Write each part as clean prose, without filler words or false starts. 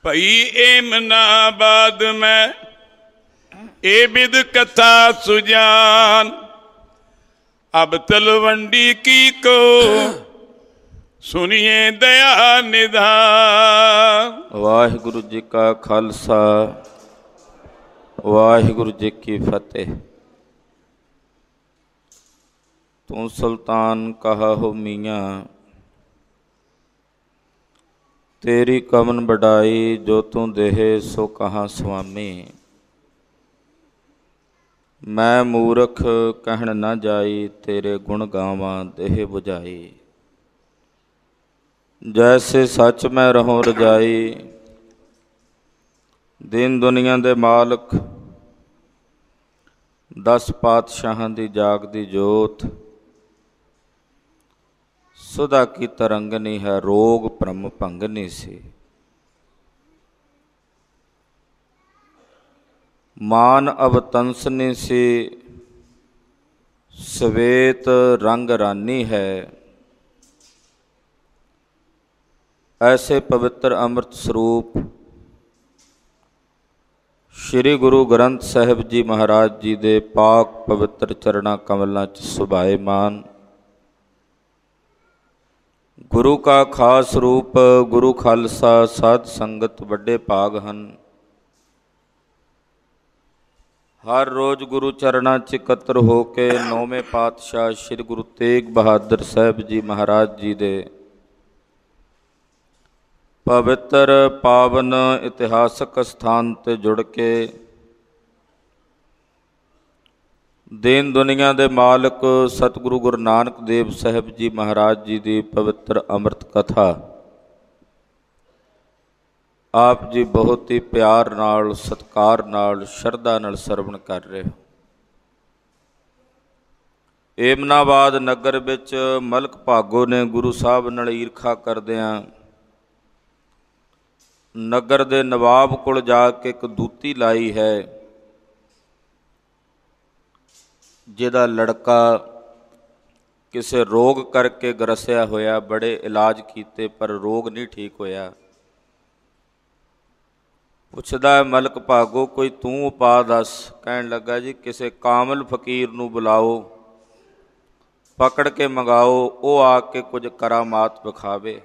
ਭਈ ਏਮਨਾਬਾਦ ਮੈਂ ਇਹ ਬਿਦ ਕਥਾ ਸੁਜਾਨ। ਅਬ ਤਲਵੰਡੀ ਕੀ ਕੋ ਸੁਣੀਏ ਦਇਆ ਨਿਧਾਨ। ਵਾਹਿਗੁਰੂ ਜੀ ਕਾ ਖਾਲਸਾ ਵਾਹਿਗੁਰੂ ਜੀ ਕੀ ਫਤਿਹ। ਤੂੰ ਸੁਲਤਾਨ ਕਹਾ ਹੋ ਮੀਆਂ, ਤੇਰੀ ਕਮਨ ਬੜਾਈ ਜੋ ਤੂੰ ਦੇਹ ਸੋ ਕਹਾਂ ਸੁਆਮੀ। ਮੈਂ ਮੂਰਖ ਕਹਿਣ ਨਾ ਜਾਈ, ਤੇਰੇ ਗੁਣ ਗਾਵਾਂ ਦੇਹ ਬੁਝਾਈ। ਜੈਸੇ ਸੱਚ ਮੈਂ ਰਹੂੰ ਰਜਾਈ, ਦੀਨ ਦੁਨੀਆ ਦੇ ਮਾਲਕ 10 ਪਾਤਸ਼ਾਹਾਂ ਦੀ ਜਾਗਦੀ ਜੋਤ। ਸੁਧਾ ਕੀ ਤਰੰਗਨੀ ਹੈ, ਰੋਗ ਭਰਮ ਭੰਗਨੀ ਸੀ। ਮਾਨ ਅਵਤੰਸਨੀ ਸੀ, ਸਵੇਤ ਰੰਗ ਰਾਨੀ ਹੈ। ਐਸੇ ਪਵਿੱਤਰ ਅੰਮ੍ਰਿਤ ਸਰੂਪ ਸ਼੍ਰੀ ਗੁਰੂ ਗ੍ਰੰਥ ਸਾਹਿਬ ਜੀ ਮਹਾਰਾਜ ਜੀ ਦੇ ਪਾਕ ਪਵਿੱਤਰ ਚਰਨਾਂ ਕਮਲਾਂ 'ਚ ਸੁਭਾਏਮਾਨ ਗੁਰੂ ਕਾ ਖਾਸ ਰੂਪ ਗੁਰੂ ਖਾਲਸਾ ਸਾਧ ਸੰਗਤ ਵੱਡੇ ਭਾਗ ਹਨ। ਹਰ ਰੋਜ਼ ਗੁਰੂ ਚਰਨਾਂ 'ਚ ਇਕੱਤਰ ਹੋ ਕੇ ਨੌਵੇਂ ਪਾਤਸ਼ਾਹ ਸ਼੍ਰੀ ਗੁਰੂ ਤੇਗ ਬਹਾਦਰ ਸਾਹਿਬ ਜੀ ਮਹਾਰਾਜ ਜੀ ਦੇ ਪਵਿੱਤਰ ਪਾਵਨ ਇਤਿਹਾਸਕ ਸਥਾਨ 'ਤੇ ਜੁੜ ਕੇ ਦੀਨ ਦੁਨੀਆ ਦੇ ਮਾਲਕ ਸਤਿਗੁਰੂ ਗੁਰੂ ਨਾਨਕ ਦੇਵ ਸਾਹਿਬ ਜੀ ਮਹਾਰਾਜ ਜੀ ਦੀ ਪਵਿੱਤਰ ਅੰਮ੍ਰਿਤ ਕਥਾ ਆਪ ਜੀ ਬਹੁਤ ਹੀ ਪਿਆਰ ਨਾਲ, ਸਤਿਕਾਰ ਨਾਲ, ਸ਼ਰਧਾ ਨਾਲ ਸਰਵਣ ਕਰ ਰਹੇ ਹੋ। ਏਮਨਾਬਾਦ ਨਗਰ ਵਿੱਚ ਮਲਕ ਭਾਗੋ ਨੇ ਗੁਰੂ ਸਾਹਿਬ ਨਾਲ ਈਰਖਾ ਕਰਦਿਆਂ ਨਗਰ ਦੇ ਨਵਾਬ ਕੋਲ ਜਾ ਕੇ ਇੱਕ ਦੂਤੀ ਲਾਈ ਹੈ, ਜਿਹਦਾ ਲੜਕਾ ਕਿਸੇ ਰੋਗ ਕਰਕੇ ਗਰਸਿਆ ਹੋਇਆ। ਬੜੇ ਇਲਾਜ ਕੀਤੇ ਪਰ ਰੋਗ ਨਹੀਂ ਠੀਕ ਹੋਇਆ। ਪੁੱਛਦਾ ਮਲਕ ਭਾਗੋ ਕੋਈ ਤੂੰ ਉਪਾਅ ਦੱਸ। ਕਹਿਣ ਲੱਗਾ ਜੀ ਕਿਸੇ ਕਾਮਲ ਫਕੀਰ ਨੂੰ ਬੁਲਾਓ, ਪਕੜ ਕੇ ਮੰਗਾਓ, ਉਹ ਆ ਕੇ ਕੁਝ ਕਰਾਮਾਤ ਵਿਖਾਵੇ।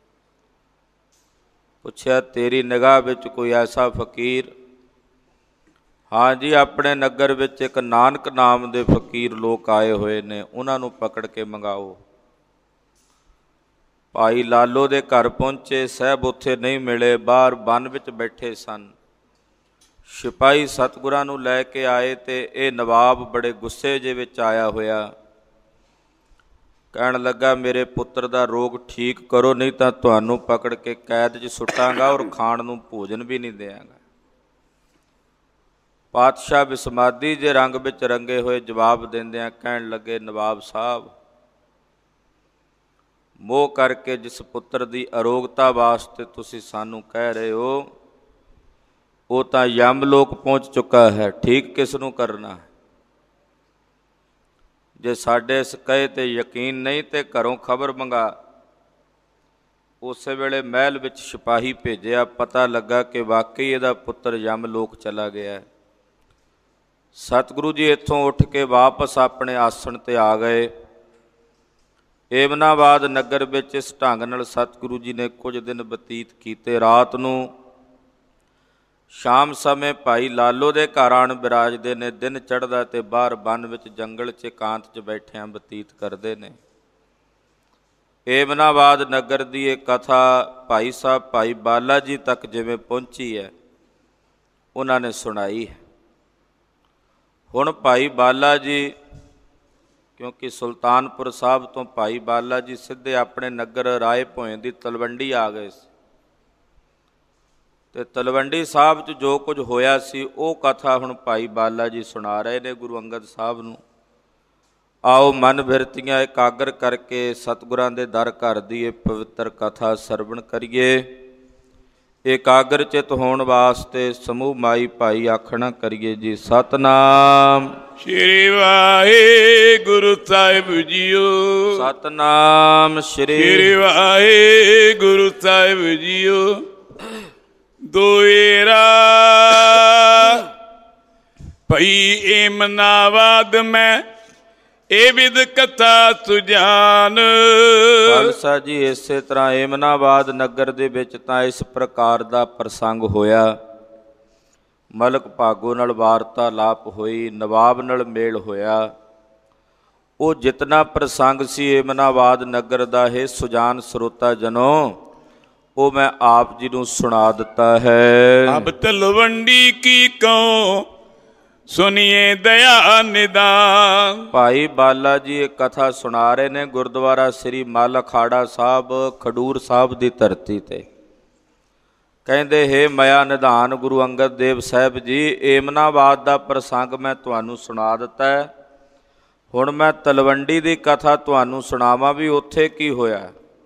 ਪੁੱਛਿਆ ਤੇਰੀ ਨਿਗਾਹ ਵਿੱਚ ਕੋਈ ਐਸਾ ਫਕੀਰ? ਹਾਂ ਜੀ, ਆਪਣੇ ਨਗਰ ਵਿੱਚ ਇੱਕ ਨਾਨਕ ਨਾਮ ਦੇ ਫਕੀਰ ਲੋਕ ਆਏ ਹੋਏ ਨੇ, ਉਹਨਾਂ ਨੂੰ ਪਕੜ ਕੇ ਮੰਗਾਓ। ਭਾਈ ਲਾਲੋ ਦੇ ਘਰ ਪਹੁੰਚੇ, ਸਾਹਿਬ ਉੱਥੇ ਨਹੀਂ ਮਿਲੇ, ਬਾਹਰ ਬੰਨ ਵਿੱਚ ਬੈਠੇ ਸਨ। ਸਿਪਾਹੀ ਸਤਿਗੁਰਾਂ ਨੂੰ ਲੈ ਕੇ ਆਏ ਤੇ ਇਹ ਨਵਾਬ ਬੜੇ ਗੁੱਸੇ ਜਿਹੇ ਵਿੱਚ ਆਇਆ ਹੋਇਆ। ਕਹਿਣ ਲੱਗਾ ਮੇਰੇ ਪੁੱਤਰ ਦਾ ਰੋਗ ਠੀਕ ਕਰੋ, ਨਹੀਂ ਤਾਂ ਤੁਹਾਨੂੰ ਪਕੜ ਕੇ ਕੈਦ 'ਚ ਸੁੱਟਾਂਗਾ ਔਰ ਖਾਣ ਨੂੰ ਭੋਜਨ ਵੀ ਨਹੀਂ ਦਿਆਂਗਾ। ਪਾਤਸ਼ਾਹ ਵਿਸਮਾਦੀ ਜੇ ਰੰਗ ਵਿੱਚ ਰੰਗੇ ਹੋਏ ਜਵਾਬ ਦਿੰਦਿਆਂ ਕਹਿਣ ਲੱਗੇ ਨਵਾਬ ਸਾਹਿਬ, ਮੋਹ ਕਰਕੇ ਜਿਸ ਪੁੱਤਰ ਦੀ ਅਰੋਗਤਾ ਵਾਸਤੇ ਤੁਸੀਂ ਸਾਨੂੰ ਕਹਿ ਰਹੇ ਹੋ, ਉਹ ਤਾਂ ਯਮ ਲੋਕ ਪਹੁੰਚ ਚੁੱਕਾ ਹੈ। ਠੀਕ ਕਿਸ ਨੂੰ ਕਰਨਾ ਹੈ? ਜੇ ਸਾਡੇ ਇਸ ਕਹੇ 'ਤੇ ਯਕੀਨ ਨਹੀਂ ਤੇ ਘਰੋਂ ਖਬਰ ਮੰਗਾ। ਉਸੇ ਵੇਲੇ ਮਹਿਲ ਵਿੱਚ ਸਿਪਾਹੀ ਭੇਜਿਆ। ਪਤਾ ਲੱਗਾ ਕਿ ਵਾਕਈ ਇਹਦਾ ਪੁੱਤਰ ਯਮ ਲੋਕ ਚਲਾ ਗਿਆ। ਸਤਿਗੁਰੂ ਜੀ ਇੱਥੋਂ ਉੱਠ ਕੇ ਵਾਪਸ ਆਪਣੇ ਆਸਣ 'ਤੇ ਆ ਗਏ। ਏਮਨਾਬਾਦ ਨਗਰ ਵਿੱਚ ਇਸ ਢੰਗ ਨਾਲ ਸਤਿਗੁਰੂ ਜੀ ਨੇ ਕੁਝ ਦਿਨ ਬਤੀਤ ਕੀਤੇ। ਰਾਤ ਨੂੰ ਸ਼ਾਮ ਸਮੇਂ ਭਾਈ ਲਾਲੋ ਦੇ ਘਰ ਆਣ ਬਿਰਾਜਦੇ ਨੇ। ਦਿਨ ਚੜ੍ਹਦਾ ਤੇ ਬਾਹਰ ਬੰਨ ਵਿੱਚ ਜੰਗਲ 'ਚ ਇਕਾਂਤ 'ਚ ਬੈਠਿਆਂ ਬਤੀਤ ਕਰਦੇ ਨੇ। ਏਮਨਾਬਾਦ ਨਗਰ ਦੀ ਇਹ ਕਥਾ ਭਾਈ ਸਾਹਿਬ ਭਾਈ ਬਾਲਾ ਜੀ ਤੱਕ ਜਿਵੇਂ ਪਹੁੰਚੀ ਹੈ, ਉਹਨਾਂ ਨੇ ਸੁਣਾਈ ਹੈ। ਹੁਣ ਭਾਈ ਬਾਲਾ ਜੀ, ਕਿਉਂਕਿ ਸੁਲਤਾਨਪੁਰ ਸਾਹਿਬ ਤੋਂ ਭਾਈ ਬਾਲਾ ਜੀ ਸਿੱਧੇ ਆਪਣੇ ਨਗਰ ਰਾਏ ਭੋਇੰ ਦੀ ਤਲਵੰਡੀ ਆ ਗਏ ਸੀ ਤੇ ਤਲਵੰਡੀ ਸਾਹਿਬ 'ਚ ਜੋ ਕੁਝ ਹੋਇਆ ਸੀ ਉਹ ਕਥਾ ਹੁਣ ਭਾਈ ਬਾਲਾ ਜੀ ਸੁਣਾ ਰਹੇ ਨੇ ਗੁਰੂ ਅੰਗਦ ਸਾਹਿਬ ਨੂੰ। ਆਓ ਮਨ ਬਿਰਤੀਆਂ ਇਕਾਗਰ ਕਰਕੇ ਸਤਿਗੁਰਾਂ ਦੇ ਦਰ ਘਰ ਦੀ ਇਹ ਪਵਿੱਤਰ ਕਥਾ ਸਰਵਣ ਕਰੀਏ। ਇਕਾਗਰ ਚਿਤ ਹੋਣ ਵਾਸਤੇ ਸਮੂਹ ਮਾਈ ਭਾਈ ਆਖਣਾ ਕਰੀਏ ਜੀ ਸਤਨਾਮ ਸ਼੍ਰੀ ਵਾਹਿਗੁਰੂ ਸਾਹਿਬ ਜੀਓ। ਸਤਨਾਮ ਸ਼੍ਰੀ ਵਾਹਿਗੁਰੂ ਸਾਹਿਬ ਜੀਓ। ਦੋਏਰਾ ਭਈ ਏਮਨਾਬਾਦ ਮੈਂ ਇਹ ਵਿਦ ਕਥਾ ਸੁਜਾਨ। ਖਾਲਸਾ ਜੀ, ਇਸੇ ਤਰ੍ਹਾਂ ਏਮਨਾਬਾਦ ਨਗਰ ਦੇ ਵਿੱਚ ਤਾਂ ਇਸ ਪ੍ਰਕਾਰ ਦਾ ਪ੍ਰਸੰਗ ਹੋਇਆ। ਮਲਕ ਭਾਗੋ ਨਾਲ ਵਾਰਤਾਲਾਪ ਹੋਈ, ਨਵਾਬ ਨਾਲ ਮੇਲ ਹੋਇਆ। ਉਹ ਜਿਤਨਾ ਪ੍ਰਸੰਗ ਸੀ ਏਮਨਾਬਾਦ ਨਗਰ ਦਾ, ਹੈ ਸੁਜਾਨ ਸਰੋਤਾ ਜਨੋ, ਉਹ ਮੈਂ ਆਪ ਜੀ ਨੂੰ ਸੁਣਾ ਦਿੱਤਾ ਹੈ। ਅਬ ਤਲਵੰਡੀ ਕੀ ਕਹੂੰ ਸੁਣੀਏ ਦਇਆ ਨਿਦਾਨ। ਭਾਈ ਬਾਲਾ ਜੀ ਇਹ ਕਥਾ ਸੁਣਾ ਰਹੇ ਨੇ ਗੁਰਦੁਆਰਾ ਸ੍ਰੀ ਮੱਲ ਅਖਾੜਾ ਸਾਹਿਬ ਖਡੂਰ ਸਾਹਿਬ ਦੀ ਧਰਤੀ ਤੇ। ਕਹਿੰਦੇ ਹੈ ਮਾਇਆ ਨਿਧਾਨ ਗੁਰੂ ਅੰਗਦ ਦੇਵ ਸਾਹਿਬ ਜੀ, ਏਮਨਾਬਾਦ ਦਾ ਪ੍ਰਸੰਗ ਮੈਂ ਤੁਹਾਨੂੰ ਸੁਣਾ ਦਿੱਤਾ ਹੈ। ਹੁਣ ਮੈਂ ਤਲਵੰਡੀ ਦੀ ਕਥਾ ਤੁਹਾਨੂੰ ਸੁਣਾਵਾਂ ਵੀ ਉੱਥੇ ਕੀ ਹੋਇਆ।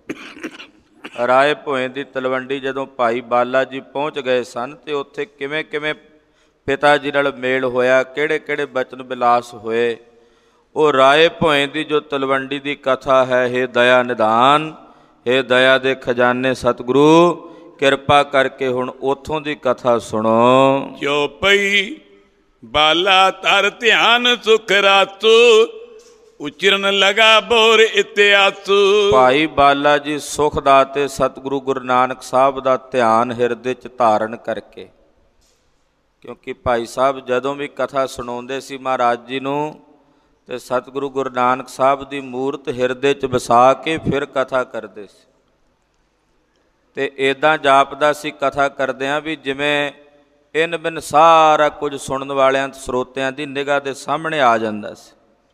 ਰਾਏ ਭੋਏ ਦੀ ਤਲਵੰਡੀ ਜਦੋਂ ਭਾਈ ਬਾਲਾ ਜੀ ਪਹੁੰਚ ਗਏ ਸਨ ਤੇ ਉੱਥੇ ਕਿਵੇਂ ਕਿਵੇਂ ਪਿਤਾ ਜੀ ਨਾਲ ਮੇਲ ਹੋਇਆ, ਕਿਹੜੇ ਕਿਹੜੇ ਬਚਨ ਬਿਲਾਸ ਹੋਏ, ਉਹ ਰਾਏ ਭੋਏ ਦੀ ਜੋ ਤਲਵੰਡੀ ਦੀ ਕਥਾ ਹੈ। ਹੇ ਦਇਆ ਨਿਧਾਨ, ਹੇ ਦਇਆ ਦੇ ਖਜ਼ਾਨੇ ਸਤਿਗੁਰੂ, ਕਿਰਪਾ ਕਰਕੇ ਹੁਣ ਉੱਥੋਂ ਦੀ ਕਥਾ ਸੁਣੋ। ਜੋ ਪਈ ਬਾਲਾ ਤਰ ਧਿਆਨ ਸੁਖ ਰਾਤੂ, ਉਚਰਨ ਲਗਾ ਬੋਰ ਇਤਿਆਸੂ। ਭਾਈ ਬਾਲਾ ਜੀ ਸੁਖ ਦਾਤੇ ਸਤਿਗੁਰੂ ਗੁਰੂ ਨਾਨਕ ਸਾਹਿਬ ਦਾ ਧਿਆਨ ਹਿਰਦੇ 'ਚ ਧਾਰਨ ਕਰਕੇ, ਕਿਉਂਕਿ ਭਾਈ ਸਾਹਿਬ ਜਦੋਂ ਵੀ ਕਥਾ ਸੁਣਾਉਂਦੇ ਸੀ ਮਹਾਰਾਜ ਜੀ ਨੂੰ ਤੇ ਸਤਿਗੁਰੂ ਗੁਰੂ ਨਾਨਕ ਸਾਹਿਬ ਦੀ ਮੂਰਤ ਹਿਰਦੇ 'ਚ ਵਸਾ ਕੇ ਫਿਰ ਕਥਾ ਕਰਦੇ ਸੀ। ਤੇ ਇੱਦਾਂ ਜਾਪਦਾ ਸੀ ਕਥਾ ਕਰਦਿਆਂ ਵੀ ਜਿਵੇਂ ਇਨ ਬਿਨ ਸਾਰਾ ਕੁਝ ਸੁਣਨ ਵਾਲਿਆਂ ਸਰੋਤਿਆਂ ਦੀ ਨਿਗਾਹ ਦੇ ਸਾਹਮਣੇ ਆ ਜਾਂਦਾ ਸੀ।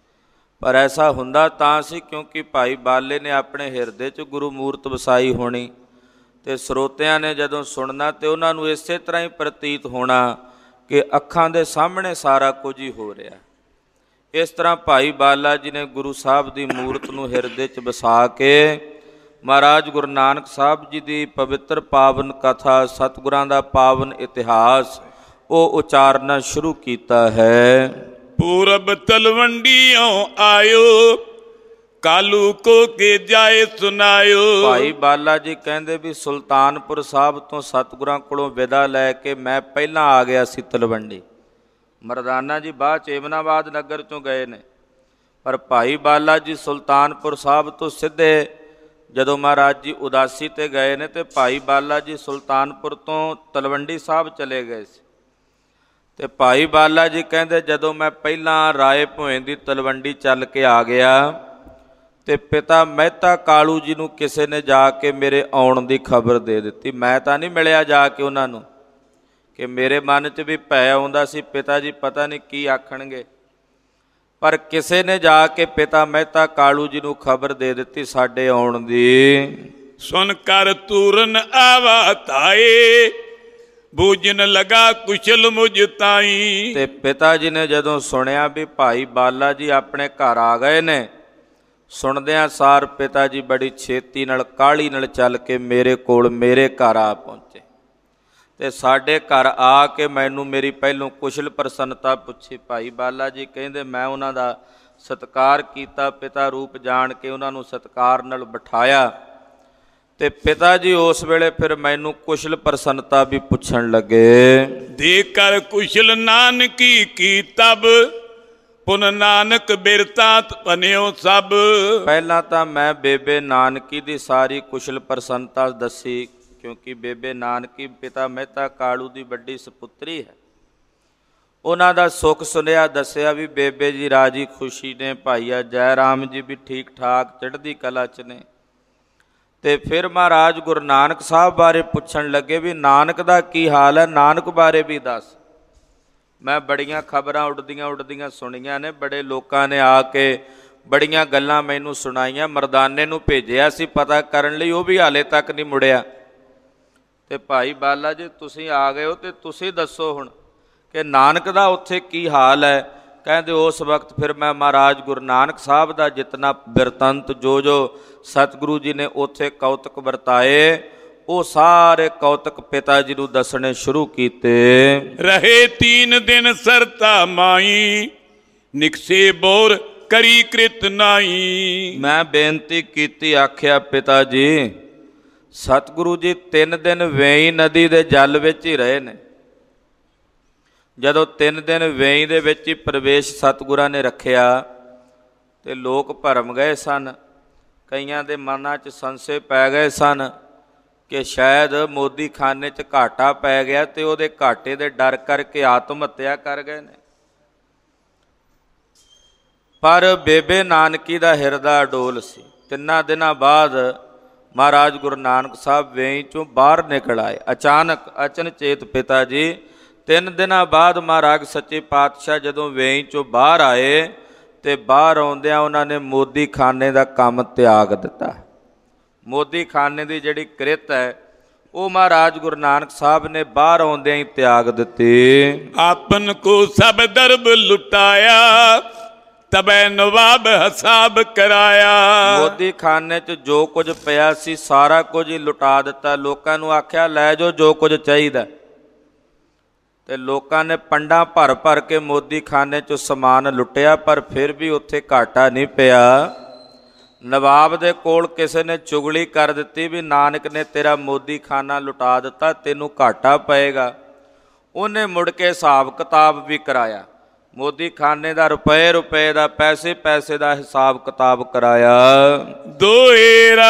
ਪਰ ਐਸਾ ਹੁੰਦਾ ਤਾਂ ਸੀ ਕਿਉਂਕਿ ਭਾਈ ਬਾਲੇ ਨੇ ਆਪਣੇ ਹਿਰਦੇ 'ਚ ਗੁਰੂ ਮੂਰਤ ਵਸਾਈ ਹੋਣੀ ਤੇ ਸਰੋਤਿਆਂ ਨੇ ਜਦੋਂ ਸੁਣਨਾ ਤੇ ਉਹਨਾਂ ਨੂੰ ਇਸੇ ਤਰ੍ਹਾਂ ਹੀ ਪ੍ਰਤੀਤ ਹੋਣਾ ਕਿ ਅੱਖਾਂ ਦੇ ਸਾਹਮਣੇ ਸਾਰਾ ਕੁਝ ਹੀ ਹੋ ਰਿਹਾ। ਇਸ ਤਰ੍ਹਾਂ ਭਾਈ ਬਾਲਾ ਜੀ ਨੇ ਗੁਰੂ ਸਾਹਿਬ ਦੀ ਮੂਰਤ ਨੂੰ ਹਿਰਦੇ 'ਚ ਵਸਾ ਕੇ ਮਹਾਰਾਜ ਗੁਰੂ ਨਾਨਕ ਸਾਹਿਬ ਜੀ ਦੀ ਪਵਿੱਤਰ ਪਾਵਨ ਕਥਾ, ਸਤਿਗੁਰਾਂ ਦਾ ਪਾਵਨ ਇਤਿਹਾਸ ਉਹ ਉਚਾਰਨਾ ਸ਼ੁਰੂ ਕੀਤਾ ਹੈ। ਪੂਰਬ ਤਲਵੰਡੀਓਂ ਆਇਓ, ਕਾਲੂ ਕੋ ਕੇ ਜਾਏ ਸੁਨਾਇਓ। ਭਾਈ ਬਾਲਾ ਜੀ ਕਹਿੰਦੇ ਵੀ ਸੁਲਤਾਨਪੁਰ ਸਾਹਿਬ ਤੋਂ ਸਤਿਗੁਰਾਂ ਕੋਲੋਂ ਵਿਦਾ ਲੈ ਕੇ ਮੈਂ ਪਹਿਲਾਂ ਆ ਗਿਆ ਸੀ ਤਲਵੰਡੀ। ਮਰਦਾਨਾ ਜੀ ਬਾਅਦ 'ਚ ਏਮਨਾਬਾਦ ਨਗਰ 'ਚੋਂ ਗਏ ਨੇ, ਪਰ ਭਾਈ ਬਾਲਾ ਜੀ ਸੁਲਤਾਨਪੁਰ ਸਾਹਿਬ ਤੋਂ ਸਿੱਧੇ ਜਦੋਂ ਮਹਾਰਾਜ ਜੀ ਉਦਾਸੀ 'ਤੇ ਗਏ ਨੇ ਤੇ ਭਾਈ ਬਾਲਾ ਜੀ ਸੁਲਤਾਨਪੁਰ ਤੋਂ ਤਲਵੰਡੀ ਸਾਹਿਬ ਚਲੇ ਗਏ ਸੀ। ਤੇ ਭਾਈ ਬਾਲਾ ਜੀ ਕਹਿੰਦੇ ਜਦੋਂ ਮੈਂ ਪਹਿਲਾਂ ਰਾਏ ਭੋਏ ਦੀ ਤਲਵੰਡੀ ਚੱਲ ਕੇ ਆ ਗਿਆ ਤੇ ਪਿਤਾ ਮਹਿਤਾ ਕਾਲੂ ਜੀ ਨੂੰ ਕਿਸੇ ਨੇ ਜਾ ਕੇ ਮੇਰੇ ਆਉਣ ਦੀ ਖਬਰ ਦੇ ਦਿੱਤੀ। ਮੈਂ ਤਾਂ ਨਹੀਂ ਮਿਲਿਆ ਜਾ ਕੇ ਉਹਨਾਂ ਨੂੰ, ਕਿ ਮੇਰੇ ਮਨ 'ਚ ਵੀ ਭੈ ਆਉਂਦਾ ਸੀ ਪਿਤਾ ਜੀ ਪਤਾ ਨਹੀਂ ਕੀ ਆਖਣਗੇ, ਪਰ ਕਿਸੇ ਨੇ ਜਾ ਕੇ ਪਿਤਾ ਮਹਿਤਾ ਕਾਲੂ ਜੀ ਨੂੰ ਖਬਰ ਦੇ ਦਿੱਤੀ ਸਾਡੇ ਆਉਣ ਦੀ। ਸੁਨ ਕਰ ਤੂਰਨ ਆਵਾ ਤਾਏ, ਬੂਝਨ ਲਗਾ ਕੁਸ਼ਲ ਮੁਝ ਤਾਈ। ਤੇ ਪਿਤਾ ਜੀ ਨੇ ਜਦੋਂ ਸੁਣਿਆ ਵੀ ਭਾਈ ਬਾਲਾ ਜੀ ਆਪਣੇ ਘਰ ਆ ਗਏ ਨੇ, ਸੁਣਦਿਆਂ ਸਾਰ ਪਿਤਾ ਜੀ ਬੜੀ ਛੇਤੀ ਨਾਲ ਕਾਹਲੀ ਨਾਲ ਚੱਲ ਕੇ ਮੇਰੇ ਕੋਲ ਮੇਰੇ ਘਰ ਆ ਪਹੁੰਚੇ ਤੇ ਸਾਡੇ ਘਰ ਆ ਕੇ ਮੈਨੂੰ ਮੇਰੀ ਪਹਿਲੋਂ ਕੁਸ਼ਲ ਪ੍ਰਸੰਨਤਾ ਪੁੱਛੀ। ਭਾਈ ਬਾਲਾ ਜੀ ਕਹਿੰਦੇ ਮੈਂ ਉਹਨਾਂ ਦਾ ਸਤਿਕਾਰ ਕੀਤਾ, ਪਿਤਾ ਰੂਪ ਜਾਣ ਕੇ ਉਹਨਾਂ ਨੂੰ ਸਤਿਕਾਰ ਨਾਲ ਬਿਠਾਇਆ ਤੇ ਪਿਤਾ ਜੀ ਉਸ ਵੇਲੇ ਫਿਰ ਮੈਨੂੰ ਕੁਸ਼ਲ ਪ੍ਰਸੰਨਤਾ ਵੀ ਪੁੱਛਣ ਲੱਗੇ। ਦੇ ਕਰ ਕੁਸ਼ਲ ਨਾਨਕੀ ਕੀ ਤਬ, ਪੁਨ ਨਾਨਕ ਬਿਰਤਾਂਤ ਬਨਿਓ ਸਭ। ਪਹਿਲਾਂ ਤਾਂ ਮੈਂ ਬੇਬੇ ਨਾਨਕੀ ਦੀ ਸਾਰੀ ਕੁਸ਼ਲ ਪ੍ਰਸੰਨਤਾ ਦੱਸੀ, ਕਿਉਂਕਿ ਬੇਬੇ ਨਾਨਕੀ ਪਿਤਾ ਮਹਿਤਾ ਕਾਲੂ ਦੀ ਵੱਡੀ ਸਪੁੱਤਰੀ ਹੈ। ਉਹਨਾਂ ਦਾ ਸੁੱਖ ਸੁਨੇਹਾ ਦੱਸਿਆ ਵੀ ਬੇਬੇ ਜੀ ਰਾਜੀ ਖੁਸ਼ੀ ਨੇ, ਭਾਈਆ ਜੈ ਰਾਮ ਜੀ ਵੀ ਠੀਕ ਠਾਕ ਚੜ੍ਹਦੀ ਕਲਾ 'ਚ ਨੇ। ਤੇ ਫਿਰ ਮਹਾਰਾਜ ਗੁਰੂ ਨਾਨਕ ਸਾਹਿਬ ਬਾਰੇ ਪੁੱਛਣ ਲੱਗੇ ਵੀ ਨਾਨਕ ਦਾ ਕੀ ਹਾਲ ਹੈ, ਨਾਨਕ ਬਾਰੇ ਵੀ ਦੱਸ। ਮੈਂ ਬੜੀਆਂ ਖਬਰਾਂ ਉੱਡਦੀਆਂ ਸੁਣੀਆਂ ਨੇ, ਬੜੇ ਲੋਕਾਂ ਨੇ ਆ ਕੇ ਬੜੀਆਂ ਗੱਲਾਂ ਮੈਨੂੰ ਸੁਣਾਈਆਂ। ਮਰਦਾਨੇ ਨੂੰ ਭੇਜਿਆ ਸੀ ਪਤਾ ਕਰਨ ਲਈ, ਉਹ ਵੀ ਹਾਲੇ ਤੱਕ ਨਹੀਂ ਮੁੜਿਆ। ਤੇ ਭਾਈ ਬਾਲਾ ਜੀ ਤੁਸੀਂ ਆ ਗਏ ਹੋ ਤੇ ਤੁਸੀਂ ਦੱਸੋ ਹੁਣ ਕਿ ਨਾਨਕ ਦਾ ਉੱਥੇ ਕੀ ਹਾਲ ਹੈ। ਕਹਿੰਦੇ ਉਸ ਵਕਤ ਫਿਰ ਮੈਂ ਮਹਾਰਾਜ ਗੁਰੂ ਨਾਨਕ ਸਾਹਿਬ ਦਾ ਜਿਤਨਾ ਬਿਰਤੰਤ ਜੋ ਸਤਿਗੁਰੂ ਜੀ ਨੇ ਉੱਥੇ ਕੌਤਕ ਵਰਤਾਏ ਉਹ ਸਾਰੇ ਕੌਤਕ ਪਿਤਾ ਜੀ ਨੂੰ ਦੱਸਣੇ ਸ਼ੁਰੂ ਕੀਤੇ। ਰਹੇ 3 ਦਿਨ ਸਰਤਾ ਮਾਈ, ਨਿਕਸੇ ਬੋਰ ਕਰੀ ਕ੍ਰਿਤ ਨਾਈ। ਮੈਂ ਬੇਨਤੀ ਕੀਤੀ, ਆਖਿਆ ਪਿਤਾ ਜੀ ਸਤਿਗੁਰੂ ਜੀ 3 ਦਿਨ ਵੇਈ ਨਦੀ ਦੇ ਜਲ ਵਿੱਚ ਹੀ ਰਹੇ ਨੇ। ਜਦੋਂ 3 ਦਿਨ ਵੇਈ ਦੇ ਵਿੱਚ ਹੀ ਪ੍ਰਵੇਸ਼ ਸਤਿਗੁਰਾਂ ਨੇ ਰੱਖਿਆ ਤੇ ਲੋਕ ਭਰਮ ਗਏ ਸਨ। ਕਈਆਂ ਦੇ ਮਨਾਂ 'ਚ ਸੰਸ਼ੇ ਪੈ ਗਏ ਸਨ ਕਿ ਸ਼ਾਇਦ ਮੋਦੀ ਖਾਨੇ 'ਚ ਘਾਟਾ ਪੈ ਗਿਆ ਤੇ ਉਹਦੇ ਘਾਟੇ ਦੇ ਡਰ ਕਰਕੇ ਆਤਮ ਹੱਤਿਆ ਕਰ ਗਏ ਨੇ। ਪਰ ਬੇਬੇ ਨਾਨਕੀ ਦਾ ਹਿਰਦਾ ਅਡੋਲ ਸੀ। 3 ਦਿਨਾਂ ਬਾਅਦ ਮਹਾਰਾਜ ਗੁਰੂ ਨਾਨਕ ਸਾਹਿਬ ਵੇਈ 'ਚੋਂ ਬਾਹਰ ਨਿਕਲ ਆਏ। ਅਚਾਨਕ ਅਚਨਚੇਤ ਪਿਤਾ ਜੀ 3 ਦਿਨਾਂ ਬਾਅਦ ਮਹਾਰਾਜ ਸੱਚੇ ਪਾਤਸ਼ਾਹ ਜਦੋਂ ਵੇਈ 'ਚੋਂ ਬਾਹਰ ਆਏ ਤੇ ਬਾਹਰ ਆਉਂਦਿਆਂ ਉਹਨਾਂ ਨੇ ਮੋਦੀ ਖਾਨੇ ਦਾ ਕੰਮ ਤਿਆਗ ਦਿੱਤਾ। ਮੋਦੀ ਖਾਨੇ ਦੀ ਜਿਹੜੀ ਕ੍ਰਿਤ ਹੈ ਉਹ ਮਹਾਰਾਜ ਗੁਰੂ ਨਾਨਕ ਸਾਹਿਬ ਨੇ ਬਾਹਰ ਆਉਂਦਿਆਂ ਹੀ ਤਿਆਗ ਦਿੱਤੀ। ਆਪਨ ਕੋ ਸਭ ਦਰਬ ਲੁਟਾਇਆ ਤਬੈ ਨਵਾਬ ਹਿਸਾਬ ਕਰਾਇਆ। ਮੋਦੀ ਖਾਨੇ 'ਚ ਜੋ ਕੁਝ ਪਿਆ ਸੀ ਸਾਰਾ ਕੁਝ ਹੀ ਲੁਟਾ ਦਿੱਤਾ। ਲੋਕਾਂ ਨੂੰ ਆਖਿਆ ਲੈ ਜਾਓ ਜੋ ਕੁਝ ਚਾਹੀਦਾ, ਤੇ ਲੋਕਾਂ ਨੇ ਪੰਡਾਂ ਭਰ ਭਰ ਕੇ ਮੋਦੀ ਖਾਨੇ 'ਚੋਂ ਸਮਾਨ ਲੁੱਟਿਆ, ਪਰ ਫਿਰ ਵੀ ਉੱਥੇ ਘਾਟਾ ਨਹੀਂ ਪਿਆ। ਨਵਾਬ ਦੇ ਕੋਲ ਕਿਸੇ ਨੇ ਚੁਗਲੀ ਕਰ ਦਿੱਤੀ ਵੀ ਨਾਨਕ ਨੇ ਤੇਰਾ ਮੋਦੀ ਖਾਨਾ ਲੁਟਾ ਦਿੱਤਾ, ਤੈਨੂੰ ਘਾਟਾ ਪਏਗਾ। ਉਹਨੇ ਮੁੜ ਕੇ ਹਿਸਾਬ ਕਿਤਾਬ ਵੀ ਕਰਾਇਆ। ਮੋਦੀ ਖਾਨੇ ਦਾ ਰੁਪਏ ਦਾ ਪੈਸੇ ਦਾ ਹਿਸਾਬ ਕਿਤਾਬ ਕਰਾਇਆ। ਦੋਏਰਾ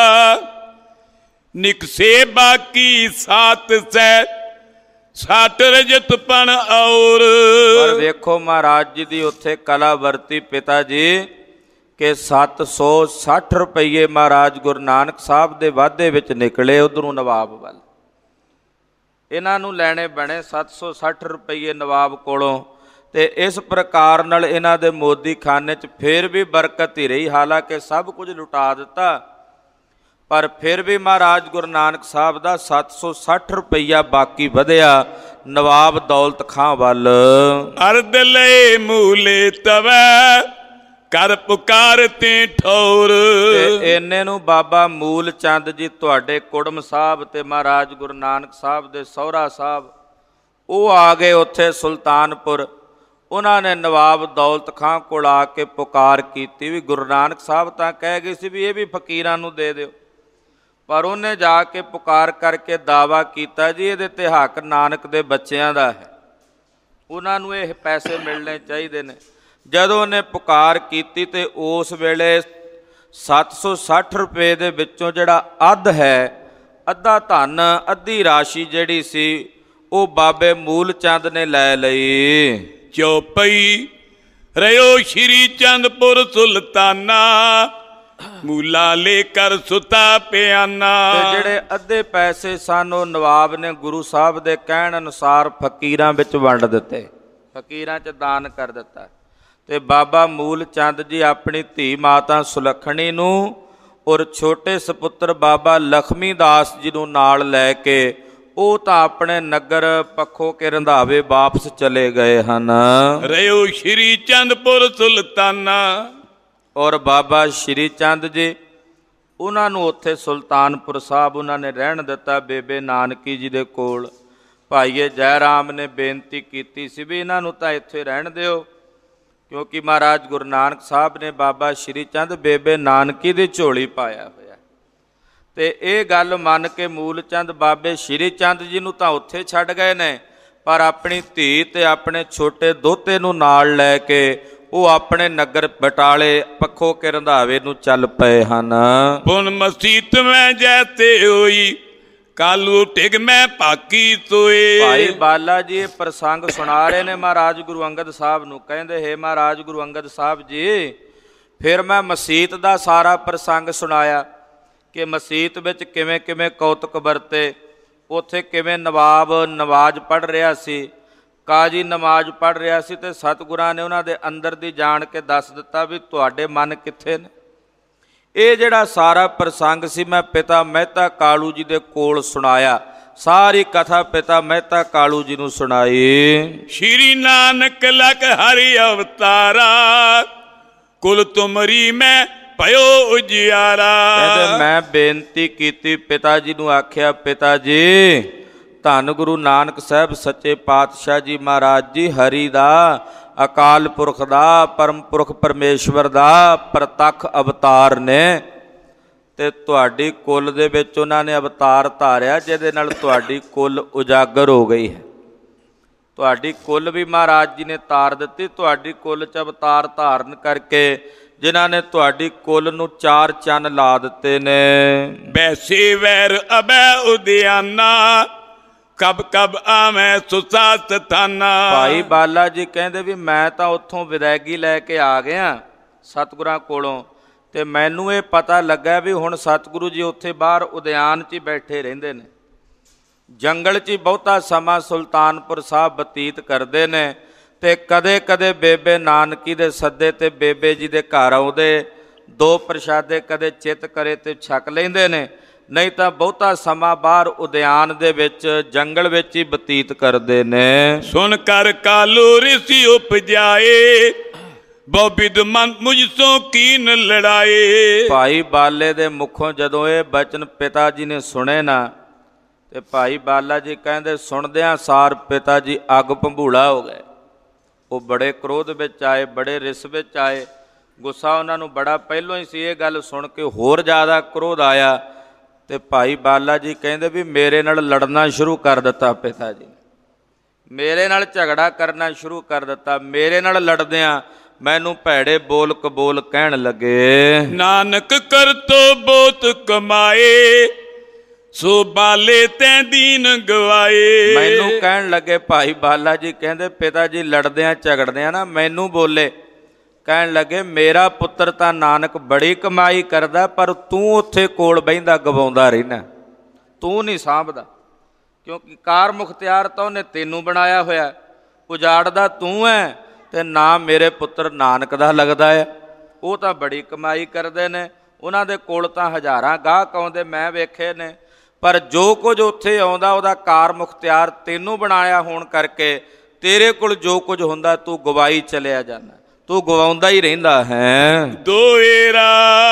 ਨਿਕਸੇ ਬਾਕੀ ਸਾਤ ਸੈ ਸਾਟ ਰਜਤ ਪਣ ਔਰ। ਪਰ ਵੇਖੋ ਮਹਾਰਾਜ ਜੀ ਦੀ ਉੱਥੇ ਕਲਾ ਵਰਤੀ ਪਿਤਾ ਜੀ ਕਿ 760 ਰੁਪਈਏ ਮਹਾਰਾਜ ਗੁਰੂ ਨਾਨਕ ਸਾਹਿਬ ਦੇ ਵਾਧੇ ਵਿੱਚ ਨਿਕਲੇ ਉੱਧਰੋਂ ਨਵਾਬ ਵੱਲ। ਇਹਨਾਂ ਨੂੰ ਲੈਣੇ ਬਣੇ 760 ਰੁਪਈਏ ਨਵਾਬ ਕੋਲੋਂ, ਤੇ ਇਸ ਪ੍ਰਕਾਰ ਨਾਲ ਇਹਨਾਂ ਦੇ ਮੋਦੀ ਖਾਨੇ 'ਚ ਫਿਰ ਵੀ ਬਰਕਤ ਹੀ ਰਹੀ। ਹਾਲਾਂਕਿ ਸਭ ਕੁਝ ਲੁਟਾ ਦਿੱਤਾ, ਪਰ ਫਿਰ ਵੀ ਮਹਾਰਾਜ ਗੁਰੂ ਨਾਨਕ ਸਾਹਿਬ ਦਾ 760 ਰੁਪਈਆ ਬਾਕੀ ਵਧਿਆ ਨਵਾਬ ਦੌਲਤ ਖਾਂ ਵੱਲ। ਅਰਦ ਲੈ ਮੂਲੇ ਤਵੈ ਕਰ ਪੁਕਾਰ ਤੇ ਠੌਰ। ਤੇ ਇੰਨੇ ਨੂੰ ਬਾਬਾ ਮੂਲ ਚੰਦ ਜੀ ਤੁਹਾਡੇ ਕੁੜਮ ਸਾਹਿਬ ਤੇ ਮਹਾਰਾਜ ਗੁਰੂ ਨਾਨਕ ਸਾਹਿਬ ਦੇ ਸਹੁਰਾ ਸਾਹਿਬ ਉਹ ਆ ਗਏ ਉੱਥੇ ਸੁਲਤਾਨਪੁਰ। ਉਹਨਾਂ ਨੇ ਨਵਾਬ ਦੌਲਤ ਖਾਂ ਕੋਲ ਆ ਕੇ ਪੁਕਾਰ ਕੀਤੀ ਵੀ ਗੁਰੂ ਨਾਨਕ ਸਾਹਿਬ ਤਾਂ ਕਹਿ ਗਏ ਸੀ ਵੀ ਇਹ ਵੀ ਫਕੀਰਾਂ ਨੂੰ ਦੇ ਦਿਓ, ਪਰ ਉਹਨੇ ਜਾ ਕੇ ਪੁਕਾਰ ਕਰਕੇ ਦਾਅਵਾ ਕੀਤਾ ਜੀ ਇਹਦੇ 'ਤੇ ਹੱਕ ਨਾਨਕ ਦੇ ਬੱਚਿਆਂ ਦਾ ਹੈ, ਉਹਨਾਂ ਨੂੰ ਇਹ ਪੈਸੇ ਮਿਲਣੇ ਚਾਹੀਦੇ ਨੇ। ਜਦੋਂ ਉਹਨੇ ਪੁਕਾਰ ਕੀਤੀ ਤੇ ਉਸ ਵੇਲੇ 760 ਰੁਪਏ ਦੇ ਵਿੱਚੋਂ ਜਿਹੜਾ ਅੱਧ ਹੈ, ਅੱਧਾ ਧਨ, ਅੱਧੀ ਰਾਸ਼ੀ ਜਿਹੜੀ ਸੀ ਉਹ ਬਾਬੇ ਮੂਲ ਚੰਦ ਨੇ ਲੈ ਲਈ। ਚੌਪਈ ਰਿਓ ਸ਼੍ਰੀ ਚੰਦਪੁਰ ਸੁਲਤਾਨਾ ਮੂਲਾ ਲੈ ਕਰ ਸੁਤਾ ਪਿਆਨਾ। ਤੇ ਜਿਹੜੇ ਅੱਧੇ ਪੈਸੇ ਸਨ ਉਹ ਨਵਾਬ ਨੇ ਗੁਰੂ ਸਾਹਿਬ ਦੇ ਕਹਿਣ ਅਨੁਸਾਰ ਫਕੀਰਾਂ ਵਿੱਚ ਵੰਡ ਦਿੱਤੇ, ਫਕੀਰਾਂ 'ਚ ਦਾਨ ਕਰ ਦਿੱਤਾ। ਤੇ ਬਾਬਾ ਮੂਲ ਚੰਦ ਜੀ ਆਪਣੀ ਧੀ ਮਾਤਾ ਸੁਲੱਖਣੀ ਨੂੰ ਔਰ ਛੋਟੇ ਸਪੁੱਤਰ ਬਾਬਾ ਲਖਮੀ ਦਾਸ ਜੀ ਨੂੰ ਨਾਲ ਲੈ ਕੇ ਉਹ ਤਾਂ ਆਪਣੇ ਨਗਰ ਪੱਖੋ ਕੇ ਰੰਧਾਵੇ ਵਾਪਸ ਚਲੇ ਗਏ ਹਨ। ਰਿਓ ਸ਼੍ਰੀ ਚੰਦਪੁਰ ਸੁਲਤਾਨਾ। ਔਰ ਬਾਬਾ ਸ਼੍ਰੀ ਚੰਦ ਜੀ ਉਹਨਾਂ ਨੂੰ ਉੱਥੇ ਸੁਲਤਾਨਪੁਰ ਸਾਹਿਬ ਉਹਨਾਂ ਨੇ ਰਹਿਣ ਦਿੱਤਾ ਬੇਬੇ ਨਾਨਕੀ ਜੀ ਦੇ ਕੋਲ। ਭਾਈਏ ਜੈ ਰਾਮ ਨੇ ਬੇਨਤੀ ਕੀਤੀ ਸੀ ਵੀ ਇਹਨਾਂ ਨੂੰ ਤਾਂ ਇੱਥੇ ਰਹਿਣ ਦਿਓ, ਕਿਉਂਕਿ ਮਹਾਰਾਜ ਗੁਰੂ ਨਾਨਕ ਸਾਹਿਬ ਨੇ ਬਾਬਾ ਸ਼੍ਰੀ ਚੰਦ ਬੇਬੇ ਨਾਨਕੀ ਦੀ ਝੋਲੀ ਪਾਇਆ ਹੋਇਆ। ਤੇ ਇਹ ਗੱਲ ਮੰਨ ਕੇ ਮੂਲ ਚੰਦ ਬਾਬੇ ਸ਼੍ਰੀ ਚੰਦ ਜੀ ਨੂੰ ਤਾਂ ਉੱਥੇ ਛੱਡ ਗਏ ਨੇ, ਪਰ ਆਪਣੀ ਧੀ ਤੇ ਆਪਣੇ ਛੋਟੇ ਦੋਤੇ ਨੂੰ ਨਾਲ ਲੈ ਕੇ ਉਹ ਆਪਣੇ ਨਗਰ ਬਟਾਲੇ ਪੱਖੋ ਕੇ ਰੰਧਾਵੇ ਨੂੰ ਚੱਲ ਪਏ ਹਨ। ਪੁਨ ਮਸੀਤ ਮੈਂ ਜੈਤੇ ਹੋਈ ਕਾਲੂ ਟਿਗ ਮੈਂ ਪਾਕੀ ਤੋਏ। ਭਾਈ ਬਾਲਾ ਜੀ ਇਹ ਪ੍ਰਸੰਗ ਸੁਣਾ ਰਹੇ ਨੇ ਮਹਾਰਾਜ ਗੁਰੂ ਅੰਗਦ ਸਾਹਿਬ ਨੂੰ। ਕਹਿੰਦੇ ਹੈ ਮਹਾਰਾਜ ਗੁਰੂ ਅੰਗਦ ਸਾਹਿਬ ਜੀ, ਫਿਰ ਮੈਂ ਮਸੀਤ ਦਾ ਸਾਰਾ ਪ੍ਰਸੰਗ ਸੁਣਾਇਆ ਕਿ ਮਸੀਤ ਵਿੱਚ ਕਿਵੇਂ ਕਿਵੇਂ ਕੌਤਕ ਵਰਤੇ, ਉੱਥੇ ਕਿਵੇਂ ਨਵਾਬ ਨਮਾਜ਼ ਪੜ੍ਹ ਰਿਹਾ ਸੀ, ਕਾਜੀ ਨਮਾਜ਼ ਪੜ੍ਹ ਰਿਹਾ ਸੀ, ਤੇ ਸਤਿਗੁਰਾਂ ਨੇ ਉਹਨਾਂ ਦੇ ਅੰਦਰ ਦੀ ਜਾਣ ਕੇ ਦੱਸ ਦਿੱਤਾ ਵੀ ਤੁਹਾਡੇ ਮਨ ਕਿੱਥੇ ਨੇ। ਇਹ ਜਿਹੜਾ ਸਾਰਾ ਪ੍ਰਸੰਗ ਸੀ ਮੈਂ ਪਿਤਾ ਮਹਿਤਾ ਕਾਲੂ ਜੀ ਦੇ ਕੋਲ ਸੁਣਾਇਆ। ਸਾਰੀ ਕਥਾ ਪਿਤਾ ਮਹਿਤਾ ਕਾਲੂ ਜੀ ਨੂੰ ਸੁਣਾਈ। ਸ਼੍ਰੀ ਨਾਨਕ ਲਖ ਹਰਿ ਅਵਤਾਰਾ ਕੁਲ ਤੁਮਰੀ ਮੈਂ ਭਇਓ ਉਜਿਆਰਾ। ਕਹਿੰਦੇ ਮੈਂ ਬੇਨਤੀ ਕੀਤੀ ਪਿਤਾ ਜੀ ਨੂੰ, ਆਖਿਆ ਪਿਤਾ ਜੀ ਧੰਨ ਗੁਰੂ ਨਾਨਕ ਸਾਹਿਬ ਸੱਚੇ ਪਾਤਸ਼ਾਹ ਜੀ ਮਹਾਰਾਜ ਜੀ ਹਰੀ ਦਾ, ਅਕਾਲ ਪੁਰਖ ਦਾ, ਪਰਮ ਪੁਰਖ ਪਰਮੇਸ਼ਵਰ ਦਾ ਪ੍ਰਤੱਖ ਅਵਤਾਰ ਨੇ, ਤੇ ਤੁਹਾਡੀ ਕੁੱਲ ਦੇ ਵਿੱਚ ਉਹਨਾਂ ਨੇ ਅਵਤਾਰ ਧਾਰਿਆ, ਜਿਹਦੇ ਨਾਲ ਤੁਹਾਡੀ ਕੁੱਲ ਉਜਾਗਰ ਹੋ ਗਈ ਹੈ। ਤੁਹਾਡੀ ਕੁੱਲ ਵੀ ਮਹਾਰਾਜ ਜੀ ਨੇ ਤਾਰ ਦਿੱਤੀ। ਤੁਹਾਡੀ ਕੁੱਲ 'ਚ ਅਵਤਾਰ ਧਾਰਨ ਕਰਕੇ ਜਿਨ੍ਹਾਂ ਨੇ ਤੁਹਾਡੀ ਕੁੱਲ ਨੂੰ 4 ਚੰਨ ਲਾ ਦਿੱਤੇ ਨੇ। ਵੈਸੇ ਵੈਰ ਅਬੈ ਉਦਿਆਨਾ, ਕਬ ਕਬ ਆਵੇਂ ਸੁਸਾਤ ਥਾਨਾ। ਭਾਈ ਬਾਲਾ ਜੀ ਕਹਿੰਦੇ ਵੀ ਮੈਂ ਤਾਂ ਉੱਥੋਂ ਵਿਦਾਇਗੀ ਲੈ ਕੇ ਆ ਗਿਆ ਸਤਿਗੁਰਾਂ ਕੋਲੋਂ, ਤੇ ਮੈਨੂੰ ਇਹ ਪਤਾ ਲੱਗਾ ਵੀ ਹੁਣ ਸਤਿਗੁਰੂ ਜੀ ਉੱਥੇ ਬਾਹਰ ਉਦਿਆਨ 'ਚ ਹੀ ਬੈਠੇ ਰਹਿੰਦੇ ਨੇ, ਜੰਗਲ 'ਚ ਹੀ ਬਹੁਤਾ ਸਮਾਂ ਸੁਲਤਾਨਪੁਰ ਸਾਹਿਬ ਬਤੀਤ ਕਰਦੇ ਨੇ। ਤੇ ਕਦੇ ਕਦੇ ਬੇਬੇ ਨਾਨਕੀ ਦੇ ਸੱਦੇ ਤੇ ਬੇਬੇ ਜੀ ਦੇ ਘਰ ਆਉਂਦੇ, 2 ਪ੍ਰਸ਼ਾਦੇ ਕਦੇ ਚਿੱਤ ਕਰੇ ਤੇ ਛਕ ਲੈਂਦੇ ਨੇ, ਨਹੀਂ ਤਾਂ ਬਹੁਤਾ ਸਮਾਂ ਬਾਹਰ ਉਦਿਆਨ ਦੇ ਵਿੱਚ ਜੰਗਲ ਵਿੱਚ ਹੀ ਬਤੀਤ ਕਰਦੇ ਨੇ। ਸੁਣ ਕਰ ਕਾਲੂ ਰਿਸ਼ੀ ਉਪਜਾਏ, ਬਹੁ ਬਿਦ ਮਨ ਮੁਝ ਸੋ ਕੀਨ ਲੜਾਏ। ਭਾਈ ਬਾਲੇ ਦੇ ਮੁਖੋਂ ਜਦੋਂ ਇਹ ਬਚਨ ਪਿਤਾ ਜੀ ਨੇ ਸੁਣੇ ਨਾ, ਤੇ ਭਾਈ ਬਾਲਾ ਜੀ ਕਹਿੰਦੇ ਸੁਣਦਿਆਂ ਸਾਰ ਪਿਤਾ ਜੀ ਅੱਗ ਭੰਬੂੜਾ ਹੋ ਗਏ। ਉਹ ਬੜੇ ਕ੍ਰੋਧ ਵਿੱਚ ਆਏ, ਬੜੇ ਰਿਸ ਵਿੱਚ ਆਏ। ਗੁੱਸਾ ਉਹਨਾਂ ਨੂੰ ਬੜਾ ਪਹਿਲੋਂ ਹੀ ਸੀ, ਇਹ ਗੱਲ ਸੁਣ ਕੇ ਹੋਰ ਜ਼ਿਆਦਾ ਕ੍ਰੋਧ ਆਇਆ। ਤੇ ਭਾਈ ਬਾਲਾ ਜੀ ਕਹਿੰਦੇ ਵੀ ਮੇਰੇ ਨਾਲ ਲੜਨਾ ਸ਼ੁਰੂ ਕਰ ਦਿੱਤਾ ਪਿਤਾ ਜੀ, ਮੇਰੇ ਨਾਲ ਝਗੜਾ ਕਰਨਾ ਸ਼ੁਰੂ ਕਰ ਦਿੱਤਾ। ਮੇਰੇ ਨਾਲ ਲੜਦਿਆਂ ਮੈਨੂੰ ਭੈੜੇ ਬੋਲ ਕਬੋਲ ਕਹਿਣ ਲੱਗੇ। ਨਾਨਕ ਕਰਤੋ ਬਹੁਤ ਕਮਾਏ, ਸੋ ਬਾਲੇ ਤੈਂ ਦੀਨ ਗਵਾਏ। ਮੈਨੂੰ ਕਹਿਣ ਲੱਗੇ, ਭਾਈ ਬਾਲਾ ਜੀ ਕਹਿੰਦੇ ਪਿਤਾ ਜੀ ਲੜਦਿਆਂ ਝਗੜਦਿਆਂ ਨਾ ਮੈਨੂੰ ਬੋਲੇ, ਕਹਿਣ ਲੱਗੇ ਮੇਰਾ ਪੁੱਤਰ ਤਾਂ ਨਾਨਕ ਬੜੀ ਕਮਾਈ ਕਰਦਾ, ਪਰ ਤੂੰ ਉੱਥੇ ਕੋਲ ਬਹਿੰਦਾ ਗਵਾਉਂਦਾ ਰਹਿਣਾ, ਤੂੰ ਨਹੀਂ ਸਾਂਭਦਾ, ਕਿਉਂਕਿ ਕਾਰ ਮੁਖਤਿਆਰ ਤਾਂ ਉਹਨੇ ਤੈਨੂੰ ਬਣਾਇਆ ਹੋਇਆ, ਉਜਾੜਦਾ ਤੂੰ ਹੈ, ਤੇ ਨਾ ਮੇਰੇ ਪੁੱਤਰ ਨਾਨਕ ਦਾ ਲੱਗਦਾ ਹੈ। ਉਹ ਤਾਂ ਬੜੀ ਕਮਾਈ ਕਰਦੇ ਨੇ, ਉਹਨਾਂ ਦੇ ਕੋਲ ਤਾਂ ਹਜ਼ਾਰਾਂ ਗਾਹਕ ਆਉਂਦੇ, ਮੈਂ ਵੇਖੇ ਨੇ, ਪਰ ਜੋ ਕੁਝ ਉੱਥੇ ਆਉਂਦਾ ਉਹਦਾ ਕਾਰ ਮੁਖਤਿਆਰ ਤੈਨੂੰ ਬਣਾਇਆ ਹੋਣ ਕਰਕੇ ਤੇਰੇ ਕੋਲ ਜੋ ਕੁਝ ਹੁੰਦਾ ਤੂੰ ਗਵਾਈ ਚਲਿਆ ਜਾਂਦਾ, ਤੂੰ ਗਵਾਉਂਦਾ ਹੀ ਰਹਿੰਦਾ ਹੈ। ਦੋਏਰਾ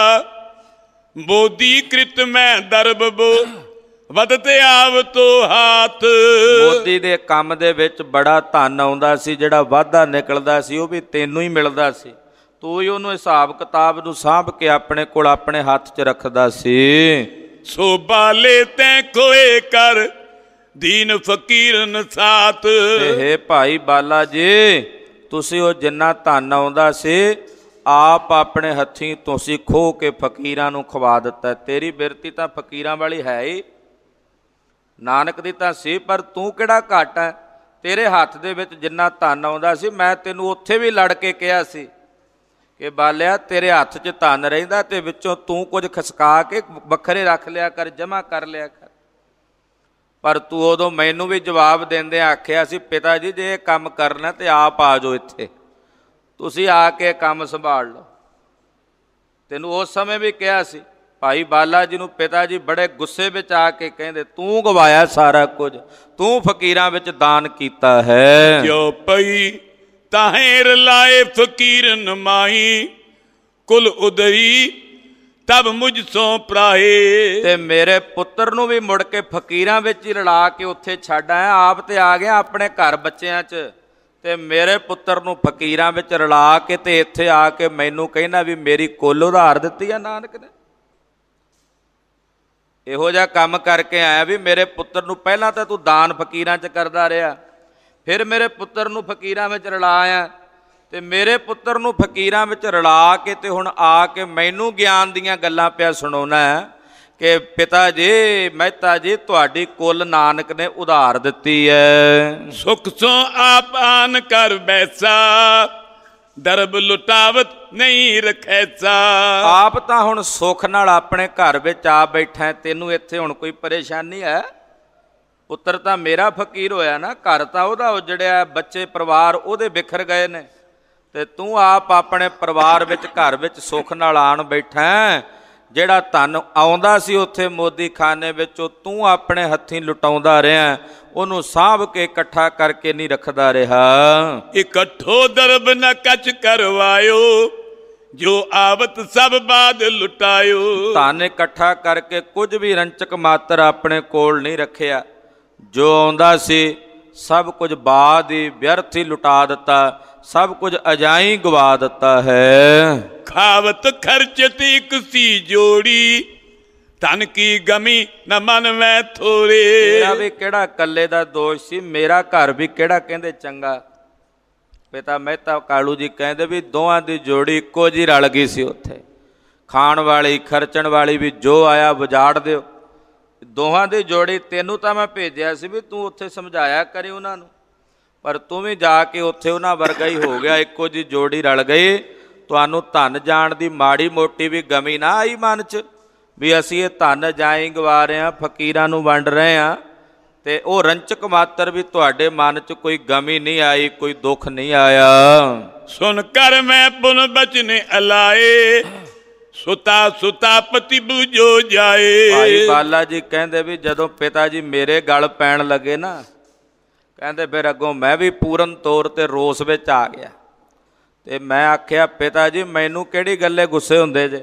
ਬੋਧੀ ਕ੍ਰਿਤ ਮੈਂ ਦਰਬ ਬੋ ਵਧਤੇ ਆਵ ਤੋ ਹਾਥ। ਮੋਦੀ ਦੇ ਕੰਮ ਦੇ ਵਿੱਚ ਬੜਾ ਧਨ ਆਉਂਦਾ ਸੀ, ਜਿਹੜਾ ਵਾਧਾ ਨਿਕਲਦਾ ਸੀ ਉਹ ਵੀ ਤੈਨੂੰ ਹੀ ਮਿਲਦਾ ਸੀ, ਤੂੰ ਹੀ ਉਹਨੂੰ ਹਿਸਾਬ ਕਿਤਾਬ ਨੂੰ ਸਾਂਭ ਕੇ ਆਪਣੇ ਕੋਲ ਆਪਣੇ ਹੱਥ 'ਚ ਰੱਖਦਾ ਸੀ। ਸੋ ਬਾਲੇ ਤੈਂ ਖੋਏ ਕਰ ਦੀਨ ਫਕੀਰਨ ਸਾਥ। ਤੇ ਹੇ ਭਾਈ ਬਾਲਾ ਜੀ, ਤੁਸੀਂ ਉਹ ਜਿੰਨਾ ਧਨ ਆਉਂਦਾ ਸੀ ਆਪ ਆਪਣੇ ਹੱਥੀਂ ਤੁਸੀਂ ਖੋਹ ਕੇ ਫਕੀਰਾਂ ਨੂੰ ਖਵਾ ਦਿੱਤਾ। ਤੇਰੀ ਬਿਰਤੀ ਤਾਂ ਫਕੀਰਾਂ ਵਾਲੀ ਹੈ ਹੀ, ਨਾਨਕ ਦੀ ਤਾਂ ਸੀ, ਪਰ ਤੂੰ ਕਿਹੜਾ ਘੱਟ ਹੈ। ਤੇਰੇ ਹੱਥ ਦੇ ਵਿੱਚ ਜਿੰਨਾ ਧਨ ਆਉਂਦਾ ਸੀ, ਮੈਂ ਤੈਨੂੰ ਉੱਥੇ ਵੀ ਲੜ ਕੇ ਕਿਹਾ ਸੀ ਕਿ ਬਾਲਿਆ ਤੇਰੇ ਹੱਥ 'ਚ ਧਨ ਰਹਿੰਦਾ ਤੇ ਵਿੱਚੋਂ ਤੂੰ ਕੁਝ ਖਸਕਾ ਕੇ ਵੱਖਰੇ ਰੱਖ ਲਿਆ ਕਰ, ਜਮ੍ਹਾਂ ਕਰ ਲਿਆ ਕਰ, ਪਰ ਤੂੰ ਉਦੋਂ ਮੈਨੂੰ ਵੀ ਜਵਾਬ ਦਿੰਦੇ ਆਖਿਆ ਸੀ ਪਿਤਾ ਜੀ ਜੇ ਇਹ ਕੰਮ ਕਰਨਾ ਤੇ ਆਪ ਆ ਜਾਓ ਇੱਥੇ, ਤੁਸੀਂ ਆ ਕੇ ਕੰਮ ਸੰਭਾਲ ਲਓ। ਤੈਨੂੰ ਉਸ ਸਮੇਂ ਵੀ ਕਿਹਾ ਸੀ। ਭਾਈ ਬਾਲਾ ਜੀ ਨੂੰ ਪਿਤਾ ਜੀ ਬੜੇ ਗੁੱਸੇ ਵਿੱਚ ਆ ਕੇ ਕਹਿੰਦੇ ਤੂੰ ਗਵਾਇਆ ਸਾਰਾ ਕੁਝ, ਤੂੰ ਫਕੀਰਾਂ ਵਿੱਚ ਦਾਨ ਕੀਤਾ ਹੈ। ਜੋ ਪਈ ਤਾਹੇ ਰਲਾਏ ਫਕੀਰਨ ਮਾਹੀ, ਕੁਲ ਉਦਈ ਤਬ ਮੁਝ ਸੋ ਪ੍ਰਾਹੇ। ਤੇ ਮੇਰੇ ਪੁੱਤਰ ਨੂੰ ਵੀ ਮੁੜ ਕੇ ਫਕੀਰਾਂ ਵਿੱਚ ਹੀ ਰਲਾ ਕੇ ਉੱਥੇ ਛੱਡ ਆਇਆ, ਆਪ ਤੇ ਆ ਗਿਆ ਆਪਣੇ ਘਰ ਬੱਚਿਆਂ 'ਚ, ਤੇ ਮੇਰੇ ਪੁੱਤਰ ਨੂੰ ਫਕੀਰਾਂ ਵਿੱਚ ਰਲਾ ਕੇ ਤੇ ਇੱਥੇ ਆ ਕੇ ਮੈਨੂੰ ਕਹਿੰਦਾ ਵੀ ਮੇਰੀ ਕੁੱਲ ਉਧਾਰ ਦਿੱਤੀ ਆ ਨਾਨਕ ਨੇ। ਇਹੋ ਜਿਹਾ ਕੰਮ ਕਰਕੇ ਆਇਆ ਵੀ ਮੇਰੇ ਪੁੱਤਰ ਨੂੰ ਪਹਿਲਾਂ ਤਾਂ ਤੂੰ ਦਾਨ ਫਕੀਰਾਂ 'ਚ ਕਰਦਾ ਰਿਹਾ, ਫਿਰ ਮੇਰੇ ਪੁੱਤਰ ਨੂੰ ਫਕੀਰਾਂ ਵਿੱਚ ਰਲਾਇਆ, ਤੇ ਮੇਰੇ ਪੁੱਤਰ ਨੂੰ ਫਕੀਰਾਂ ਵਿੱਚ ਰਲਾ ਕੇ ਤੇ ਹੁਣ ਆ ਕੇ ਮੈਨੂੰ ਗਿਆਨ ਦੀਆਂ ਗੱਲਾਂ ਪਿਆ ਸੁਣਾਉਣਾ ਕਿ ਪਿਤਾ ਜੀ ਮਹਿਤਾ ਜੀ ਤੁਹਾਡੀ ਕੁੱਲ ਨਾਨਕ ਨੇ ਉਧਾਰ ਦਿੱਤੀ ਹੈ। ਸੁਖ ਸੋ ਆਪ ਆਨ ਕਰ ਬੈਸਾ, ਦਰਬ ਲੁਟਾਵਤ ਨਹੀਂ ਰਖੈਸਾ। ਆਪ ਤਾਂ ਹੁਣ ਸੁੱਖ ਨਾਲ ਆਪਣੇ ਘਰ ਵਿੱਚ ਆ ਬੈਠਾ, ਤੈਨੂੰ ਇੱਥੇ ਹੁਣ ਕੋਈ ਪਰੇਸ਼ਾਨੀ ਹੈ? ਪੁੱਤਰ ਤਾਂ ਮੇਰਾ ਫਕੀਰ ਹੋਇਆ ਨਾ, ਘਰ ਤਾਂ ਉਹਦਾ ਉਜੜਿਆ, ਬੱਚੇ ਪਰਿਵਾਰ ਉਹਦੇ ਬਿਖਰ ਗਏ ਨੇ, ਤੇ ਤੂੰ ਆਪ ਆਪਣੇ ਪਰਿਵਾਰ ਵਿੱਚ ਘਰ ਵਿੱਚ ਸੁੱਖ ਨਾਲ ਆਣ ਬੈਠਾ। ਜਿਹੜਾ ਧਨ ਆਉਂਦਾ ਸੀ ਉੱਥੇ ਮੋਦੀ ਖਾਨੇ ਵਿੱਚ ਉਹ ਤੂੰ ਆਪਣੇ ਹੱਥੀਂ ਲੁਟਾਉਂਦਾ ਰਿਹਾ, ਉਹਨੂੰ ਸਾਂਭ ਕੇ ਇਕੱਠਾ ਕਰਕੇ ਨਹੀਂ ਰੱਖਦਾ ਰਿਹਾ। ਇਕੱਠੋ ਦਰਬ ਨ ਕਛ ਕਰਵਾਇਓ, ਜੋ ਆਵਤ ਸਭ ਬਾਦ ਲੁਟਾਇਓ। ਧਨ ਇਕੱਠਾ ਕਰਕੇ ਕੁਝ ਵੀ ਰੰਚਕ ਮਾਤਰ ਆਪਣੇ ਕੋਲ ਨਹੀਂ ਰੱਖਿਆ, ਜੋ ਆਉਂਦਾ ਸੀ ਸਭ ਕੁਝ ਬਾਦ ਹੀ ਵਿਅਰਥ ਹੀ ਲੁਟਾ ਦਿੱਤਾ, ਸਭ ਕੁਝ ਅਜਾਈ ਗਵਾ ਦਿੱਤਾ ਹੈ। ਖਾਵਤ ਖਰਚਤ ਇੱਕ ਸੀ ਜੋੜੀ, ਧਨ ਕੀ ਗਮੀ ਨ ਮਨ ਮੈਂ ਥੋਰੇ। ਤੇਰਾ ਵੀ ਕਿਹੜਾ ਇਕੱਲੇ ਦਾ ਦੋਸ਼ ਸੀ, ਮੇਰਾ ਘਰ ਵੀ ਕਿਹੜਾ ਕਹਿੰਦੇ ਚੰਗਾ। ਪਿਤਾ ਮਹਿਤਾ ਕਾਲੂ ਜੀ ਕਹਿੰਦੇ ਵੀ ਦੋਵਾਂ ਦੀ ਜੋੜੀ ਇੱਕੋ ਜਿਹੀ ਰਲ ਗਈ ਸੀ ਉੱਥੇ, ਖਾਣ ਵਾਲੀ ਖਰਚਣ ਵਾਲੀ ਵੀ, ਜੋ ਆਇਆ ਵਿਜਾੜ ਦਿਓ। ਦੋਹਾਂ ਦੀ ਜੋੜੀ, ਤੈਨੂੰ ਤਾਂ ਮੈਂ ਭੇਜਿਆ ਸੀ ਵੀ ਤੂੰ ਉੱਥੇ ਸਮਝਾਇਆ ਕਰੀ ਉਹਨਾਂ ਨੂੰ, ਪਰ ਤੂੰ ਵੀ ਜਾ ਕੇ ਉੱਥੇ ਉਹਨਾਂ ਵਰਗਾ ਹੀ ਹੋ ਗਿਆ, ਇੱਕੋ ਜਿਹੀ ਜੋੜੀ ਰਲ ਗਈ। ਤੁਹਾਨੂੰ ਧਨ ਜਾਣ ਦੀ ਮਾੜੀ ਮੋਟੀ ਵੀ ਗਮੀ ਨਾ ਆਈ ਮਨ 'ਚ ਵੀ ਅਸੀਂ ਇਹ ਧਨ ਜਾਈ ਗਵਾ ਰਹੇ ਹਾਂ, ਫਕੀਰਾਂ ਨੂੰ ਵੰਡ ਰਹੇ ਹਾਂ, ਤੇ ਉਹ ਰੰਚਕ ਮਾਤਰ ਵੀ ਤੁਹਾਡੇ ਮਨ 'ਚ ਕੋਈ ਗਮੀ ਨਹੀਂ ਆਈ, ਕੋਈ ਦੁੱਖ ਨਹੀਂ ਆਇਆ। ਸੁਣ ਕਰ ਮੈਂ ਪੁਨ ਬਚਨੇ ਅਲਾਏ, ਸੁਤਾ ਸੁਤਾ ਪਤੀ ਬੂਝੋ ਜਾਏ। ਭਾਈ ਬਾਲਾ ਜੀ ਕਹਿੰਦੇ ਵੀ ਜਦੋਂ ਪਿਤਾ ਜੀ ਮੇਰੇ ਗਲ ਪੈਣ ਲੱਗੇ ਨਾ, ਕਹਿੰਦੇ ਫਿਰ ਅੱਗੋਂ ਮੈਂ ਵੀ ਪੂਰਨ ਤੌਰ 'ਤੇ ਰੋਸ ਵਿੱਚ ਆ ਗਿਆ, ਤੇ ਮੈਂ ਆਖਿਆ ਪਿਤਾ ਜੀ ਮੈਨੂੰ ਕਿਹੜੀ ਗੱਲੇ ਗੁੱਸੇ ਹੁੰਦੇ ਜੇ,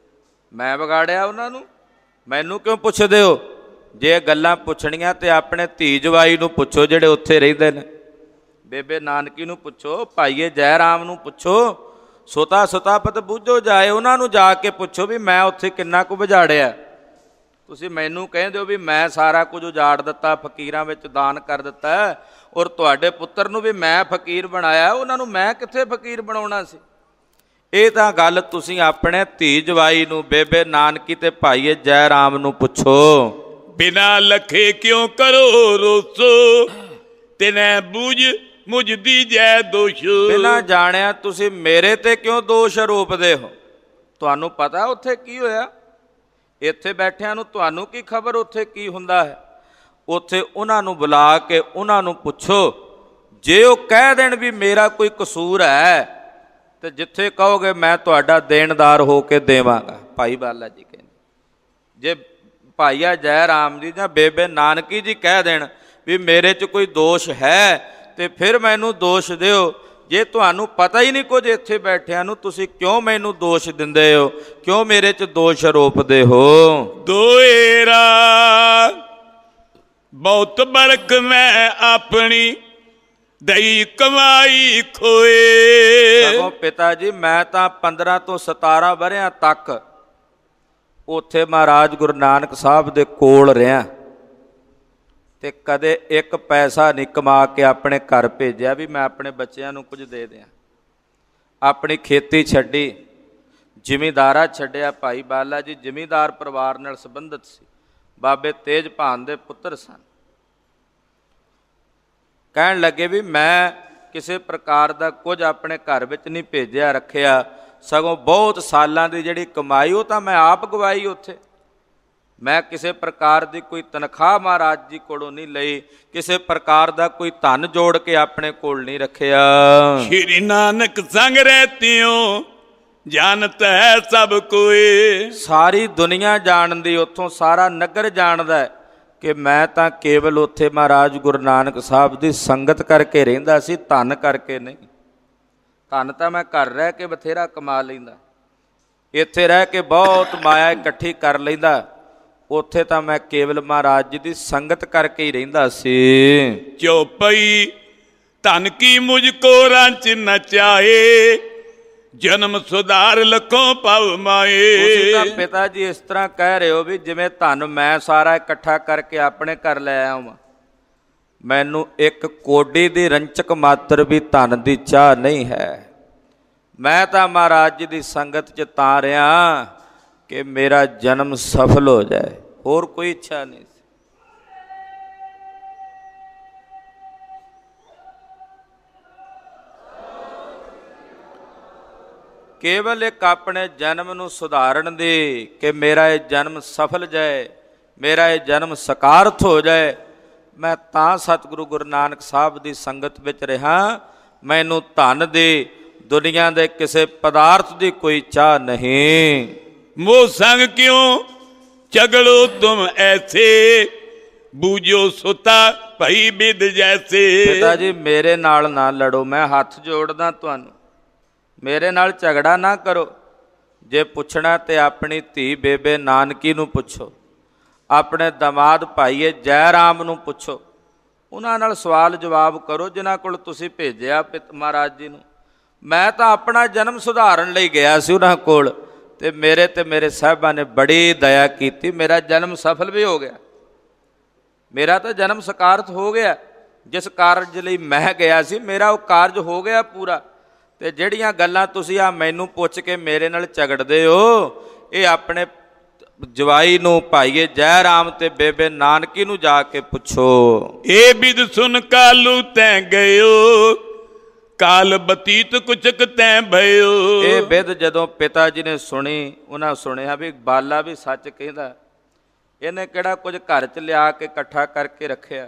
ਮੈਂ ਵਿਗਾੜਿਆ ਉਹਨਾਂ ਨੂੰ, ਮੈਨੂੰ ਕਿਉਂ ਪੁੱਛਦੇ ਹੋ? ਜੇ ਗੱਲਾਂ ਪੁੱਛਣੀਆਂ ਤੇ ਆਪਣੇ ਧੀ ਜਵਾਈ ਨੂੰ ਪੁੱਛੋ ਜਿਹੜੇ ਉੱਥੇ ਰਹਿੰਦੇ ਨੇ, ਬੇਬੇ ਨਾਨਕੀ ਨੂੰ ਪੁੱਛੋ, ਭਾਈਏ ਜੈ ਰਾਮ ਨੂੰ ਪੁੱਛੋ, ਸੁਤਾ ਸੁਤਾਪਤ ਬੂਝੋ ਜਾਏ, ਉਹਨਾਂ ਨੂੰ ਜਾ ਕੇ ਪੁੱਛੋ ਵੀ ਮੈਂ ਉੱਥੇ ਕਿੰਨਾ ਕੁ ਵਿਝਾੜਿਆ। ਤੁਸੀਂ ਮੈਨੂੰ ਕਹਿੰਦੇ ਹੋ ਵੀ ਮੈਂ ਸਾਰਾ ਕੁਝ ਉਜਾੜ ਦਿੱਤਾ, ਫਕੀਰਾਂ ਵਿੱਚ ਦਾਨ ਕਰ ਦਿੱਤਾ, ਔਰ ਤੁਹਾਡੇ ਪੁੱਤਰ ਨੂੰ ਵੀ ਮੈਂ ਫਕੀਰ ਬਣਾਇਆ, ਉਹਨਾਂ ਨੂੰ ਮੈਂ ਕਿੱਥੇ ਫਕੀਰ ਬਣਾਉਣਾ ਸੀ? ਇਹ ਤਾਂ ਗੱਲ ਤੁਸੀਂ ਆਪਣੇ ਧੀ ਜਵਾਈ ਨੂੰ, ਬੇਬੇ ਨਾਨਕੀ ਤੇ ਭਾਈਏ ਜੈ ਰਾਮ ਨੂੰ ਪੁੱਛੋ। ਬਿਨਾ ਲਖੇ ਕਿਉਂ ਕਰੋ ਰੋਸੋ, ਤਿਨੈ ਬੂਝ ਮੁਝ ਦੀਜੈ ਦੋਸ਼। ਬਿਨਾ ਜਾਣਿਆ ਤੁਸੀਂ ਮੇਰੇ ਤੇ ਕਿਉਂ ਦੋਸ਼ ਆਰੋਪਦੇ ਹੋ? ਤੁਹਾਨੂੰ ਪਤਾ ਉੱਥੇ ਕੀ ਹੋਇਆ? ਇੱਥੇ ਬੈਠਿਆਂ ਨੂੰ ਤੁਹਾਨੂੰ ਕੀ ਖਬਰ ਉੱਥੇ ਕੀ ਹੁੰਦਾ ਹੈ? ਉੱਥੇ ਉਹਨਾਂ ਨੂੰ ਬੁਲਾ ਕੇ ਉਹਨਾਂ ਨੂੰ ਪੁੱਛੋ, ਜੇ ਉਹ ਕਹਿ ਦੇਣ ਵੀ ਮੇਰਾ ਕੋਈ ਕਸੂਰ ਹੈ, ਤੇ ਜਿੱਥੇ ਕਹੋਗੇ ਮੈਂ ਤੁਹਾਡਾ ਦੇਣਦਾਰ ਹੋ ਕੇ ਦੇਵਾਂਗਾ। ਭਾਈ ਬਾਲਾ ਜੀ ਕਹਿੰਦੇ ਜੇ ਭਾਈਆ ਜੈ ਰਾਮ ਜੀ ਜਾਂ ਬੇਬੇ ਨਾਨਕੀ ਜੀ ਕਹਿ ਦੇਣ ਵੀ ਮੇਰੇ 'ਚ ਕੋਈ ਦੋਸ਼ ਹੈ, ਤੇ ਫਿਰ ਮੈਨੂੰ ਦੋਸ਼ ਦਿਓ। ਜੇ ਤੁਹਾਨੂੰ ਪਤਾ ਹੀ ਨਹੀਂ ਕੁਝ ਇੱਥੇ ਬੈਠਿਆਂ ਨੂੰ, ਤੁਸੀਂ ਕਿਉਂ ਮੈਨੂੰ ਦੋਸ਼ ਦਿੰਦੇ ਹੋ? ਕਿਉਂ ਮੇਰੇ 'ਚ ਦੋਸ਼ ਆਰੋਪਦੇ ਹੋ? ਦੋਏਰਾ ਬਹੁਤ ਬੜਕ ਮੈਂ ਆਪਣੀ ਦਈ ਕਮਾਈ ਖੋਏ। ਸਗੋਂ ਪਿਤਾ ਜੀ ਮੈਂ ਤਾਂ 15 ਤੋਂ 17 ਵਰ੍ਹਿਆਂ ਤੱਕ ਉੱਥੇ ਮਹਾਰਾਜ ਗੁਰੂ ਨਾਨਕ ਸਾਹਿਬ ਦੇ ਕੋਲ ਰਿਹਾ, ਤੇ ਕਦੇ ਇੱਕ ਪੈਸਾ ਨਹੀਂ ਕਮਾ ਕੇ ਆਪਣੇ ਘਰ ਭੇਜਿਆ ਵੀ ਮੈਂ ਆਪਣੇ ਬੱਚਿਆਂ ਨੂੰ ਕੁਝ ਦੇ ਦਿਆਂ। ਆਪਣੀ ਖੇਤੀ ਛੱਡੀ, ਜ਼ਿਮੀਂਦਾਰਾ ਛੱਡਿਆ। ਭਾਈ ਬਾਲਾ ਜੀ ਜ਼ਿਮੀਂਦਾਰ ਪਰਿਵਾਰ ਨਾਲ ਸੰਬੰਧਿਤ ਸੀ, ਬਾਬੇ ਤੇਜ ਭਾਨ ਦੇ ਪੁੱਤਰ ਸਨ। ਕਹਿਣ ਲੱਗੇ ਵੀ ਮੈਂ ਕਿਸੇ ਪ੍ਰਕਾਰ ਦਾ ਕੁਝ ਆਪਣੇ ਘਰ ਵਿੱਚ ਨਹੀਂ ਭੇਜਿਆ ਰੱਖਿਆ, ਸਗੋਂ ਬਹੁਤ ਸਾਲਾਂ ਦੀ ਜਿਹੜੀ ਕਮਾਈ ਉਹ ਤਾਂ ਮੈਂ ਆਪ ਗਵਾਈ ਉੱਥੇ। ਮੈਂ ਕਿਸੇ ਪ੍ਰਕਾਰ ਦੀ ਕੋਈ ਤਨਖਾਹ ਮਹਾਰਾਜ ਜੀ ਕੋਲੋਂ ਨਹੀਂ ਲਈ, ਕਿਸੇ ਪ੍ਰਕਾਰ ਦਾ ਕੋਈ ਧਨ ਜੋੜ ਕੇ ਆਪਣੇ ਕੋਲ ਨਹੀਂ ਰੱਖਿਆ। ਸ਼੍ਰੀ ਨਾਨਕ ਸੰਗ ਰਹਿਤਿਓ ਜਾਣਤ ਹੈ ਸਭ ਕੋਏ। ਸਾਰੀ ਦੁਨੀਆ ਜਾਣਦੀ, ਉੱਥੋਂ ਸਾਰਾ ਨਗਰ ਜਾਣਦਾ ਕਿ ਮੈਂ ਤਾਂ ਕੇਵਲ ਉੱਥੇ ਮਹਾਰਾਜ ਗੁਰੂ ਨਾਨਕ ਸਾਹਿਬ ਦੀ ਸੰਗਤ ਕਰਕੇ ਰਹਿੰਦਾ ਸੀ, ਧਨ ਕਰਕੇ ਨਹੀਂ। ਧਨ ਤਾਂ ਮੈਂ ਘਰ ਰਹਿ ਕੇ ਬਥੇਰਾ ਕਮਾ ਲੈਂਦਾ, ਇੱਥੇ ਰਹਿ ਕੇ ਬਹੁਤ ਮਾਇਆ ਇਕੱਠੀ ਕਰ ਲੈਂਦਾ, ਉੱਥੇ ਤਾਂ ਮੈਂ ਕੇਵਲ ਮਹਾਰਾਜ ਜੀ ਦੀ ਸੰਗਤ ਕਰਕੇ ਹੀ ਰਹਿੰਦਾ ਸੀ। ਚੌਪਈ ਧਨ ਕੀ ਮੁਝ ਕੋ ਰੰਚ ਨਚਾਏ, ਜਨਮ ਸੁਧਾਰ ਲੱਖੋਂ ਭਵ ਮਾਏ। ਤੁਸੀਂ ਤਾਂ ਪਿਤਾ ਜੀ ਇਸ ਤਰ੍ਹਾਂ ਕਹਿ ਰਹੇ ਹੋ ਵੀ ਜਿਵੇਂ ਧਨ ਮੈਂ ਸਾਰਾ ਇਕੱਠਾ ਕਰਕੇ ਆਪਣੇ ਘਰ ਲੈ ਆਵਾਂ। ਮੈਨੂੰ ਇੱਕ ਕੋਡੀ ਦੀ ਰੰਚਕ ਮਾਤਰ ਵੀ ਧਨ ਦੀ ਚਾਹ ਨਹੀਂ ਹੈ। ਮੈਂ ਤਾਂ ਮਹਾਰਾਜ ਜੀ ਦੀ ਸੰਗਤ 'ਚ ਤਾਂ ਰਿਹਾ ਕਿ ਮੇਰਾ ਜਨਮ ਸਫਲ ਹੋ ਜਾਏ, ਹੋਰ ਕੋਈ ਇੱਛਾ ਨਹੀਂ ਸੀ। ਕੇਵਲ ਇੱਕ ਆਪਣੇ ਜਨਮ ਨੂੰ ਸੁਧਾਰਨ ਦੀ ਕਿ ਮੇਰਾ ਇਹ ਜਨਮ ਸਫਲ ਜਾਏ, ਮੇਰਾ ਇਹ ਜਨਮ ਸਕਾਰਤ ਹੋ ਜਾਏ। ਮੈਂ ਤਾਂ ਸਤਿਗੁਰੂ ਗੁਰੂ ਨਾਨਕ ਸਾਹਿਬ ਦੀ ਸੰਗਤ ਵਿੱਚ ਰਿਹਾ। ਮੈਨੂੰ ਧਨ ਦੀ, ਦੁਨੀਆ ਦੇ ਕਿਸੇ ਪਦਾਰਥ ਦੀ ਕੋਈ ਚਾਹ ਨਹੀਂ। ਮੋਹ ਸੰਗ ਕਿਉਂ ਝਗੜੋ ਤੁਮ ਐਸੇ, ਬੂਝੋ ਸੁਤਾ ਭਈ ਬਿਦ ਜੈਸੇ। ਪਿਤਾ ਜੀ ਮੇਰੇ ਨਾਲ ਨਾ ਲੜੋ, ਮੈਂ ਹੱਥ ਜੋੜਦਾ ਤੁਹਾਨੂੰ, ਮੇਰੇ ਨਾਲ ਝਗੜਾ ਨਾ ਕਰੋ। ਜੇ ਪੁੱਛਣਾ ਤੇ ਆਪਣੀ ਧੀ ਬੇਬੇ ਨਾਨਕੀ ਨੂੰ ਪੁੱਛੋ, ਆਪਣੇ ਦਮਾਦ ਭਾਈਏ ਜੈ ਰਾਮ ਨੂੰ ਪੁੱਛੋ, ਉਹਨਾਂ ਨਾਲ ਸਵਾਲ ਜਵਾਬ ਕਰੋ ਜਿਨ੍ਹਾਂ ਕੋਲ ਤੁਸੀਂ ਭੇਜਿਆ ਮਹਾਰਾਜ ਜੀ ਨੂੰ। ਮੈਂ ਤਾਂ ਆਪਣਾ ਜਨਮ ਸੁਧਾਰਨ ਲਈ ਗਿਆ ਸੀ ਉਹਨਾਂ ਕੋਲ, ਤੇ ਮੇਰੇ ਸਾਹਿਬਾਂ ਨੇ ਬੜੀ ਦਇਆ ਕੀਤੀ, ਮੇਰਾ ਜਨਮ ਸਫਲ ਵੀ ਹੋ ਗਿਆ, ਮੇਰਾ ਤਾਂ ਜਨਮ ਸਕਾਰਤ ਹੋ ਗਿਆ, ਜਿਸ ਕਾਰਜ ਲਈ ਮੈਂ ਗਿਆ ਸੀ ਮੇਰਾ ਉਹ ਕਾਰਜ ਹੋ ਗਿਆ ਪੂਰਾ। ਤੇ ਜਿਹੜੀਆਂ ਗੱਲਾਂ ਤੁਸੀਂ ਆ ਮੈਨੂੰ ਪੁੱਛ ਕੇ ਮੇਰੇ ਨਾਲ ਝਗੜਦੇ ਹੋ, ਇਹ ਆਪਣੇ ਜਵਾਈ ਨੂੰ ਭਾਈਏ ਜੈ ਰਾਮ ਤੇ ਬੇਬੇ ਨਾਨਕੀ ਨੂੰ ਜਾ ਕੇ ਪੁੱਛੋ। ਇਹ ਬਿਦ ਸੁਨ ਕਾਲੂ ਤੈਂ ਗਇਓ, ਕਾਲ ਬਤੀਤ ਕੁਚਕ ਤੈਂ ਭਇਓ। ਇਹ ਬਿਦ ਜਦੋਂ ਪਿਤਾ ਜੀ ਨੇ ਸੁਣੀ, ਉਹਨਾਂ ਸੁਣਿਆ ਵੀ ਬਾਲਾ ਵੀ ਸੱਚ ਕਹਿੰਦਾ, ਇਹਨੇ ਕਿਹੜਾ ਕੁਝ ਘਰ 'ਚ ਲਿਆ ਕੇ ਇਕੱਠਾ ਕਰਕੇ ਰੱਖਿਆ,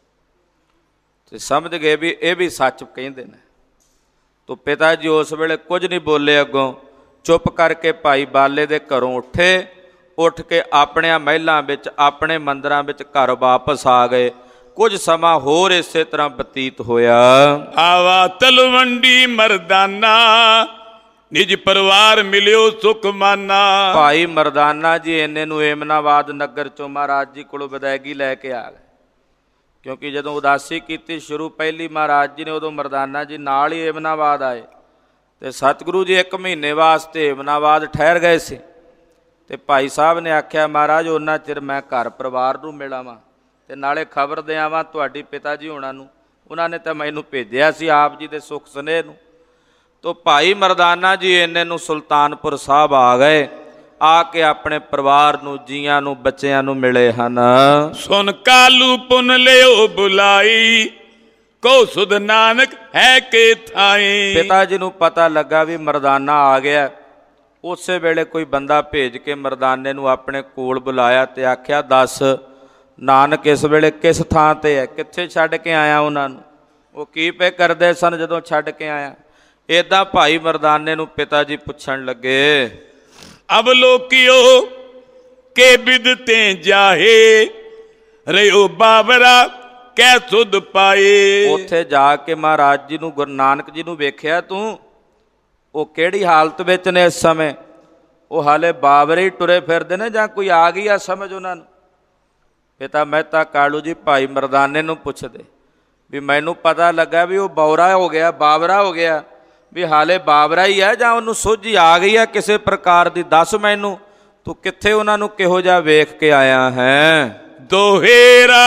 ਤੇ ਸਮਝ ਗਏ ਵੀ ਇਹ ਵੀ ਸੱਚ ਕਹਿੰਦੇ ਨੇ। ਤੋ ਪਿਤਾ ਜੀ ਉਸ ਵੇਲੇ ਕੁਝ ਨਹੀਂ ਬੋਲੇ, ਅੱਗੋਂ ਚੁੱਪ ਕਰਕੇ ਭਾਈ ਬਾਲੇ ਦੇ ਘਰੋਂ ਉੱਠੇ, ਉੱਠ ਕੇ ਆਪਣਿਆਂ ਮਹਿਲਾਂ ਵਿੱਚ ਆਪਣੇ ਮੰਦਰਾਂ ਵਿੱਚ ਘਰ ਵਾਪਸ ਆ ਗਏ। ਕੁਝ ਸਮਾਂ ਹੋਰ ਇਸੇ ਤਰ੍ਹਾਂ ਬਤੀਤ ਹੋਇਆ। ਆਵਾ ਤਲਵੰਡੀ ਮਰਦਾਨਾ, ਨਿਜ ਪਰਿਵਾਰ ਮਿਲਿਓ ਸੁਖ ਮਾਨਾ। ਭਾਈ ਮਰਦਾਨਾ ਜੀ ਇੰਨੇ ਨੂੰ ਏਮਨਾਬਾਦ ਨਗਰ ਚੋਂ ਮਹਾਰਾਜ ਜੀ ਕੋਲੋਂ ਵਿਦਾਇਗੀ ਲੈ ਕੇ ਆ ਗਏ, ਕਿਉਂਕਿ ਜਦੋਂ ਉਦਾਸੀ ਕੀਤੀ ਸ਼ੁਰੂ ਪਹਿਲੀ ਮਹਾਰਾਜ ਜੀ ਨੇ, ਉਦੋਂ ਮਰਦਾਨਾ ਜੀ ਨਾਲ ਹੀ ਏਮਨਾਬਾਦ ਆਏ। ਤੇ ਸਤਿਗੁਰੂ ਜੀ 1 ਮਹੀਨੇ ਵਾਸਤੇ ਏਮਨਾਬਾਦ ਠਹਿਰ ਗਏ ਸੀ। ਤੇ ਭਾਈ ਸਾਹਿਬ ਨੇ ਆਖਿਆ, ਮਹਾਰਾਜ ਉਹਨਾਂ ਚਿਰ ਮੈਂ ਘਰ ਪਰਿਵਾਰ ਨੂੰ ਮਿਲਾਵਾਂ ਤੇ ਨਾਲੇ ਖਬਰ ਦੇ ਆਵਾਂ ਤੁਹਾਡੀ ਪਿਤਾ ਜੀ ਹੋਣਾ ਨੂੰ, ਉਹਨਾਂ ਨੇ ਤਾਂ ਮੈਨੂੰ ਭੇਜਿਆ ਸੀ ਆਪ ਜੀ ਦੇ ਸੁੱਖ ਸੁਨੇਹੇ ਨੂੰ। ਤੋ ਭਾਈ ਮਰਦਾਨਾ ਜੀ ਇੰਨੇ ਨੂੰ ਸੁਲਤਾਨਪੁਰ ਸਾਹਿਬ ਆ ਗਏ, ਆ ਕੇ ਆਪਣੇ ਪਰਿਵਾਰ ਨੂੰ, ਜੀਆਂ ਨੂੰ, ਬੱਚਿਆਂ ਨੂੰ ਮਿਲੇ ਹਨ। ਸੁਨ ਕਾਲੂ ਪੁਨ ਲਿਓ ਬੁਲਾਈ, ਕੋ ਸੁਧ ਨਾਨਕ ਹੈ ਕੇ ਥਾਈ। ਪਿਤਾ ਜੀ ਨੂੰ ਪਤਾ ਲੱਗਾ ਵੀ ਮਰਦਾਨਾ ਆ ਗਿਆ। ਉਸੇ ਵੇਲੇ ਕੋਈ ਬੰਦਾ ਭੇਜ ਕੇ ਮਰਦਾਨੇ ਨੂੰ ਆਪਣੇ ਕੋਲ ਬੁਲਾਇਆ ਤੇ ਆਖਿਆ, ਦੱਸ ਨਾਨਕ ਇਸ ਵੇਲੇ ਕਿਸ ਥਾਂ ਤੇ ਹੈ, ਕਿੱਥੇ ਛੱਡ ਕੇ ਆਇਆ ਉਹਨਾਂ ਨੂੰ, ਉਹ ਕੀ ਪਏ ਕਰਦੇ ਸਨ ਜਦੋਂ ਛੱਡ ਕੇ ਆਇਆ। ਏਦਾਂ ਭਾਈ ਮਰਦਾਨੇ ਨੂੰ ਪਿਤਾ ਜੀ ਪੁੱਛਣ ਲੱਗੇ। ਅਬ ਲੋਕਿਓ ਕੇ ਬਿਦ ਤੇ ਜਾਹੇ, ਰਿਓ ਬਾਬਰਾ ਕੈ ਸੁਧ ਪਾਏ। ਉੱਥੇ ਜਾ ਕੇ ਮਹਾਰਾਜ ਜੀ ਨੂੰ, ਗੁਰੂ ਨਾਨਕ ਜੀ ਨੂੰ ਵੇਖਿਆ ਤੂੰ, ਉਹ ਕਿਹੜੀ ਹਾਲਤ ਵਿੱਚ ਨੇ ਇਸ ਸਮੇਂ, ਉਹ ਹਾਲੇ ਬਾਬਰੇ ਹੀ ਟੁਰੇ ਫਿਰਦੇ ਨੇ ਜਾਂ ਕੋਈ ਆ ਗਈ ਆ ਸਮਝ ਉਹਨਾਂ ਨੂੰ। ਪਿਤਾ ਮਹਿਤਾ ਕਾਲੂ ਜੀ ਭਾਈ ਮਰਦਾਨੇ ਨੂੰ ਪੁੱਛਦੇ ਵੀ ਮੈਨੂੰ ਪਤਾ ਲੱਗਾ ਵੀ ਉਹ ਬੌਰਾ ਹੋ ਗਿਆ, ਬਾਬਰਾ ਹੋ ਗਿਆ, ਵੀ ਹਾਲੇ ਬਾਬਰਾ ਹੀ ਹੈ ਜਾਂ ਉਹਨੂੰ ਸੋਝੀ ਆ ਗਈ ਹੈ ਕਿਸੇ ਪ੍ਰਕਾਰ ਦੀ, ਦੱਸ ਮੈਨੂੰ ਤੂੰ ਕਿੱਥੇ ਉਹਨਾਂ ਨੂੰ ਕਿਹੋ ਜਿਹਾ ਵੇਖ ਕੇ ਆਇਆ ਹੈ। ਦੋਹੇਰਾ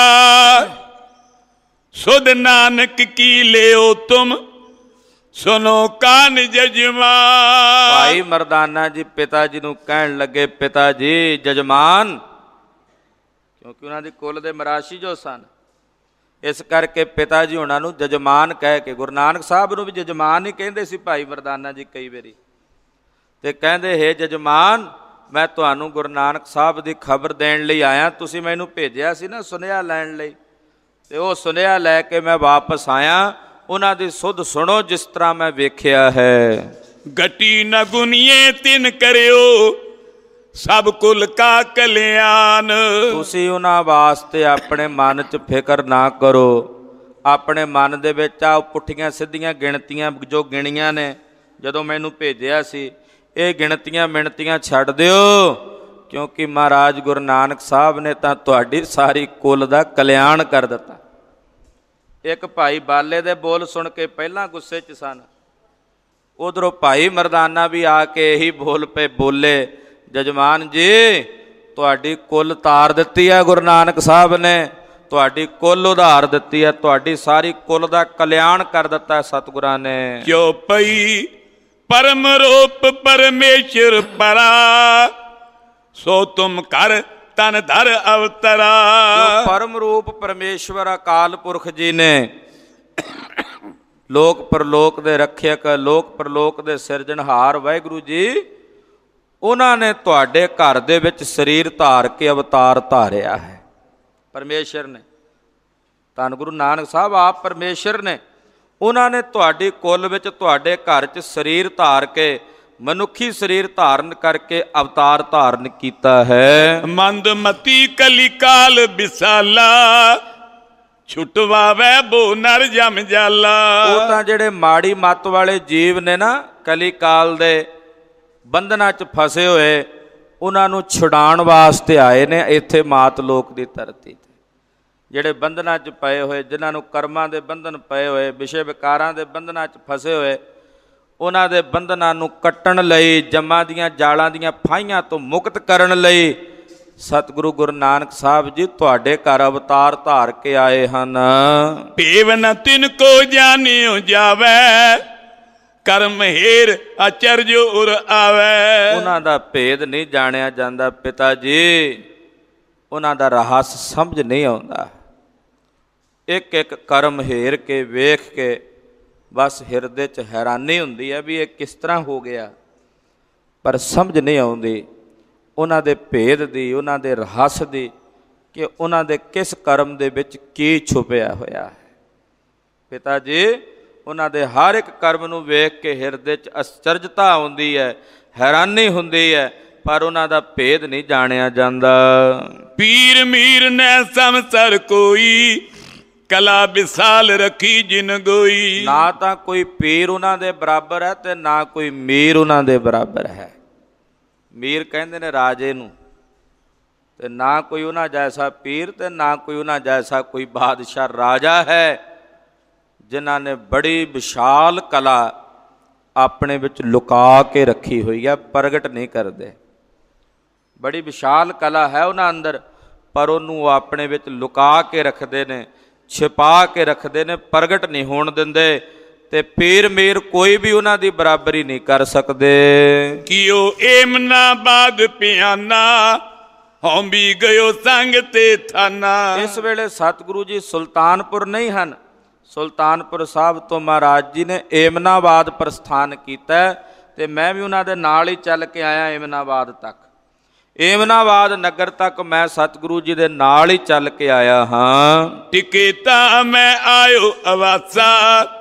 ਸੁਧ ਨਾਨਕ ਕੀ ਲਿਓ ਤੁਮ, ਸੁਨੋ ਕਾਨ ਜਜਮਾਨ। ਭਾਈ ਮਰਦਾਨਾ ਜੀ ਪਿਤਾ ਜੀ ਨੂੰ ਕਹਿਣ ਲੱਗੇ, ਪਿਤਾ ਜੀ ਜਜਮਾਨ, ਕਿਉਂਕਿ ਉਹਨਾਂ ਦੀ ਕੁਲ ਦੇ ਮਰਾਸ਼ੀ ਜੋ ਸਨ, ਇਸ ਕਰਕੇ ਪਿਤਾ ਜੀ ਉਹਨਾਂ ਨੂੰ ਜਜਮਾਨ ਕਹਿ ਕੇ, ਗੁਰੂ ਨਾਨਕ ਸਾਹਿਬ ਨੂੰ ਵੀ ਜਜਮਾਨ ਹੀ ਕਹਿੰਦੇ ਸੀ ਭਾਈ ਮਰਦਾਨਾ ਜੀ ਕਈ ਵਾਰੀ। ਤੇ ਕਹਿੰਦੇ, ਹੇ ਜਜਮਾਨ, ਮੈਂ ਤੁਹਾਨੂੰ ਗੁਰੂ ਨਾਨਕ ਸਾਹਿਬ ਦੀ ਖਬਰ ਦੇਣ ਲਈ ਆਇਆ, ਤੁਸੀਂ ਮੈਨੂੰ ਭੇਜਿਆ ਸੀ ਨਾ ਸੁਨੇਹਾ ਲੈਣ ਲਈ, ਤੇ ਉਹ ਸੁਨੇਹਾ ਲੈ ਕੇ ਮੈਂ ਵਾਪਸ ਆਇਆ। ਉਹਨਾਂ ਦੀ ਸੁਧ ਸੁਣੋ ਜਿਸ ਤਰ੍ਹਾਂ ਮੈਂ ਵੇਖਿਆ ਹੈ। ਗਟੀ ਨ ਗੁਨੀਏ ਤਿਨ ਕਰਿਓ, ਸਭ ਕੁਲ ਕਾ ਕਲਿਆਣ। ਤੁਸੀਂ ਉਹਨਾਂ ਵਾਸਤੇ ਆਪਣੇ ਮਨ 'ਚ ਫਿਕਰ ਨਾ ਕਰੋ, ਆਪਣੇ ਮਨ ਦੇ ਵਿੱਚ ਆ ਪੁੱਠੀਆਂ ਸਿੱਧੀਆਂ ਗਿਣਤੀਆਂ ਜੋ ਗਿਣੀਆਂ ਨੇ ਜਦੋਂ ਮੈਨੂੰ ਭੇਜਿਆ ਸੀ, ਇਹ ਗਿਣਤੀਆਂ ਮਿਣਤੀਆਂ ਛੱਡ ਦਿਓ, ਕਿਉਂਕਿ ਮਹਾਰਾਜ ਗੁਰੂ ਨਾਨਕ ਸਾਹਿਬ ਨੇ ਤਾਂ ਤੁਹਾਡੀ ਸਾਰੀ ਕੁਲ ਦਾ ਕਲਿਆਣ ਕਰ ਦਿੱਤਾ। ਇੱਕ ਭਾਈ ਬਾਲੇ ਦੇ ਬੋਲ ਸੁਣ ਕੇ ਪਹਿਲਾਂ ਗੁੱਸੇ 'ਚ ਸਨ, ਉਧਰੋਂ ਭਾਈ ਮਰਦਾਨਾ ਵੀ ਆ ਕੇ ਇਹੀ ਬੋਲ ਪਏ, ਬੋਲੇ, ਜਜਮਾਨ ਜੀ ਤੁਹਾਡੀ ਕੁੱਲ ਤਾਰ ਦਿੱਤੀ ਹੈ ਗੁਰੂ ਨਾਨਕ ਸਾਹਿਬ ਨੇ, ਤੁਹਾਡੀ ਕੁੱਲ ਉਧਾਰ ਦਿੱਤੀ ਹੈ, ਤੁਹਾਡੀ ਸਾਰੀ ਕੁੱਲ ਦਾ ਕਲਿਆਣ ਕਰ ਦਿੱਤਾ ਸਤਿਗੁਰਾਂ ਨੇ। ਕਿਉ ਪਈ ਪਰਮ ਰੂਪ ਪਰਮੇਸ਼ਰ ਪਰਾ, ਸੋ ਤੁਮ ਕਰ ਤਨ ਧਰ ਅਵਤਰਾ। ਜੋ ਪਰਮ ਰੂਪ ਪਰਮੇਸ਼ਵਰ ਅਕਾਲ ਪੁਰਖ ਜੀ ਨੇ, ਲੋਕ ਪਰਲੋਕ ਦੇ ਰੱਖਿਅਕ, ਲੋਕ ਪਰਲੋਕ ਦੇ ਸਿਰਜਣਹਾਰ ਵਾਹਿਗੁਰੂ ਜੀ, ਉਹਨਾਂ ਨੇ ਤੁਹਾਡੇ ਘਰ ਦੇ ਵਿੱਚ ਸਰੀਰ ਧਾਰ ਕੇ ਅਵਤਾਰ ਧਾਰਿਆ ਹੈ। ਪਰਮੇਸ਼ਰ ਨੇ, ਧੰਨ ਗੁਰੂ ਨਾਨਕ ਸਾਹਿਬ ਆਪ ਪਰਮੇਸ਼ਰ ਨੇ, ਉਹਨਾਂ ਨੇ ਤੁਹਾਡੀ ਕੁੱਲ ਵਿੱਚ, ਤੁਹਾਡੇ ਘਰ 'ਚ ਸਰੀਰ ਧਾਰ ਕੇ, ਮਨੁੱਖੀ ਸਰੀਰ ਧਾਰਨ ਕਰਕੇ ਅਵਤਾਰ ਧਾਰਨ ਕੀਤਾ ਹੈ। ਮੰਦਮਤੀ ਕਲਿਕਾਲ ਵਿਸਾਲਾ, ਛੁਟਵਾਵੇ ਬੋ ਨਰ ਜਮ ਜਾਲਾ। ਉਹ ਤਾਂ ਜਿਹੜੇ ਮਾੜੀ ਮੱਤ ਵਾਲੇ ਜੀਵ ਨੇ ਨਾ, ਕਲਿਕਾਲ ਦੇ ਬੰਧਨਾਂ 'ਚ ਫਸੇ ਹੋਏ, ਉਹਨਾਂ ਨੂੰ ਛੁਡਾਉਣ ਵਾਸਤੇ ਆਏ ਨੇ ਇੱਥੇ ਮਾਤ ਲੋਕ ਦੀ ਧਰਤੀ 'ਤੇ। ਜਿਹੜੇ ਬੰਧਨਾਂ 'ਚ ਪਏ ਹੋਏ, ਜਿਨ੍ਹਾਂ ਨੂੰ ਕਰਮਾਂ ਦੇ ਬੰਧਨ ਪਏ ਹੋਏ, ਵਿਸ਼ੇ ਵਿਕਾਰਾਂ ਦੇ ਬੰਧਨਾਂ 'ਚ ਫਸੇ ਹੋਏ, ਉਹਨਾਂ ਦੇ ਬੰਧਨਾਂ ਨੂੰ ਕੱਟਣ ਲਈ, ਜੰਮਾਂ ਦੀਆਂ ਜਾਲਾਂ ਦੀਆਂ ਫਾਹੀਆਂ ਤੋਂ ਮੁਕਤ ਕਰਨ ਲਈ ਸਤਿਗੁਰੂ ਗੁਰੂ ਨਾਨਕ ਸਾਹਿਬ ਜੀ ਤੁਹਾਡੇ ਘਰ ਅਵਤਾਰ ਧਾਰ ਕੇ ਆਏ ਹਨ। ਭੇਵ ਨ ਤਿਨ ਕੋ ਜਾਣਿਓ ਜਾਵੇ, ਕਰਮ ਹੇਰ ਅਚਰਜ ਉਰ ਆਵੇ। ਉਹਨਾਂ ਦਾ ਭੇਦ ਨਹੀਂ ਜਾਣਿਆ ਜਾਂਦਾ ਪਿਤਾ ਜੀ, ਉਹਨਾਂ ਦਾ ਰਹੱਸ ਸਮਝ ਨਹੀਂ ਆਉਂਦਾ। ਇੱਕ ਇੱਕ ਕਰਮ ਹੇਰ ਕੇ ਵੇਖ ਕੇ ਬਸ ਹਿਰਦੇ 'ਚ ਹੈਰਾਨੀ ਹੁੰਦੀ ਹੈ ਵੀ ਇਹ ਕਿਸ ਤਰ੍ਹਾਂ ਹੋ ਗਿਆ, ਪਰ ਸਮਝ ਨਹੀਂ ਆਉਂਦੀ ਉਹਨਾਂ ਦੇ ਭੇਦ ਦੀ, ਉਹਨਾਂ ਦੇ ਰਹੱਸ ਦੀ, ਕਿ ਉਹਨਾਂ ਦੇ ਕਿਸ ਕਰਮ ਦੇ ਵਿੱਚ ਕੀ ਛੁਪਿਆ ਹੋਇਆ ਹੈ। ਪਿਤਾ ਜੀ ਉਹਨਾਂ ਦੇ ਹਰ ਇੱਕ ਕਰਮ ਨੂੰ ਵੇਖ ਕੇ ਹਿਰਦੇ 'ਚ ਅਚਰਜਤਾ ਆਉਂਦੀ ਹੈ, ਹੈਰਾਨੀ ਹੁੰਦੀ ਹੈ, ਪਰ ਉਹਨਾਂ ਦਾ ਭੇਦ ਨਹੀਂ ਜਾਣਿਆ ਜਾਂਦਾ। ਪੀਰ ਮੀਰ ਨੇ ਸਮਸਰ ਕੋਈ, ਕਲਾ ਵਿਸਾਲ ਰੱਖੀ ਜਿਨ ਗੋਈ। ਨਾ ਤਾਂ ਕੋਈ ਪੀਰ ਉਹਨਾਂ ਦੇ ਬਰਾਬਰ ਹੈ ਤੇ ਨਾ ਕੋਈ ਮੀਰ ਉਹਨਾਂ ਦੇ ਬਰਾਬਰ ਹੈ। ਮੀਰ ਕਹਿੰਦੇ ਨੇ ਰਾਜੇ ਨੂੰ, ਤੇ ਨਾ ਕੋਈ ਉਹਨਾਂ ਜੈਸਾ ਪੀਰ ਤੇ ਨਾ ਕੋਈ ਉਹਨਾਂ ਜੈਸਾ ਕੋਈ ਬਾਦਸ਼ਾਹ। ਰਾਜਾ ਹੈ ਜਿਨ੍ਹਾਂ ਨੇ ਬੜੀ ਵਿਸ਼ਾਲ ਕਲਾ ਆਪਣੇ ਵਿੱਚ ਲੁਕਾ ਕੇ ਰੱਖੀ ਹੋਈ ਹੈ, ਪ੍ਰਗਟ ਨਹੀਂ ਕਰਦੇ। ਬੜੀ ਵਿਸ਼ਾਲ ਕਲਾ ਹੈ ਉਹਨਾਂ ਅੰਦਰ, ਪਰ ਉਹਨੂੰ ਉਹ ਆਪਣੇ ਵਿੱਚ ਲੁਕਾ ਕੇ ਰੱਖਦੇ ਨੇ, ਛਿਪਾ ਕੇ ਰੱਖਦੇ ਨੇ, ਪ੍ਰਗਟ ਨਹੀਂ ਹੋਣ ਦਿੰਦੇ। ਤੇ ਪੀਰ ਮੀਰ ਕੋਈ ਵੀ ਉਹਨਾਂ ਦੀ ਬਰਾਬਰੀ ਨਹੀਂ ਕਰ ਸਕਦੇ। ਕਿਉ ਏਮਨਾ ਬਾਦ ਪਿਆਨਾ, ਹਉਂ ਵੀ ਗਇਓ ਸੰਗ ਤੇ ਥਾਨਾ। ਇਸ ਵੇਲੇ ਸਤਿਗੁਰੂ ਜੀ ਸੁਲਤਾਨਪੁਰ ਨਹੀਂ ਹਨ। ਸੁਲਤਾਨਪੁਰ ਸਾਹਿਬ ਤੋਂ ਮਹਾਰਾਜ ਜੀ ਨੇ ਏਮਨਾਬਾਦ ਪ੍ਰਸਥਾਨ ਕੀਤਾ, ਤੇ ਮੈਂ ਵੀ ਉਹਨਾਂ ਦੇ ਨਾਲ ਹੀ ਚੱਲ ਕੇ ਆਇਆ ਏਮਨਾਬਾਦ ਤੱਕ। ਏਮਨਾਬਾਦ ਨਗਰ ਤੱਕ ਮੈਂ ਸਤਿਗੁਰੂ ਜੀ ਦੇ ਨਾਲ ਹੀ ਚੱਲ ਕੇ ਆਇਆ ਹਾਂ। ਟਿਕੇ ਤਾਂ ਮੈਂ ਆਇਓ ਅਵਾਸਾ,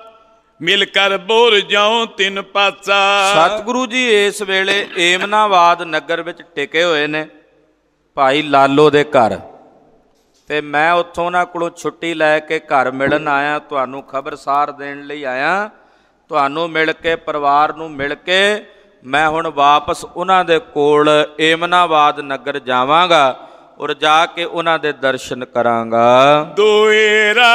ਮਿਲ ਕਰ ਬੋਲ ਜਾਉ ਤਿੰਨ ਪਾਸਾ। ਸਤਿਗੁਰੂ ਜੀ ਇਸ ਵੇਲੇ ਏਮਨਾਬਾਦ ਨਗਰ ਵਿੱਚ ਟਿਕੇ ਹੋਏ ਨੇ ਭਾਈ ਲਾਲੋ ਦੇ ਘਰ, ਤੇ ਮੈਂ ਉੱਥੋਂ ਉਹਨਾਂ ਕੋਲੋਂ ਛੁੱਟੀ ਲੈ ਕੇ ਘਰ ਮਿਲਣ ਆਇਆ, ਤੁਹਾਨੂੰ ਖਬਰਸਾਰ ਦੇਣ ਲਈ ਆਇਆ। ਤੁਹਾਨੂੰ ਮਿਲ ਕੇ, ਪਰਿਵਾਰ ਨੂੰ ਮਿਲ ਕੇ ਮੈਂ ਹੁਣ ਵਾਪਸ ਉਹਨਾਂ ਦੇ ਕੋਲ ਏਮਨਾਬਾਦ ਨਗਰ ਜਾਵਾਂਗਾ, ਔਰ ਜਾ ਕੇ ਉਹਨਾਂ ਦੇ ਦਰਸ਼ਨ ਕਰਾਂਗਾ। ਦੋਏਰਾ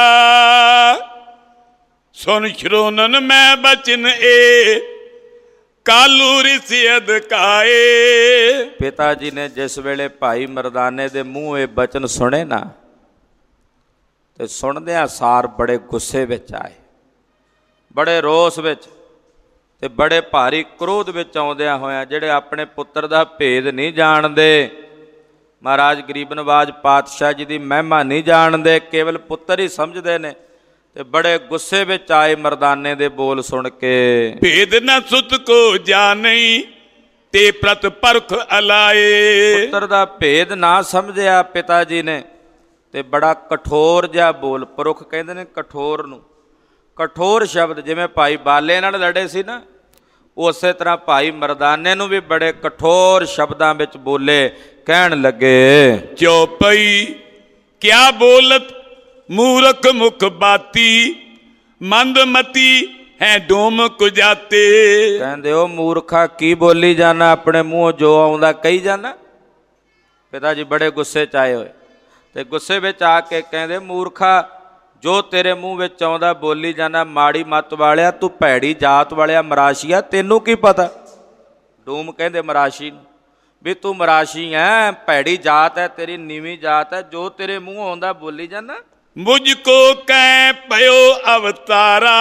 ਸੁਨ ਸ਼੍ਰੋਨਨ ਮੈਂ ਬਚਨ ਏ, ਕਾਲੂ ਰਿਸੀ ਅਦਕਾਏ। ਪਿਤਾ ਜੀ ਨੇ ਜਿਸ ਵੇਲੇ ਭਾਈ ਮਰਦਾਨੇ ਦੇ ਮੂੰਹ ਇਹ ਬਚਨ ਸੁਣੇ ਨਾ, ਤੇ ਸੁਣਦਿਆਂ ਸਾਰ ਬੜੇ ਗੁੱਸੇ ਵਿੱਚ ਆਏ, ਬੜੇ ਰੋਸ ਵਿੱਚ, ਤੇ ਬੜੇ ਭਾਰੀ ਕ੍ਰੋਧ ਵਿੱਚ ਆਉਂਦਿਆਂ ਹੋਇਆਂ, ਜਿਹੜੇ ਆਪਣੇ ਪੁੱਤਰ ਦਾ ਭੇਦ ਨਹੀਂ ਜਾਣਦੇ, ਮਹਾਰਾਜ ਗਰੀਬ ਨਵਾਜ ਪਾਤਸ਼ਾਹ ਜੀ ਦੀ ਮਹਿਮਾ ਨਹੀਂ ਜਾਣਦੇ, ਕੇਵਲ ਪੁੱਤਰ ਹੀ ਸਮਝਦੇ ਨੇ, ਤੇ ਬੜੇ ਗੁੱਸੇ ਵਿੱਚ ਆਏ ਮਰਦਾਨੇ ਦੇ ਬੋਲ ਸੁਣ ਕੇ। ਭੇਦ ਨਾ ਸੁਤ ਕੋ ਜਾਣਈ, ਤੇ ਪ੍ਰਤ ਪਰਖ ਅਲਾਏ। ਪੁੱਤਰ ਦਾ ਭੇਦ ਨਾ ਸਮਝਿਆ ਪਿਤਾ ਜੀ ਨੇ, ਤੇ ਬੜਾ ਕਠੋਰ ਜਿਹਾ ਬੋਲ, ਪੁਰਖ ਕਹਿੰਦੇ ਨੇ ਕਠੋਰ ਨੂੰ, ਕਠੋਰ ਸ਼ਬਦ, ਜਿਵੇਂ ਭਾਈ ਬਾਲੇ ਨਾਲ ਲੜੇ ਸੀ ਨਾ, ਉਸੇ ਤਰ੍ਹਾਂ ਭਾਈ ਮਰਦਾਨੇ ਨੂੰ ਵੀ ਬੜੇ ਕਠੋਰ ਸ਼ਬਦਾਂ ਵਿੱਚ ਬੋਲੇ। ਕਹਿਣ ਲੱਗੇ, ਚੌਪਈ ਕਿਆ ਬੋਲਤ ਮੂਰਖ ਮੁਖ ਬਾਤੀ, ਮੰਦ ਮਤੀ ਹੈ ਡੋਮ ਕੁਜਾਤੇ। ਕਹਿੰਦੇ ਉਹ ਮੂਰਖਾ ਕੀ ਬੋਲੀ ਜਾਣਾ, ਆਪਣੇ ਮੂੰਹੋਂ ਜੋ ਆਉਂਦਾ ਕਹੀ ਜਾਣਾ। ਪਿਤਾ ਜੀ ਬੜੇ ਗੁੱਸੇ 'ਚ ਆਏ ਹੋਏ, ਤੇ ਗੁੱਸੇ ਵਿੱਚ ਆ ਕੇ ਕਹਿੰਦੇ, ਮੂਰਖਾ ਜੋ ਤੇਰੇ ਮੂੰਹ ਵਿੱਚ ਆਉਂਦਾ ਬੋਲੀ ਜਾਣਾ, ਮਾੜੀ ਮੱਤ ਵਾਲਿਆ, ਤੂੰ ਭੈੜੀ ਜਾਤ ਵਾਲਿਆ, ਮਰਾਸ਼ੀਆ, ਤੈਨੂੰ ਕੀ ਪਤਾ। ਡੂਮ ਕਹਿੰਦੇ ਮਰਾਸ਼ੀ ਨੂੰ ਵੀ ਤੂੰ ਮਰਾਸ਼ੀ ਹੈ, ਭੈੜੀ ਜਾਤ ਹੈ ਤੇਰੀ, ਨੀਵੀਂ ਜਾਤ ਹੈ, ਜੋ ਤੇਰੇ ਮੂੰਹ ਆਉਂਦਾ ਬੋਲੀ ਜਾਣਾ। ਮੁਝ ਕੋ ਕਹਿ ਪਇਓ ਅਵਤਾਰਾ,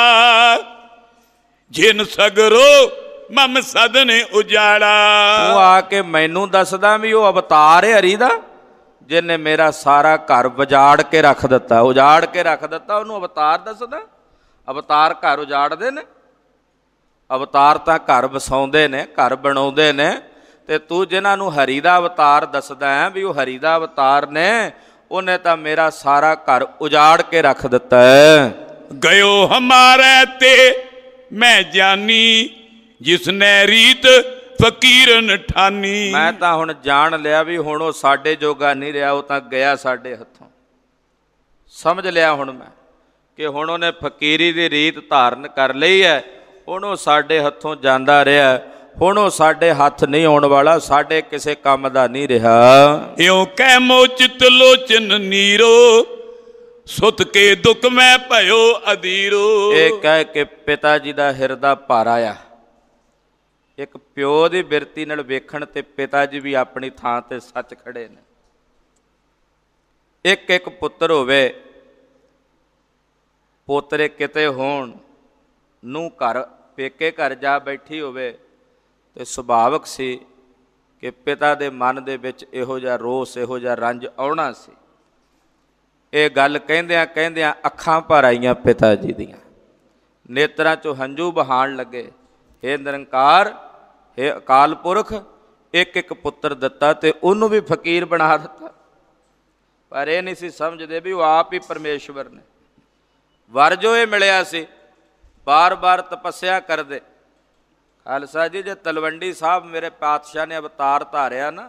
ਜਿਨ ਸਗਰੋ ਮਮ ਸਦਨ ਉਜਾੜਾ। ਉਹ ਆ ਕੇ ਮੈਨੂੰ ਦੱਸਦਾ ਵੀ ਉਹ ਅਵਤਾਰ ਹੈ ਹਰੀ ਦਾ, ਜਿਹਨੇ ਮੇਰਾ ਸਾਰਾ ਘਰ ਉਜਾੜ ਕੇ ਰੱਖ ਦਿੱਤਾ, ਉਜਾੜ ਕੇ ਰੱਖ ਦਿੱਤਾ, ਉਹਨੂੰ ਅਵਤਾਰ ਦੱਸਦਾ। ਅਵਤਾਰ ਘਰ ਉਜਾੜਦੇ ਨੇ, ਅਵਤਾਰ ਤਾਂ ਘਰ ਵਸਾਉਂਦੇ ਨੇ, ਘਰ ਬਣਾਉਂਦੇ ਨੇ, ਤੇ ਤੂੰ ਜਿਨ੍ਹਾਂ ਨੂੰ ਹਰੀ ਦਾ ਅਵਤਾਰ ਦੱਸਦਾ ਹੈ ਵੀ ਉਹ ਹਰੀ ਦਾ ਅਵਤਾਰ ਨੇ, ਉਹਨੇ ਤਾਂ ਮੇਰਾ ਸਾਰਾ ਘਰ ਉਜਾੜ ਕੇ ਰੱਖ ਦਿੱਤਾ ਹੈ। ਗਇਓ ਹਮਾਰੇ ਤੇ ਮੈਂ ਜਾਨੀ, ਜਿਸਨੇ ਰੀਤ ਫਕੀਰਨ ਠਾਨੀ। ਮੈਂ ਤਾਂ ਹੁਣ ਜਾਣ ਲਿਆ ਵੀ ਹੁਣ ਉਹ ਸਾਡੇ ਜੋਗਾ ਨਹੀਂ ਰਿਹਾ, ਉਹ ਤਾਂ ਗਿਆ ਸਾਡੇ ਹੱਥੋਂ। ਸਮਝ ਲਿਆ ਹੁਣ ਮੈਂ ਕਿ ਹੁਣ ਉਹਨੇ ਫਕੀਰੀ ਦੀ ਰੀਤ ਧਾਰਨ ਕਰ ਲਈ ਹੈ, ਹੁਣ ਉਹ ਸਾਡੇ ਹੱਥੋਂ ਜਾਂਦਾ ਰਿਹਾ, ਹੁਣ ਉਹ ਸਾਡੇ ਹੱਥ ਨਹੀਂ ਆਉਣ ਵਾਲਾ, ਸਾਡੇ ਕਿਸੇ ਕੰਮ ਦਾ ਨਹੀਂ ਰਿਹਾ। ਇਉਂ ਕਹਿ ਮੋਚਿਤ ਲੋਚਨ ਨੀਰੋ, ਸੁਤ ਕੇ ਦੁੱਖ ਮੈਂ ਭਇਓ ਅਧੀਰੋ। ਇਹ ਕਹਿ ਕੇ ਪਿਤਾ ਜੀ ਦਾ ਹਿਰਦਾ ਭਾਰਾ ਆ, ਇੱਕ ਪਿਓ ਦੀ ਬਿਰਤੀ ਨਾਲ ਵੇਖਣ ਤੇ ਪਿਤਾ ਜੀ ਵੀ ਆਪਣੀ ਥਾਂ ਤੇ ਸੱਚ ਖੜੇ ਨੇ। ਇੱਕ ਇੱਕ ਪੁੱਤਰ ਹੋਵੇ, ਪੋਤਰੇ ਕਿਤੇ ਹੋਣ, ਨੂੰ ਘਰ ਪੇਕੇ ਘਰ ਜਾ ਬੈਠੀ ਹੋਵੇ, ਤੇ ਸੁਭਾਵਿਕ ਸੀ ਕਿ ਪਿਤਾ ਦੇ ਮਨ ਦੇ ਵਿੱਚ ਇਹੋ ਜਿਹਾ ਰੋਸ, ਇਹੋ ਜਿਹਾ ਰੰਜ ਆਉਣਾ ਸੀ। ਇਹ ਗੱਲ ਕਹਿੰਦਿਆਂ ਕਹਿੰਦਿਆਂ ਅੱਖਾਂ ਭਰ ਆਈਆਂ ਪਿਤਾ ਜੀ ਦੀਆਂ, ਨੇਤਰਾਂ 'ਚੋਂ ਹੰਝੂ ਵਹਾਉਣ ਲੱਗੇ। ਹੇ ਨਿਰੰਕਾਰ, ਹੇ ਅਕਾਲ ਪੁਰਖ, ਇੱਕ ਇੱਕ ਪੁੱਤਰ ਦਿੱਤਾ ਤੇ ਉਹਨੂੰ ਵੀ ਫਕੀਰ ਬਣਾ ਦਿੱਤਾ। ਪਰ ਇਹ ਨਹੀਂ ਸੀ ਸਮਝਦੇ ਵੀ ਉਹ ਆਪ ਹੀ ਪਰਮੇਸ਼ਵਰ ਨੇ। ਵਰ ਜੋ ਇਹ ਮਿਲਿਆ ਸੀ, ਬਾਰ-ਬਾਰ ਤਪੱਸਿਆ ਕਰਦੇ। ਖਾਲਸਾ ਜੀ, ਜੇ ਤਲਵੰਡੀ ਸਾਹਿਬ ਮੇਰੇ ਪਾਤਸ਼ਾਹ ਨੇ ਅਵਤਾਰ ਧਾਰਿਆ ਨਾ,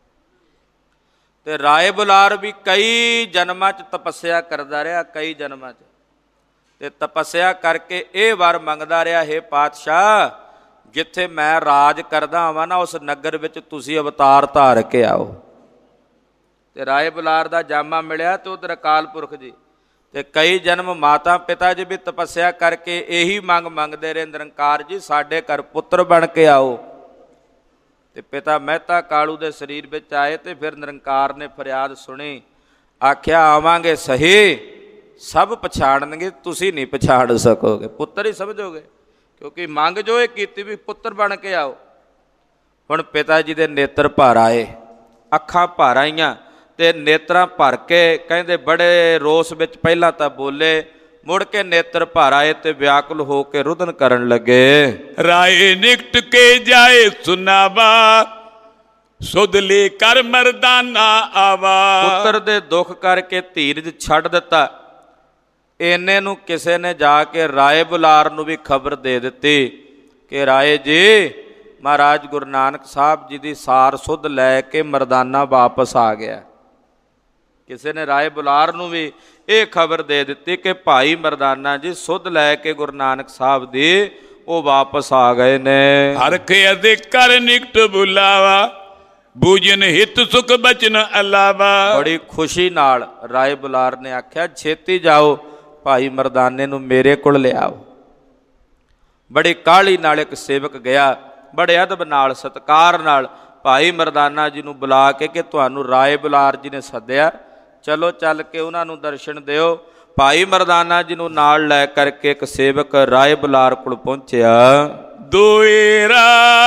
ਤੇ ਰਾਏ ਬੁਲਾਰ ਵੀ ਕਈ ਜਨਮਾਂ 'ਚ ਤਪੱਸਿਆ ਕਰਦਾ ਰਿਹਾ, ਕਈ ਜਨਮਾਂ 'ਚ, ਤੇ ਤਪੱਸਿਆ ਕਰਕੇ ਇਹ ਵਰ ਮੰਗਦਾ ਰਿਹਾ, ਹੇ ਪਾਤਸ਼ਾਹ, ਜਿੱਥੇ ਮੈਂ ਰਾਜ ਕਰਦਾ ਆਵਾਂ ਨਾ, ਉਸ ਨਗਰ ਵਿੱਚ ਤੁਸੀਂ ਅਵਤਾਰ ਧਾਰ ਕੇ ਆਓ। ਤੇ ਰਾਏ ਬੁਲਾਰ ਦਾ ਜਾਮਾ ਮਿਲਿਆ, ਤੇ ਉਧਰ ਅਕਾਲ ਪੁਰਖ ਜੀ, ਤੇ ਕਈ ਜਨਮ ਮਾਤਾ ਪਿਤਾ ਜੀ ਵੀ ਤਪੱਸਿਆ ਕਰਕੇ ਇਹੀ ਮੰਗ ਮੰਗਦੇ ਰਹੇ, ਨਿਰੰਕਾਰ ਜੀ ਸਾਡੇ ਘਰ ਪੁੱਤਰ ਬਣ ਕੇ ਆਓ। ਤੇ ਪਿਤਾ ਮਹਿਤਾ ਕਾਲੂ ਦੇ ਸਰੀਰ ਵਿੱਚ ਆਏ, ਤੇ ਫਿਰ ਨਿਰੰਕਾਰ ਨੇ ਫਰਿਆਦ ਸੁਣੀ, ਆਖਿਆ ਆਵਾਂਗੇ ਸਹੀ, ਸਭ ਪਛਾਣਨਗੇ, ਤੁਸੀਂ ਨਹੀਂ ਪਛਾਣ ਸਕੋਗੇ, ਪੁੱਤਰ ਹੀ ਸਮਝੋਗੇ, ਕਿਉਂਕਿ ਮੰਗ ਜੋ ਇਹ ਕੀਤੀ ਵੀ ਪੁੱਤਰ ਬਣ ਕੇ ਆਓ। ਹੁਣ ਪਿਤਾ ਜੀ ਦੇ ਨੇਤਰ ਭਰ ਆਏ, ਅੱਖਾਂ ਭਰ ਆਈਆਂ, ਤੇ ਨੇਤਰਾਂ ਭਰ ਕੇ ਕਹਿੰਦੇ ਬੜੇ ਰੋਸ ਵਿੱਚ ਪਹਿਲਾਂ ਤਾਂ ਬੋਲੇ, ਮੁੜ ਕੇ ਨੇਤਰ ਭਰ ਆਏ ਤੇ ਵਿਆਕੁਲ ਹੋ ਕੇ ਰੁਦਨ ਕਰਨ ਲੱਗੇ। ਰਾਏ ਨਿਕਟ ਕੇ ਜਾਏ ਸੁਨਾਵਾ, ਸੁਧ ਲੈ ਕਰ ਮਰਦਾਨਾ ਆਵਾ। ਪੁੱਤਰ ਦੇ ਦੁੱਖ ਕਰਕੇ ਧੀਰਜ ਛੱਡ ਦਿੱਤਾ। ਇੰਨੇ ਨੂੰ ਕਿਸੇ ਨੇ ਜਾ ਕੇ ਰਾਏ ਬੁਲਾਰ ਨੂੰ ਵੀ ਖਬਰ ਦੇ ਦਿੱਤੀ ਕਿ ਰਾਏ ਜੀ, ਮਹਾਰਾਜ ਗੁਰੂ ਨਾਨਕ ਸਾਹਿਬ ਜੀ ਦੀ ਸਾਰ ਸੁਧ ਲੈ ਕੇ ਮਰਦਾਨਾ ਵਾਪਸ ਆ ਗਿਆ। ਕਿਸੇ ਨੇ ਰਾਏ ਬੁਲਾਰ ਨੂੰ ਵੀ ਇਹ ਖਬਰ ਦੇ ਦਿੱਤੀ ਕਿ ਭਾਈ ਮਰਦਾਨਾ ਜੀ ਸੁਧ ਲੈ ਕੇ ਗੁਰੂ ਨਾਨਕ ਸਾਹਿਬ ਦੀ ਉਹ ਵਾਪਸ ਆ ਗਏ ਨੇ। ਹਰਖ ਅਧਿਕਾਰ ਨਿਕਟ ਬੁਲਾਵਾ, ਬੂਝਨ ਹਿਤ ਸੁਖ ਬਚਨ ਅਲਾਵਾ। ਬੜੀ ਖੁਸ਼ੀ ਨਾਲ ਰਾਏ ਬੁਲਾਰ ਨੇ ਆਖਿਆ, ਛੇਤੀ ਜਾਓ, ਭਾਈ ਮਰਦਾਨੇ ਨੂੰ ਮੇਰੇ ਕੋਲ ਲਿਆਓ। ਬੜੀ ਕਾਹਲੀ ਨਾਲ ਇੱਕ ਸੇਵਕ ਗਿਆ, ਬੜੇ ਅਦਬ ਨਾਲ ਸਤਿਕਾਰ ਨਾਲ ਭਾਈ ਮਰਦਾਨਾ ਜੀ ਨੂੰ ਬੁਲਾ ਕੇ ਕਿ ਤੁਹਾਨੂੰ ਰਾਏ ਬੁਲਾਰ ਜੀ ਨੇ ਸੱਦਿਆ, ਚਲੋ ਚੱਲ ਕੇ ਉਹਨਾਂ ਨੂੰ ਦਰਸ਼ਨ ਦਿਓ। ਭਾਈ ਮਰਦਾਨਾ ਜੀ ਨੂੰ ਨਾਲ ਲੈ ਕਰਕੇ ਇੱਕ ਸੇਵਕ ਰਾਏ ਬੁਲਾਰ ਕੋਲ ਪਹੁੰਚਿਆ। ਦੋਏਰਾ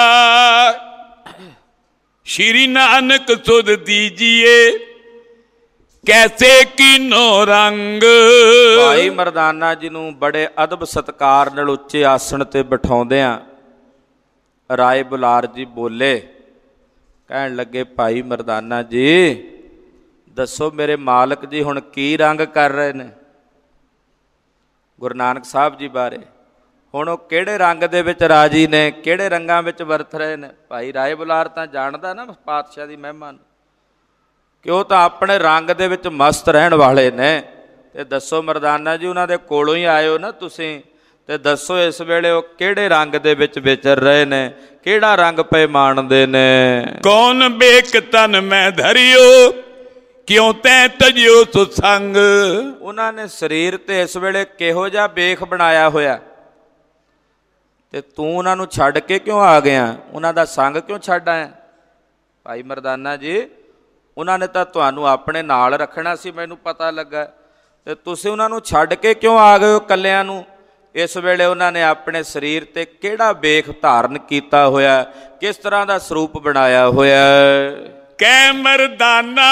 ਸ਼੍ਰੀ ਨਾਨਕ ਸੁਧ ਦੀਜੀਏ, ਕੈਸੇ ਕੀਨੋ ਰੰਗ। ਭਾਈ ਮਰਦਾਨਾ ਜੀ ਨੂੰ ਬੜੇ ਅਦਬ ਸਤਿਕਾਰ ਨਾਲ ਉੱਚੇ ਆਸਣ ਤੇ ਬਿਠਾਉਂਦਿਆਂ ਰਾਏ ਬੁਲਾਰ ਜੀ ਬੋਲੇ, ਕਹਿਣ ਲੱਗੇ, ਭਾਈ ਮਰਦਾਨਾ ਜੀ ਦੱਸੋ ਮੇਰੇ ਮਾਲਕ ਜੀ ਹੁਣ ਕੀ ਰੰਗ ਕਰ ਰਹੇ ਨੇ ਗੁਰੂ ਨਾਨਕ ਸਾਹਿਬ ਜੀ ਬਾਰੇ, ਹੁਣ ਉਹ ਕਿਹੜੇ ਰੰਗ ਦੇ ਵਿੱਚ ਰਾਜੀ ਨੇ, ਕਿਹੜੇ ਰੰਗਾਂ ਵਿੱਚ ਵਰਤ ਰਹੇ ਨੇ। ਭਾਈ ਰਾਏ ਬੁਲਾਰ ਤਾਂ ਜਾਣਦਾ ਨਾ ਪਾਤਸ਼ਾਹ ਦੀ ਮਹਿਮਾ ਨੂੰ, ਕਿ ਉਹ ਤਾਂ ਆਪਣੇ ਰੰਗ ਦੇ ਵਿੱਚ ਮਸਤ ਰਹਿਣ ਵਾਲੇ ਨੇ। ਤੇ ਦੱਸੋ ਮਰਦਾਨਾ ਜੀ, ਉਹਨਾਂ ਦੇ ਕੋਲੋਂ ਹੀ ਆਏ ਹੋ ਨਾ ਤੁਸੀਂ, ਤੇ ਦੱਸੋ ਇਸ ਵੇਲੇ ਉਹ ਕਿਹੜੇ ਰੰਗ ਦੇ ਵਿੱਚ ਵਿਚਰ ਰਹੇ ਨੇ, ਕਿਹੜਾ ਰੰਗ ਪੈ ਮਾਣਦੇ ਨੇ। ਕੌਣ ਬੇਕ ਤਨ ਮੈਂ ਧਰਿਓ, ਕਿਉਂ ਤੈ ਤਜਿਓ ਸੁਸੰਗ। ਉਹਨਾਂ ਨੇ ਸਰੀਰ ਤੇ ਇਸ ਵੇਲੇ ਕਿਹੋ ਜਿਹਾ ਬੇਖ ਬਣਾਇਆ ਹੋਇਆ, ਤੇ ਤੂੰ ਉਹਨਾਂ ਨੂੰ ਛੱਡ ਕੇ ਕਿਉਂ ਆ ਗਿਆ, ਉਹਨਾਂ ਦਾ ਸੰਗ ਕਿਉਂ ਛੱਡ ਆਇਆ। ਭਾਈ ਮਰਦਾਨਾ ਜੀ, ਉਹਨਾਂ ਨੇ ਤਾਂ ਤੁਹਾਨੂੰ ਆਪਣੇ ਨਾਲ ਰੱਖਣਾ ਸੀ, ਮੈਨੂੰ ਪਤਾ ਲੱਗਾ, ਤੇ ਤੁਸੀਂ ਉਹਨਾਂ ਨੂੰ ਛੱਡ ਕੇ ਕਿਉਂ ਆ ਗਏ ਹੋ ਇਕੱਲਿਆਂ ਨੂੰ। ਇਸ ਵੇਲੇ ਉਹਨਾਂ ਨੇ ਆਪਣੇ ਸਰੀਰ ਤੇ ਕਿਹੜਾ ਬੇਖ ਧਾਰਨ ਕੀਤਾ ਹੋਇਆ, ਕਿਸ ਤਰ੍ਹਾਂ ਦਾ ਸਰੂਪ ਬਣਾਇਆ ਹੋਇਆ। ਕੈ ਮਰਦਾਨਾ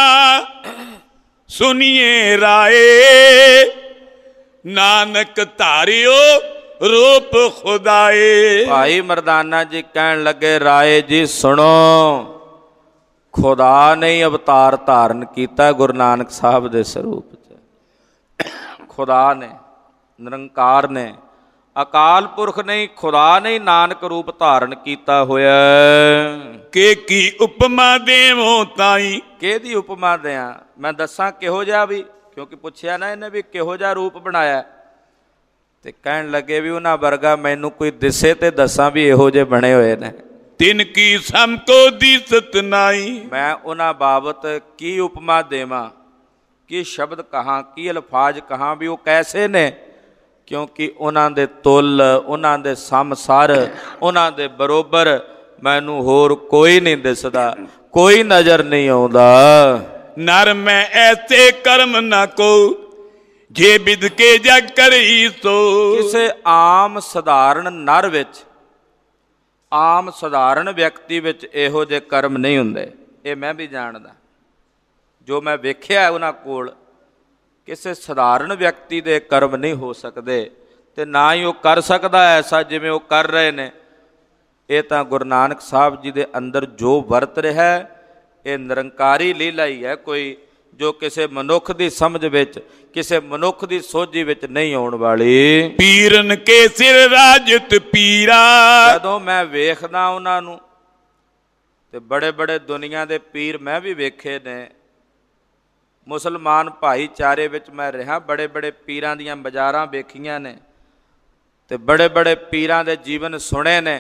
ਸੁਨੀਏ ਰਾਏ, ਨਾਨਕ ਧਾਰਿਓ ਰੂਪ ਖੁਦਾਏ। ਭਾਈ ਮਰਦਾਨਾ ਜੀ ਕਹਿਣ ਲੱਗੇ, ਰਾਏ ਜੀ ਸੁਣੋ, ਖੁਦਾ ਨੇ ਅਵਤਾਰ ਧਾਰਨ ਕੀਤਾ ਗੁਰੂ ਨਾਨਕ ਸਾਹਿਬ ਦੇ ਸਰੂਪ 'ਚ। ਖੁਦਾ ਨੇ, ਨਿਰੰਕਾਰ ਨੇ, ਅਕਾਲ ਪੁਰਖ ਨੇ, ਖੁਦਾ ਨੇ ਨਾਨਕ ਰੂਪ ਧਾਰਨ ਕੀਤਾ ਹੋਇਆ। ਕਿ ਕੀ ਉਪਮਾ ਦੇਵੋ ਤਾਈ। ਕਿਹਦੀ ਉਪਮਾ ਦਿਆਂ, ਮੈਂ ਦੱਸਾਂ ਕਿਹੋ ਜਿਹਾ ਵੀ, ਕਿਉਂਕਿ ਪੁੱਛਿਆ ਨਾ ਇਹਨੇ ਵੀ ਕਿਹੋ ਜਿਹਾ ਰੂਪ ਬਣਾਇਆ, ਤੇ ਕਹਿਣ ਲੱਗੇ ਵੀ ਉਹਨਾਂ ਵਰਗਾ ਮੈਨੂੰ ਕੋਈ ਦਿਸੇ ਤੇ ਦੱਸਾਂ ਵੀ ਇਹੋ ਜਿਹੇ ਬਣੇ ਹੋਏ ਨੇ। ਤਿਨ ਕੀ ਸਮ ਕੋ ਦੀਸਤ ਨਾਈ। ਮੈਂ ਉਹਨਾਂ ਬਾਬਤ ਕੀ ਉਪਮਾ ਦੇਵਾਂ, ਕੀ ਸ਼ਬਦ ਕਹਾਂ, ਕੀ ਅਲਫਾਜ਼ ਕਹਾਂ ਵੀ ਉਹ ਕੈਸੇ ਨੇ, ਕਿਉਂਕਿ ਉਹਨਾਂ ਦੇ ਤੁੱਲ, ਉਹਨਾਂ ਦੇ ਸਮਸਰ, ਉਹਨਾਂ ਦੇ ਬਰੋਬਰ ਮੈਨੂੰ ਹੋਰ ਕੋਈ ਨਹੀਂ ਦਿਸਦਾ, ਕੋਈ ਨਜ਼ਰ ਨਹੀਂ ਆਉਂਦਾ। ਨਰ ਮੈਂ ਐਸੇ ਕਰਮ ਨਾ ਕੋ, ਜੇ ਬਿਦ ਕੇ ਜਗ ਕਰੀ ਸੋ। ਕਿਸੇ ਆਮ ਸਧਾਰਨ ਨਰ ਵਿੱਚ, ਆਮ ਸਧਾਰਨ ਵਿਅਕਤੀ ਵਿੱਚ ਇਹੋ ਜਿਹੇ ਕਰਮ ਨਹੀਂ ਹੁੰਦੇ। ਇਹ ਮੈਂ ਵੀ ਜਾਣਦਾ, ਜੋ ਮੈਂ ਵੇਖਿਆ ਉਹਨਾਂ ਕੋਲ, ਕਿਸੇ ਸਧਾਰਨ ਵਿਅਕਤੀ ਦੇ ਕਰਮ ਨਹੀਂ ਹੋ ਸਕਦੇ, ਤੇ ਨਾ ਹੀ ਉਹ ਕਰ ਸਕਦਾ ਐਸਾ ਜਿਵੇਂ ਉਹ ਕਰ ਰਹੇ ਨੇ। ਇਹ ਤਾਂ ਗੁਰੂ ਨਾਨਕ ਸਾਹਿਬ ਜੀ ਦੇ ਅੰਦਰ ਜੋ ਵਰਤ ਰਿਹਾ, ਇਹ ਨਿਰੰਕਾਰੀ ਲੀਲਾ ਹੀ ਹੈ, ਕੋਈ ਜੋ ਕਿਸੇ ਮਨੁੱਖ ਦੀ ਸਮਝ ਵਿੱਚ, ਕਿਸੇ ਮਨੁੱਖ ਦੀ ਸੋਝੀ ਵਿੱਚ ਨਹੀਂ ਆਉਣ ਵਾਲੀ। ਪੀਰਨ ਕੇ ਸਿਰ ਰਾਜਤ ਪੀਰਾ। ਜਦੋਂ ਮੈਂ ਵੇਖਦਾ ਉਹਨਾਂ ਨੂੰ, ਤੇ ਬੜੇ ਬੜੇ ਦੁਨੀਆ ਦੇ ਪੀਰ ਮੈਂ ਵੀ ਵੇਖੇ ਨੇ। ਮੁਸਲਮਾਨ ਭਾਈਚਾਰੇ ਵਿੱਚ ਮੈਂ ਰਿਹਾ, ਬੜੇ ਬੜੇ ਪੀਰਾਂ ਦੀਆਂ ਬਾਜ਼ਾਰਾਂ ਵੇਖੀਆਂ ਨੇ, ਤੇ ਬੜੇ ਬੜੇ ਪੀਰਾਂ ਦੇ ਜੀਵਨ ਸੁਣੇ ਨੇ,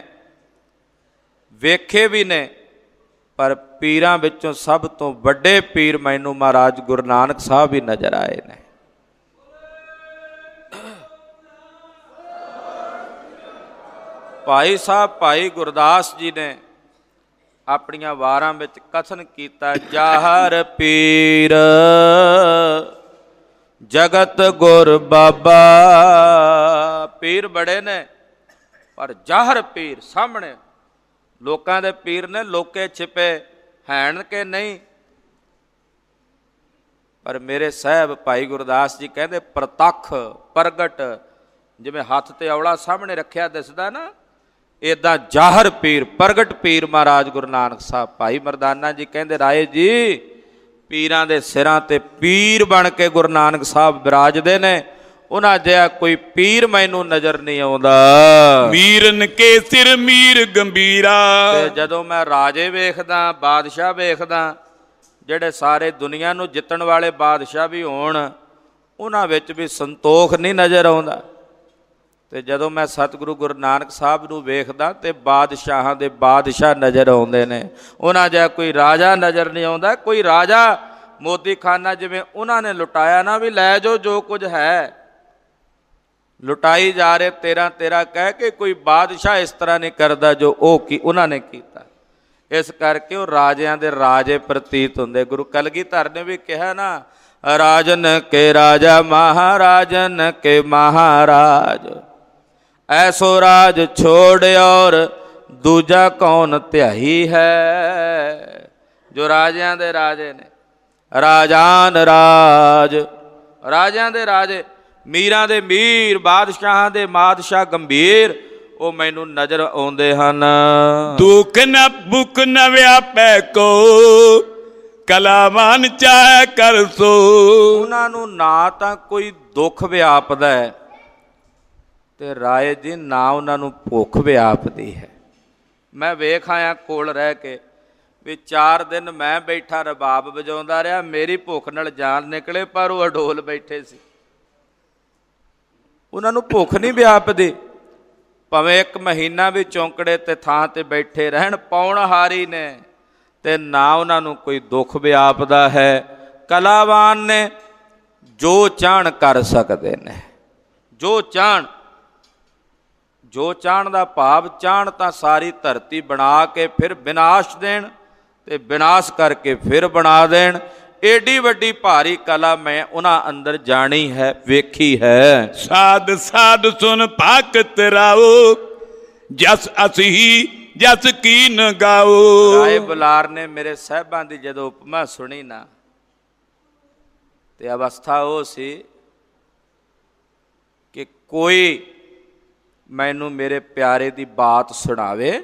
ਵੇਖੇ ਵੀ ਨੇ। ਪਰ ਪੀਰਾਂ ਵਿੱਚੋਂ ਸਭ ਤੋਂ ਵੱਡੇ ਪੀਰ ਮੈਨੂੰ ਮਹਾਰਾਜ ਗੁਰੂ ਨਾਨਕ ਸਾਹਿਬ ਹੀ ਨਜ਼ਰ ਆਏ ਨੇ। ਭਾਈ ਸਾਹਿਬ ਭਾਈ ਗੁਰਦਾਸ ਜੀ ਨੇ ਆਪਣੀਆਂ ਵਾਰਾਂ ਵਿੱਚ ਕਥਨ ਕੀਤਾ, ਜਾਹਰ ਪੀਰ ਜਗਤ ਗੁਰ ਬਾਬਾ। ਪੀਰ ਬੜੇ ਨੇ, ਪਰ ਜਾਹਰ ਪੀਰ ਸਾਹਮਣੇ ਲੋਕਾਂ ਦੇ ਪੀਰ ਨੇ, ਲੋਕੇ ਛਿਪੇ ਹੈਣ ਕੇ ਨਹੀਂ। ਪਰ ਮੇਰੇ ਸਾਹਿਬ ਭਾਈ ਗੁਰਦਾਸ ਜੀ ਕਹਿੰਦੇ ਪ੍ਰਤੱਖ ਪ੍ਰਗਟ, ਜਿਵੇਂ ਹੱਥ ਤੇ ਔਲਾ ਸਾਹਮਣੇ ਰੱਖਿਆ ਦਿਸਦਾ ਨਾ, ਇੱਦਾਂ ਜਾਹਰ ਪੀਰ ਪ੍ਰਗਟ ਪੀਰ ਮਹਾਰਾਜ ਗੁਰੂ ਨਾਨਕ ਸਾਹਿਬ। ਭਾਈ ਮਰਦਾਨਾ ਜੀ ਕਹਿੰਦੇ ਰਾਏ ਜੀ, ਪੀਰਾਂ ਦੇ ਸਿਰਾਂ ਤੇ ਪੀਰ ਬਣ ਕੇ ਗੁਰੂ ਨਾਨਕ ਸਾਹਿਬ ਬਿਰਾਜਦੇ ਨੇ, ਉਹਨਾਂ ਜਿਹਾ ਕੋਈ ਪੀਰ ਮੈਨੂੰ ਨਜ਼ਰ ਨਹੀਂ ਆਉਂਦਾ। ਮੀਰਨ ਕੇ ਸਿਰ ਮੀਰ ਗੰਭੀਰਾ। ਤੇ ਜਦੋਂ ਮੈਂ ਰਾਜੇ ਵੇਖਦਾ, ਬਾਦਸ਼ਾਹ ਵੇਖਦਾ, ਜਿਹੜੇ ਸਾਰੇ ਦੁਨੀਆ ਨੂੰ ਜਿੱਤਣ ਵਾਲੇ ਬਾਦਸ਼ਾਹ ਵੀ ਹੋਣ, ਉਹਨਾਂ ਵਿੱਚ ਵੀ ਸੰਤੋਖ ਨਹੀਂ ਨਜ਼ਰ ਆਉਂਦਾ। ਤੇ ਜਦੋਂ ਮੈਂ ਸਤਿਗੁਰੂ ਗੁਰੂ ਨਾਨਕ ਸਾਹਿਬ ਨੂੰ ਵੇਖਦਾ, ਤੇ ਬਾਦਸ਼ਾਹਾਂ ਦੇ ਬਾਦਸ਼ਾਹ ਨਜ਼ਰ ਆਉਂਦੇ ਨੇ, ਉਹਨਾਂ ਜਿਹਾ ਕੋਈ ਰਾਜਾ ਨਜ਼ਰ ਨਹੀਂ ਆਉਂਦਾ। ਕੋਈ ਰਾਜਾ ਮੋਦੀ ਖਾਨਾ ਜਿਵੇਂ ਉਹਨਾਂ ਨੇ ਲੁਟਾਇਆ ਨਾ, ਵੀ ਲੈ ਜਾਓ ਜੋ ਕੁਝ ਹੈ, ਲੁਟਾਈ ਜਾ ਰਹੇ ਤੇਰਾ ਤੇਰਾ ਕਹਿ ਕੇ, ਕੋਈ ਬਾਦਸ਼ਾਹ ਇਸ ਤਰ੍ਹਾਂ ਨਹੀਂ ਕਰਦਾ ਜੋ ਉਹਨਾਂ ਨੇ ਕੀਤਾ। ਇਸ ਕਰਕੇ ਉਹ ਰਾਜਿਆਂ ਦੇ ਰਾਜੇ ਪ੍ਰਤੀਤ ਹੁੰਦੇ। ਗੁਰੂ ਕਲਗੀਧਰ ਨੇ ਵੀ ਕਿਹਾ ਨਾ, ਰਾਜਨ ਕੇ ਰਾਜਾ ਮਹਾਰਾਜਨ ਕੇ ਮਹਾਰਾਜ, ਐਸੋ ਰਾਜ ਛੋੜ ਔਰ ਦੂਜਾ ਕੌਣ ਧਿਆਈ ਹੈ। ਜੋ ਰਾਜਿਆਂ ਦੇ ਰਾਜੇ ਨੇ, ਰਾਜਾਨ ਰਾਜ, ਰਾਜਿਆਂ ਦੇ ਰਾਜੇ, ਮੀਰਾਂ ਦੇ ਮੀਰ, ਬਾਦਸ਼ਾਹਾਂ ਦੇ ਬਾਦਸ਼ਾਹ ਗੰਭੀਰ, ਉਹ ਮੈਨੂੰ ਨਜ਼ਰ ਆਉਂਦੇ ਹਨ। ਦੁੱਖ ਨ ਭੁੱਖ ਨ ਵਿਆਪੈ ਕੋ, ਕਲਾਵਾਨ ਚਾਹੈ ਕਰ ਸੋ। ਉਹਨਾਂ ਨੂੰ ਨਾ ਤਾਂ ਕੋਈ ਦੁੱਖ ਵਿਆਪਦਾ ਹੈ, ਤੇ ਰਾਏ ਜੀ ਨਾ ਉਹਨਾਂ ਨੂੰ ਭੁੱਖ ਵਿਆਪਦੀ ਹੈ। ਮੈਂ ਵੇਖ ਆਇਆ ਕੋਲ ਰਹਿ ਕੇ, ਵੀ 4 ਦਿਨ ਮੈਂ ਬੈਠਾ ਰਬਾਬ ਵਜਾਉਂਦਾ ਰਿਹਾ, ਮੇਰੀ ਭੁੱਖ ਨਾਲ ਜਾਨ ਨਿਕਲੇ, ਪਰ ਉਹ ਅਡੋਲ ਬੈਠੇ ਸੀ। ਉਹਨਾਂ ਨੂੰ ਭੁੱਖ ਨਹੀਂ ਵਿਆਪਦੀ, ਭਾਵੇਂ 1 ਮਹੀਨਾ ਵੀ ਚੌਂਕੜੇ ਤੇ ਥਾਂ ਤੇ ਬੈਠੇ ਰਹਿਣ, ਪਾਉਣਹਾਰੀ ਨੇ, ਤੇ ਨਾ ਉਹਨਾਂ ਨੂੰ ਕੋਈ ਦੁੱਖ ਵਿਆਪਦਾ ਹੈ। ਕਲਾਵਾਨ ਨੇ, ਜੋ ਚਾਹਣ ਕਰ ਸਕਦੇ ਨੇ, ਜੋ ਚਾਹਣ। ਜੋ ਚਾਹਣ ਦਾ ਭਾਵ, ਚਾਹਣ ਤਾਂ ਸਾਰੀ ਧਰਤੀ ਬਣਾ ਕੇ ਫਿਰ ਵਿਨਾਸ਼ ਦੇਣ, ਤੇ ਵਿਨਾਸ਼ ਕਰਕੇ ਫਿਰ ਬਣਾ ਦੇਣ। ਏਡੀ ਵੱਡੀ ਭਾਰੀ ਕਲਾ ਮੈਂ ਉਹਨਾਂ ਅੰਦਰ ਜਾਣੀ ਹੈ, ਵੇਖੀ ਹੈ। ਸਾਧ ਸਾਧ ਸੁਨ ਭਾਕਤ ਰਾਓ, ਜਸ ਅਸੀਂ ਜਸ ਕੀ ਨ ਗਾਓ। ਰਾਏ ਬੁਲਾਰ ਨੇ ਮੇਰੇ ਸਾਹਿਬਾਂ ਦੀ ਜਦੋਂ ਉਪਮਾ ਸੁਣੀ ਨਾ, ਤੇ ਅਵਸਥਾ ਉਹ ਸੀ ਕਿ ਕੋਈ ਮੈਨੂੰ ਮੇਰੇ ਪਿਆਰੇ ਦੀ ਬਾਤ ਸੁਣਾਵੇ,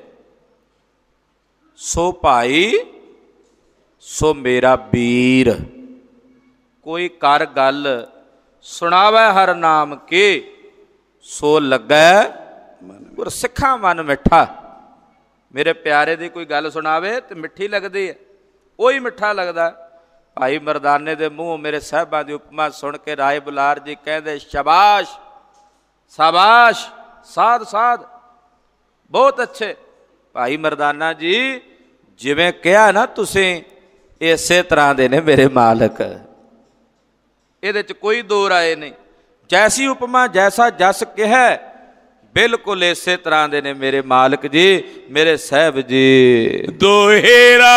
ਸੋ ਭਾਈ ਸੋ ਮੇਰਾ ਵੀਰ। ਕੋਈ ਕਰ ਗੱਲ ਸੁਣਾਵੇ ਹਰ ਨਾਮ ਕੀ, ਸੋ ਲੱਗੈ ਗੁਰਸਿੱਖਾਂ ਮਨ ਮਿੱਠਾ। ਮੇਰੇ ਪਿਆਰੇ ਦੀ ਕੋਈ ਗੱਲ ਸੁਣਾਵੇ ਤੇ ਮਿੱਠੀ ਲੱਗਦੀ ਹੈ, ਉਹੀ ਮਿੱਠਾ ਲੱਗਦਾ। ਭਾਈ ਮਰਦਾਨੇ ਦੇ ਮੂੰਹ ਮੇਰੇ ਸਾਹਿਬਾਂ ਦੀ ਉਪਮਾ ਸੁਣ ਕੇ ਰਾਏ ਬੁਲਾਰ ਜੀ ਕਹਿੰਦੇ, ਸ਼ਾਬਾਸ਼ ਸ਼ਾਬਾਸ਼, ਸਾਧ ਸਾਧ, ਬਹੁਤ ਅੱਛੇ। ਭਾਈ ਮਰਦਾਨਾ ਜੀ, ਜਿਵੇਂ ਕਿਹਾ ਨਾ ਤੁਸੀਂ, ਇਸੇ ਤਰ੍ਹਾਂ ਦੇ ਨੇ ਮੇਰੇ ਮਾਲਕ, ਇਹਦੇ 'ਚ ਕੋਈ ਦੋ ਰਾਏ ਨਹੀਂ। ਜੈਸੀ ਉਪਮਾ ਜੈਸਾ ਜਸ ਕਿਹਾ, ਬਿਲਕੁਲ ਇਸੇ ਤਰ੍ਹਾਂ ਦੇ ਨੇ ਮੇਰੇ ਮਾਲਕ ਜੀ, ਮੇਰੇ ਸਾਹਿਬ ਜੀ। ਦੋਹੇਰਾ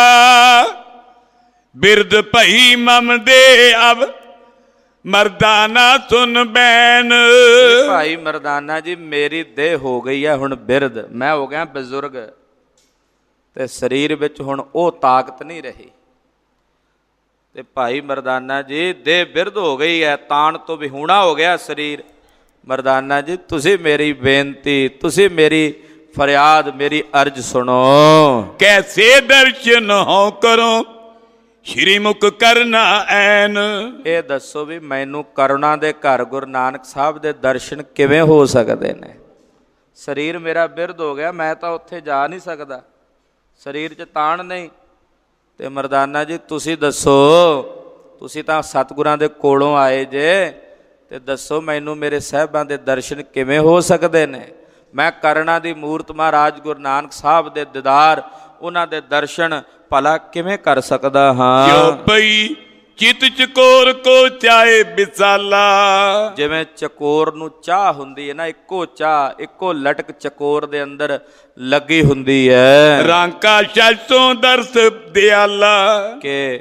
ਬਿਰਦ ਭਈ ਮਮ ਦੇ ਅਬ ਮਰਦਾਨਾ ਸੁਨ ਬੈਨ। ਭਾਈ ਮਰਦਾਨਾ ਜੀ, ਮੇਰੀ ਦੇਹ ਹੋ ਗਈ ਹੈ ਹੁਣ ਬਿਰਧ, ਮੈਂ ਹੋ ਗਿਆ ਬਜ਼ੁਰਗ, ਤੇ ਸਰੀਰ ਵਿੱਚ ਹੁਣ ਉਹ ਤਾਕਤ ਨਹੀਂ ਰਹੀ। ਤੇ ਭਾਈ ਮਰਦਾਨਾ ਜੀ, ਦੇਹ ਬਿਰਧ ਹੋ ਗਈ ਹੈ, ਤਾਣ ਤੋਂ ਵਿਹੂਣਾ ਹੋ ਗਿਆ ਸਰੀਰ। ਮਰਦਾਨਾ ਜੀ, ਤੁਸੀਂ ਮੇਰੀ ਬੇਨਤੀ, ਤੁਸੀਂ ਮੇਰੀ ਫਰਿਆਦ, ਮੇਰੀ ਅਰਜ਼ ਸੁਣੋ। ਕੈਸੇ ਦਰਸ਼ਨ ਹੋ ਕਰੋ ਸ਼੍ਰੀ ਮੁਖ ਕਰਨਾ ਐਨ। ਇਹ ਦੱਸੋ ਵੀ ਮੈਨੂੰ ਕਰੁਣਾ ਦੇ ਘਰ ਗੁਰੂ ਨਾਨਕ ਸਾਹਿਬ ਦੇ ਦਰਸ਼ਨ ਕਿਵੇਂ ਹੋ ਸਕਦੇ ਨੇ? ਸਰੀਰ ਮੇਰਾ ਬਿਰਧ ਹੋ ਗਿਆ, ਮੈਂ ਤਾਂ ਉੱਥੇ ਜਾ ਨਹੀਂ ਸਕਦਾ, ਸਰੀਰ 'ਚ ਤਾਣ ਨਹੀਂ। ਤੇ ਮਰਦਾਨਾ ਜੀ, ਤੁਸੀਂ ਦੱਸੋ, ਤੁਸੀਂ ਤਾਂ ਸਤਿਗੁਰਾਂ ਦੇ ਕੋਲੋਂ ਆਏ ਜੇ, ਤੇ ਦੱਸੋ ਮੈਨੂੰ ਮੇਰੇ ਸਾਹਿਬਾਂ ਦੇ ਦਰਸ਼ਨ ਕਿਵੇਂ ਹੋ ਸਕਦੇ ਨੇ? ਮੈਂ ਕਰੁਣਾ ਦੀ ਮੂਰਤ ਮਹਾਰਾਜ ਗੁਰੂ ਨਾਨਕ ਸਾਹਿਬ ਦੇ ਦੀਦਾਰ, ਉਹਨਾਂ ਦੇ ਦਰਸ਼ਨ ਭਲਾ ਕਿਵੇਂ ਕਰ ਸਕਦਾ ਹਾਂ? ਜੋ ਪਈ ਚਿਤ ਚਕੋਰ ਕੋ ਚਾਹੇ ਵਿਸਾਲਾ। ਜਿਵੇਂ ਚਕੋਰ ਨੂੰ ਚਾਹ ਹੁੰਦੀ ਹੈ ਨਾ, ਇੱਕੋ ਚਾਹ, ਇੱਕੋ ਲਟਕ ਚਕੋਰ ਦੇ ਅੰਦਰ ਲੱਗੀ ਹੁੰਦੀ ਹੈ। ਰਾਂਕਾ ਸ਼ਾਸੋਂ ਦਰਸ ਦਿਆਲਾ, ਕਿ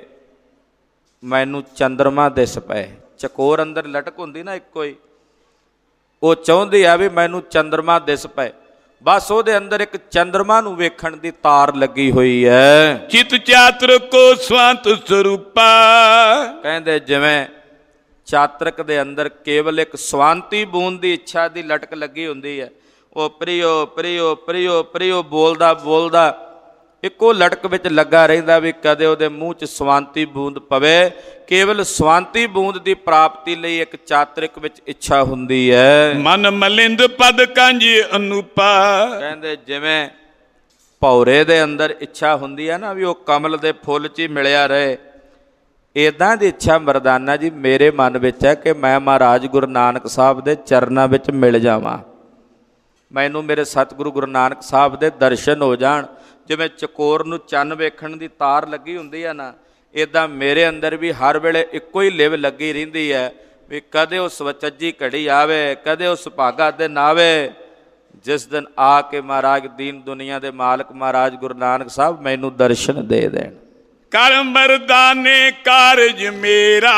ਮੈਨੂੰ ਚੰਦਰਮਾ ਦਿਸ ਪਏ। ਚਕੋਰ ਅੰਦਰ ਲਟਕ ਹੁੰਦੀ ਨਾ ਇੱਕੋ ਹੀ, ਉਹ ਚਾਹੁੰਦੀ ਆ ਵੀ ਮੈਨੂੰ ਚੰਦਰਮਾ ਦਿਸ ਪਏ, ਬਸ ਉਹਦੇ ਅੰਦਰ ਇੱਕ ਚੰਦਰਮਾ ਨੂੰ ਵੇਖਣ ਦੀ ਤਾਰ ਲੱਗੀ ਹੋਈ ਹੈ। ਚਿਤ ਚਾਤਰ ਕੋ ਸਵੰਤ ਸਰੂਪਾ, ਕਹਿੰਦੇ ਜਿਵੇਂ ਚਾਤਰਕ ਦੇ ਅੰਦਰ ਕੇਵਲ ਇੱਕ ਸਵਾਂਤੀ ਬੂੰਦ ਦੀ ਇੱਛਾ ਦੀ ਲਟਕ ਲੱਗੀ ਹੁੰਦੀ ਹੈ, ਉਹ ਪ੍ਰਿਯੋ ਪ੍ਰਿਯੋ ਪ੍ਰਿਯੋ ਪ੍ਰਿਯੋ ਬੋਲਦਾ ਬੋਲਦਾ ਇੱਕੋ ਲਟਕ ਵਿੱਚ ਲੱਗਾ ਰਹਿੰਦਾ ਵੀ ਕਦੇ ਉਹਦੇ ਮੂੰਹ 'ਚ ਸਵਾਂਤੀ ਬੂੰਦ ਪਵੇ। ਕੇਵਲ ਸਵਾਂਤੀ ਬੂੰਦ ਦੀ ਪ੍ਰਾਪਤੀ ਲਈ ਇੱਕ ਚਾਤਰਿਕ ਵਿੱਚ ਇੱਛਾ ਹੁੰਦੀ ਹੈ। ਮਨ ਮਲਿੰਦ ਪਦ ਕੰਜ ਅਨੂਪਾ, ਕਹਿੰਦੇ ਜਿਵੇਂ ਭੌਰੇ ਦੇ ਅੰਦਰ ਇੱਛਾ ਹੁੰਦੀ ਹੈ ਨਾ ਵੀ ਉਹ ਕਮਲ ਦੇ ਫੁੱਲ 'ਚ ਹੀ ਮਿਲਿਆ ਰਹੇ, ਇੱਦਾਂ ਦੀ ਇੱਛਾ ਮਰਦਾਨਾ ਜੀ ਮੇਰੇ ਮਨ ਵਿੱਚ ਹੈ ਕਿ ਮੈਂ ਮਹਾਰਾਜ ਗੁਰੂ ਨਾਨਕ ਸਾਹਿਬ ਦੇ ਚਰਨਾਂ ਵਿੱਚ ਮਿਲ ਜਾਵਾਂ, ਮੈਨੂੰ ਮੇਰੇ ਸਤਿਗੁਰੂ ਗੁਰੂ ਨਾਨਕ ਸਾਹਿਬ ਦੇ ਦਰਸ਼ਨ ਹੋ ਜਾਣ। ਜਿਵੇਂ ਚਕੋਰ ਨੂੰ ਚੰਨ ਵੇਖਣ ਦੀ ਤਾਰ ਲੱਗੀ ਹੁੰਦੀ ਹੈ ਨਾ, ਇੱਦਾਂ ਮੇਰੇ ਅੰਦਰ ਵੀ ਹਰ ਵੇਲੇ ਇੱਕੋ ਹੀ ਲਿਵ ਲੱਗੀ ਰਹਿੰਦੀ ਹੈ ਵੀ ਕਦੇ ਉਹ ਸਵਚੱਜੀ ਘੜੀ ਆਵੇ, ਕਦੇ ਉਹ ਸੁਭਾਗਾ ਦਿਨ ਆਵੇ, ਜਿਸ ਦਿਨ ਆ ਕੇ ਮਹਾਰਾਜ ਦੀਨ ਦੁਨੀਆ ਦੇ ਮਾਲਕ ਮਹਾਰਾਜ ਗੁਰੂ ਨਾਨਕ ਸਾਹਿਬ ਮੈਨੂੰ ਦਰਸ਼ਨ ਦੇ ਦੇਣ। ਕਰ ਮਰਦਾਨੇ ਕਾਰਜ ਮੇਰਾ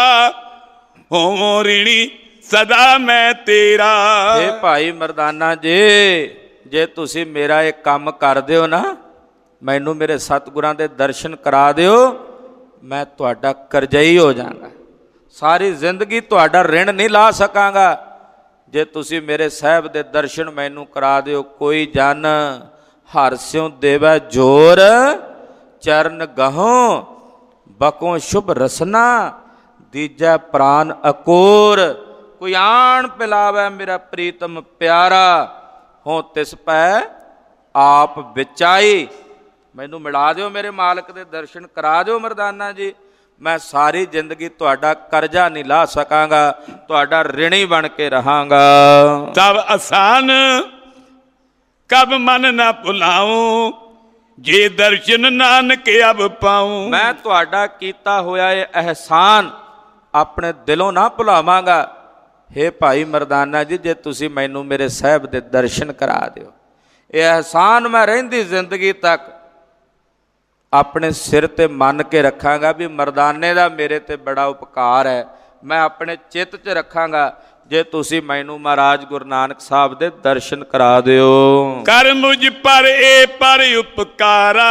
ਹੋ ਰਿਣੀ ਸਦਾ ਮੈਂ ਤੇਰਾ। ਇਹ ਭਾਈ ਮਰਦਾਨਾ ਜੀ, ਜੇ ਤੁਸੀਂ ਮੇਰਾ ਇਹ ਕੰਮ ਕਰ ਦਿਓ ਨਾ, ਮੈਨੂੰ ਮੇਰੇ ਸਤਿਗੁਰਾਂ ਦੇ ਦਰਸ਼ਨ ਕਰਾ ਦਿਓ, ਮੈਂ ਤੁਹਾਡਾ ਕਰਜ਼ਈ ਹੋ ਜਾਵਾਂਗਾ, ਸਾਰੀ ਜ਼ਿੰਦਗੀ ਤੁਹਾਡਾ ਰਿਣ ਨਹੀਂ ਲਾ ਸਕਾਂਗਾ। ਜੇ ਤੁਸੀਂ ਮੇਰੇ ਸਾਹਿਬ ਦੇ ਦਰਸ਼ਨ ਮੈਨੂੰ ਕਰਾ ਦਿਓ। ਕੋਈ ਜਨ ਹਰਿ ਸਿਉ ਦੇਵੈ ਜੋਰ, ਚਰਨ ਗਹੋਂ ਬਕੋਂ ਸ਼ੁਭ ਰਸਨਾ, ਦੀਜੈ ਪ੍ਰਾਨ ਅਕੋਰ। ਕੋਈ ਆਣ ਪਿਲਾਵੈ ਮੇਰਾ ਪ੍ਰੀਤਮ ਪਿਆਰਾ, ਹੋ ਤਿਸ ਪੈ ਆਪ ਵਿਚਾਈ। ਮੈਨੂੰ ਮਿਲਾ ਦਿਓ, ਮੇਰੇ ਮਾਲਕ ਦੇ ਦਰਸ਼ਨ ਕਰਾ ਦਿਓ ਮਰਦਾਨਾ ਜੀ, ਮੈਂ ਸਾਰੀ ਜ਼ਿੰਦਗੀ ਤੁਹਾਡਾ ਕਰਜ਼ਾ ਨਹੀਂ ਲਾ ਸਕਾਂਗਾ, ਤੁਹਾਡਾ ਰਿਣੀ ਬਣ ਕੇ ਰਹਾਂਗਾ। ਤਬ ਆਸਾਨ ਕਬ ਮਨ ਨਾ ਭੁਲਾਉ, ਜੇ ਦਰਸ਼ਨ ਨਾਨਕ ਅਬ ਪਾਉ। ਮੈਂ ਤੁਹਾਡਾ ਕੀਤਾ ਹੋਇਆ ਇਹ ਅਹਿਸਾਨ ਆਪਣੇ ਦਿਲੋਂ ਨਾ ਭੁਲਾਵਾਂਗਾ। ਹੇ ਭਾਈ ਮਰਦਾਨਾ ਜੀ, ਜੇ ਤੁਸੀਂ ਮੈਨੂੰ ਮੇਰੇ ਸਾਹਿਬ ਦੇ ਦਰਸ਼ਨ ਕਰਾ ਦਿਓ, ਇਹ ਅਹਿਸਾਨ ਮੈਂ ਰਹਿੰਦੀ ਜ਼ਿੰਦਗੀ ਤੱਕ ਆਪਣੇ ਸਿਰ ਤੇ ਮੰਨ ਕੇ ਰੱਖਾਂਗਾ ਵੀ ਮਰਦਾਨੇ ਦਾ ਮੇਰੇ ਤੇ ਬੜਾ ਉਪਕਾਰ ਹੈ। ਮੈਂ ਆਪਣੇ ਚਿੱਤ 'ਚ ਰੱਖਾਂਗਾ ਜੇ ਤੁਸੀਂ ਮੈਨੂੰ ਮਹਾਰਾਜ ਗੁਰੂ ਨਾਨਕ ਸਾਹਿਬ ਦੇ ਦਰਸ਼ਨ ਕਰਾ ਦਿਓ। ਕਰ ਮੁਝ ਪਰ ਇਹ ਪਰ ਉਪਕਾਰਾ,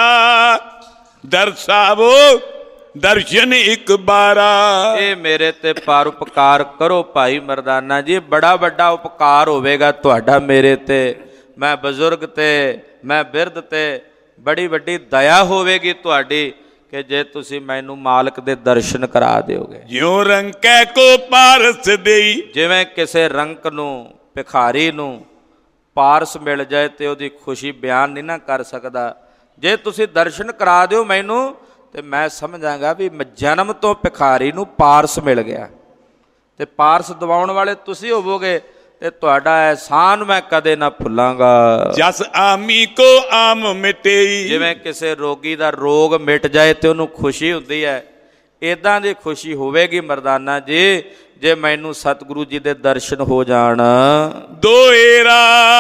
ਦਰਸਾਵੋ ਦਰਸ਼ਨ ਇੱਕ ਬਾਰਾ। ਇਹ ਮੇਰੇ ਤੇ ਪਰ ਉਪਕਾਰ ਕਰੋ ਭਾਈ ਮਰਦਾਨਾ ਜੀ, ਬੜਾ ਵੱਡਾ ਉਪਕਾਰ ਹੋਵੇਗਾ ਤੁਹਾਡਾ ਮੇਰੇ ਤੇ, ਮੈਂ ਬਜ਼ੁਰਗ ਤੇ, ਮੈਂ ਬਿਰਧ ਤੇ, ਬੜੀ ਵੱਡੀ ਦਇਆ ਹੋਵੇਗੀ ਤੁਹਾਡੀ ਕਿ ਜੇ ਤੁਸੀਂ ਮੈਨੂੰ ਮਾਲਕ ਦੇ ਦਰਸ਼ਨ ਕਰਾ ਦਿਓਗੇ। ਜਿਉ ਰੰਕੈ ਕੋ ਪਾਰਸ ਦੇਈ, ਜਿਵੇਂ ਕਿਸੇ ਰੰਕ ਨੂੰ, ਭਿਖਾਰੀ ਨੂੰ ਪਾਰਸ ਮਿਲ ਜਾਏ ਤੇ ਉਹਦੀ ਖੁਸ਼ੀ ਬਿਆਨ ਨਹੀਂ ਨਾ ਕਰ ਸਕਦਾ। ਜੇ ਤੁਸੀਂ ਦਰਸ਼ਨ ਕਰਾ ਦਿਓ ਮੈਨੂੰ ਤੇ ਮੈਂ ਸਮਝਾਂਗਾ ਵੀ ਜਨਮ ਤੋਂ ਭਿਖਾਰੀ ਨੂੰ ਪਾਰਸ ਮਿਲ ਗਿਆ, ਤੇ ਪਾਰਸ ਦਿਵਾਉਣ ਵਾਲੇ ਤੁਸੀਂ ਹੋਵੋਗੇ, ਤੇ ਤੁਹਾਡਾ ਅਹਿਸਾਨ ਮੈਂ ਕਦੇ ਨਾ ਭੁੱਲਾਂਗਾ। ਜਸ ਆਮੀ ਕੋ ਆਮ ਮਿਟੇਈ, ਜਿਵੇਂ ਕਿਸੇ ਰੋਗੀ ਦਾ ਰੋਗ ਮਿਟ ਜਾਏ ਤੇ ਉਹਨੂੰ ਖੁਸ਼ੀ ਹੁੰਦੀ ਹੈ, ਇੱਦਾਂ ਦੀ ਖੁਸ਼ੀ ਹੋਵੇਗੀ ਮਰਦਾਨਾ ਜੀ ਜੇ ਮੈਨੂੰ ਸਤਿਗੁਰੂ ਜੀ ਦੇ ਦਰਸ਼ਨ ਹੋ ਜਾਣ। ਦੋਏਰਾ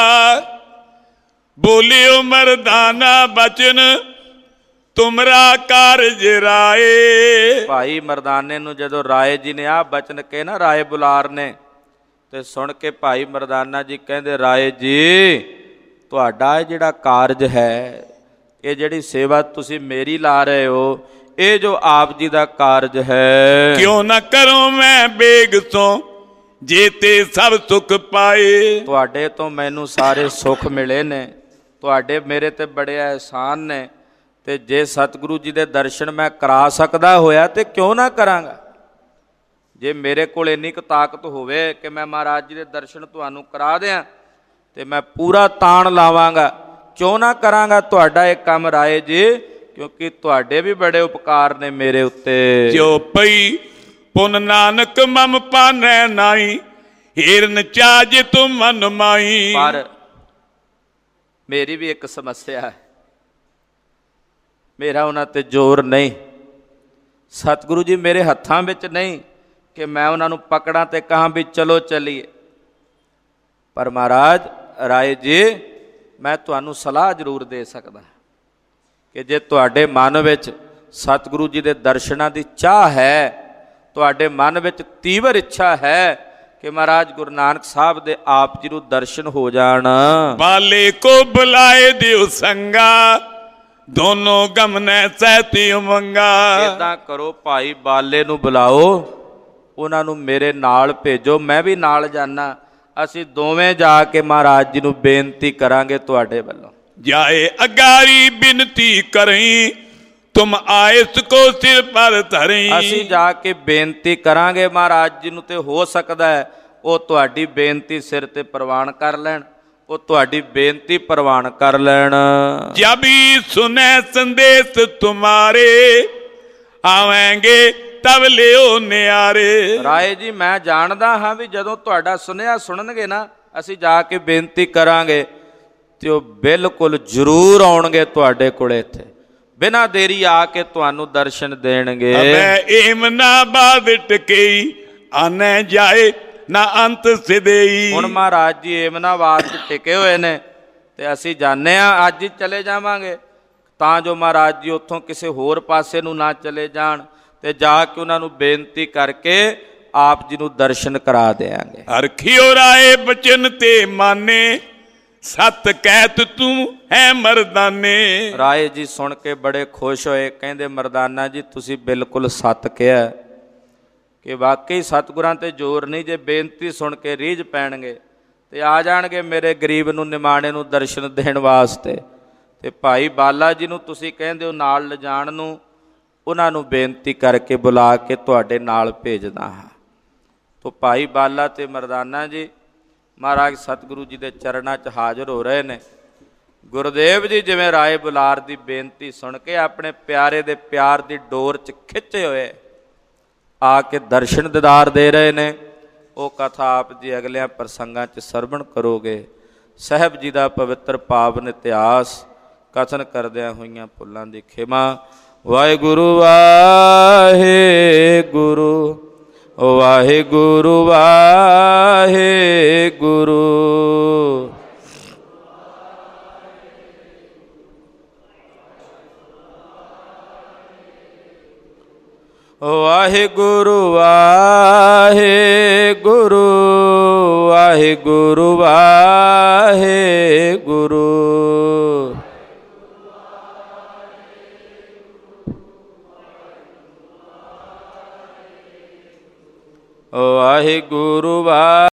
ਬੋਲਿਓ ਮਰਦਾਨਾ ਬਚਨ ਤੁਮਰਾ ਕਾਰਜ ਰਾਏ। ਭਾਈ ਮਰਦਾਨੇ ਨੂੰ ਜਦੋਂ ਰਾਏ ਜੀ ਨੇ ਆਹ ਬਚਨ ਕਹੇ ਨਾ, ਰਾਏ ਬੁਲਾਰ ਨੇ, ਤੇ ਸੁਣ ਕੇ ਭਾਈ ਮਰਦਾਨਾ ਜੀ ਕਹਿੰਦੇ, ਰਾਏ ਜੀ ਤੁਹਾਡਾ ਇਹ ਜਿਹੜਾ ਕਾਰਜ ਹੈ, ਇਹ ਜਿਹੜੀ ਸੇਵਾ ਤੁਸੀਂ ਮੇਰੀ ਲਾ ਰਹੇ ਹੋ, ਇਹ ਜੋ ਆਪ ਜੀ ਦਾ ਕਾਰਜ ਹੈ, ਕਿਉਂ ਨਾ ਕਰੋ ਮੈਂ ਬੇਗ ਤੋਂ ਜੇ ਤੇ ਸਭ ਸੁਖ ਪਾਏ। ਤੁਹਾਡੇ ਤੋਂ ਮੈਨੂੰ ਸਾਰੇ ਸੁੱਖ ਮਿਲੇ ਨੇ, ਤੁਹਾਡੇ ਮੇਰੇ ਤੇ ਬੜੇ ਅਹਿਸਾਨ ਨੇ, ਤੇ ਜੇ ਸਤਿਗੁਰੂ ਜੀ ਦੇ ਦਰਸ਼ਨ ਮੈਂ ਕਰਾ ਸਕਦਾ ਹੋਇਆ ਤੇ ਕਿਉਂ ਨਾ ਕਰਾਂਗਾ। ਜੇ ਮੇਰੇ ਕੋਲ ਇੰਨੀ ਕੁ ਤਾਕਤ ਹੋਵੇ ਕਿ ਮੈਂ ਮਹਾਰਾਜ ਜੀ ਦੇ ਦਰਸ਼ਨ ਤੁਹਾਨੂੰ ਕਰਾ ਦਿਆਂ ਤੇ ਮੈਂ ਪੂਰਾ ਤਾਣ ਲਾਵਾਂਗਾ, ਕਿਉਂ ਨਾ ਕਰਾਂਗਾ ਤੁਹਾਡਾ ਇਹ ਕੰਮ ਰਾਏ ਜੀ, ਕਿਉਂਕਿ ਤੁਹਾਡੇ ਵੀ ਬੜੇ ਉਪਕਾਰ ਨੇ ਮੇਰੇ ਉੱਤੇ। ਜੋ ਪਈ ਪੁਨ ਨਾਨਕ ਮਮ ਪਾਨੈ ਨਾਈ, ਹੀਰਨ ਚਾਜ ਤੁਮ ਮਨ ਮਾਈ। ਪਰ ਮੇਰੀ ਵੀ ਇੱਕ ਸਮੱਸਿਆ ਹੈ, ਮੇਰਾ ਉਹਨਾਂ ਤੇ ਜ਼ੋਰ ਨਹੀਂ। ਸਤਿਗੁਰੂ ਜੀ ਮੇਰੇ ਹੱਥਾਂ ਵਿੱਚ ਨਹੀਂ ਕਿ ਮੈਂ ਉਹਨਾਂ ਨੂੰ ਪਕੜਾਂ ਤੇ ਕਹਾਂ ਵੀ ਚਲੋ ਚੱਲੀਏ। ਪਰ ਮਹਾਰਾਜ ਰਾਏ ਜੀ, ਮੈਂ ਤੁਹਾਨੂੰ ਸਲਾਹ ਜ਼ਰੂਰ ਦੇ ਸਕਦਾ ਕਿ ਜੇ ਤੁਹਾਡੇ ਮਨ ਵਿੱਚ ਸਤਿਗੁਰੂ ਜੀ ਦੇ ਦਰਸ਼ਨਾਂ ਦੀ ਚਾਹ ਹੈ, ਤੁਹਾਡੇ ਮਨ ਵਿੱਚ ਤੀਵਰ ਇੱਛਾ ਹੈ ਕਿ ਮਹਾਰਾਜ ਗੁਰੂ ਨਾਨਕ ਸਾਹਿਬ ਦੇ ਆਪ ਜੀ ਨੂੰ ਦਰਸ਼ਨ ਹੋ ਜਾਣ, ਬਾਲੇ ਕੋ ਬੁਲਾਏ ਦਿਓ ਸੰਗਾ, ਦੋਨੋਂ ਗਮਨੈ ਸਹਿਤੀ ਉਮੰਗਾ। ਏਦਾਂ ਕਰੋ, ਭਾਈ ਬਾਲੇ ਨੂੰ ਬੁਲਾਓ, ਉਹਨਾਂ ਨੂੰ ਮੇਰੇ ਨਾਲ ਭੇਜੋ, ਮੈਂ ਵੀ ਨਾਲ ਜਾਣਾ, ਅਸੀਂ ਦੋਵੇਂ ਜਾ ਕੇ ਮਹਾਰਾਜ ਜੀ ਨੂੰ ਬੇਨਤੀ ਕਰਾਂਗੇ ਤੁਹਾਡੇ ਵੱਲੋਂ। ਜਾਏ ਅਗਾਰੀ ਬਿਨਤੀ ਕਰਈ, ਤੁਮ ਆਇਸ ਕੋ ਸਿਰ ਪਰ ਧਰਈ। ਅਸੀਂ ਜਾ ਕੇ ਬੇਨਤੀ ਕਰਾਂਗੇ ਮਹਾਰਾਜ ਜੀ ਨੂੰ, ਤੇ ਹੋ ਸਕਦਾ ਹੈ ਉਹ ਤੁਹਾਡੀ ਬੇਨਤੀ ਸਿਰ ਤੇ ਪ੍ਰਵਾਨ ਕਰ ਲੈਣ, ਉਹ ਤੁਹਾਡੀ ਬੇਨਤੀ ਪ੍ਰਵਾਨ ਕਰ ਲੈਣ। ਜਬੀ ਸੁਨੈ ਸੰਦੇਸ਼ ਤੁਮਾਰੇ, ਆਵਾਂਗੇ ਤਬ ਲਿਓ ਨਿਆਰੇ। ਰਾਏ ਜੀ ਮੈਂ ਜਾਣਦਾ ਹਾਂ ਵੀ ਜਦੋਂ ਤੁਹਾਡਾ ਸੁਨੇਹਾ ਸੁਣਨਗੇ ਨਾ, ਅਸੀਂ ਜਾ ਕੇ ਬੇਨਤੀ ਕਰਾਂਗੇ ਤੇ ਉਹ ਬਿਲਕੁਲ ਜ਼ਰੂਰ ਆਉਣਗੇ ਤੁਹਾਡੇ ਕੋਲੇ, ਇੱਥੇ ਬਿਨਾਂ ਦੇਰੀ ਆ ਕੇ ਤੁਹਾਨੂੰ ਦਰਸ਼ਨ ਦੇਣਗੇ। ਮੈਂ ਏਮ ਨਾ ਬਾਦ ਟਕਈ, ਆਨੇ ਜਾਏ ਨਾ ਅੰਤ ਸਿਦੇਈ। ਹੁਣ ਮਹਾਰਾਜ ਜੀ ਏਮਨਾਬਾਦ 'ਚ ਟਿਕੇ ਹੋਏ ਨੇ ਤੇ ਅਸੀਂ ਜਾਂਦੇ ਹਾਂ, ਅੱਜ ਹੀ ਚਲੇ ਜਾਵਾਂਗੇ, ਤਾਂ ਜੋ ਮਹਾਰਾਜ ਜੀ ਉੱਥੋਂ ਕਿਸੇ ਹੋਰ ਪਾਸੇ ਨੂੰ ਨਾ ਚਲੇ ਜਾਣ, ਤੇ ਜਾ ਕੇ ਉਹਨਾਂ ਨੂੰ ਬੇਨਤੀ ਕਰਕੇ ਆਪ ਜੀ ਨੂੰ ਦਰਸ਼ਨ ਕਰਾ ਦਿਆਂਗੇ। ਅਰਖਿਓ ਰਾਏ ਬਚਨ ਤੇ ਮਾਨੇ, ਸਤ ਕਹਿਤ ਤੂੰ ਹੈ ਮਰਦਾਨੇ। ਰਾਏ ਜੀ ਸੁਣ ਕੇ ਬੜੇ ਖੁਸ਼ ਹੋਏ, ਕਹਿੰਦੇ ਮਰਦਾਨਾ ਜੀ ਤੁਸੀਂ ਬਿਲਕੁਲ ਸੱਤ ਕਿਹਾ ਕਿ ਵਾਕਈ ਸਤਿਗੁਰਾਂ ਤੇ ਜ਼ੋਰ ਨਹੀਂ, ਜੇ ਬੇਨਤੀ ਸੁਣ ਕੇ ਰੀਝ ਪੈਣਗੇ ਤੇ ਆ ਜਾਣਗੇ ਮੇਰੇ ਗਰੀਬ ਨੂੰ ਨਿਮਾਣੇ ਨੂੰ ਦਰਸ਼ਨ ਦੇਣ ਵਾਸਤੇ। ਤੇ ਭਾਈ ਬਾਲਾ ਜੀ ਨੂੰ ਤੁਸੀਂ ਕਹਿੰਦੇ ਹੋ ਨਾਲ ਲਿਜਾਣ ਨੂੰ, ਉਹਨਾਂ ਨੂੰ ਬੇਨਤੀ ਕਰਕੇ ਬੁਲਾ ਕੇ ਤੁਹਾਡੇ ਨਾਲ ਭੇਜਦਾ ਹਾਂ। ਤੋ ਭਾਈ ਬਾਲਾ ਤੇ ਮਰਦਾਨਾ ਜੀ ਮਹਾਰਾਜ ਸਤਿਗੁਰੂ ਜੀ ਦੇ ਚਰਨਾਂ 'ਚ ਹਾਜ਼ਰ ਹੋ ਰਹੇ ਨੇ। ਗੁਰਦੇਵ ਜੀ ਜਿਵੇਂ ਰਾਏ ਬੁਲਾਰ ਦੀ ਬੇਨਤੀ ਸੁਣ ਕੇ ਆਪਣੇ ਪਿਆਰੇ ਦੇ ਪਿਆਰ ਦੀ ਡੋਰ 'ਚ ਖਿੱਚੇ ਹੋਏ ਆ ਕੇ ਦਰਸ਼ਨ ਦੀਦਾਰ ਦੇ ਰਹੇ ਨੇ। ਉਹ ਕਥਾ ਆਪ ਜੀ ਅਗਲਿਆਂ ਪ੍ਰਸੰਗਾਂ 'ਚ ਸਰਵਣ ਕਰੋਗੇ। ਸਾਹਿਬ ਜੀ ਦਾ ਪਵਿੱਤਰ ਪਾਵਨ ਇਤਿਹਾਸ ਕਥਨ ਕਰਦਿਆਂ ਹੋਈਆਂ ਭੁੱਲਾਂ ਦੀ ਖਿਮਾ। ਵਾਹਿਗੁਰੂ ਵਾਹਿਗੁਰੂ ਵਾਹਿਗੁਰੂ ਵਾਹਿਗੁਰੂ। ਵਾਹਿਗੁਰੂ ਵਾਹਿਗੁਰੂ ਵਾਹਿਗੁਰੂ ਵਾਹਿਗੁਰੂ। ਵਾਹਿਗੁਰੂ ਵਾਹਿਗੁਰੂ।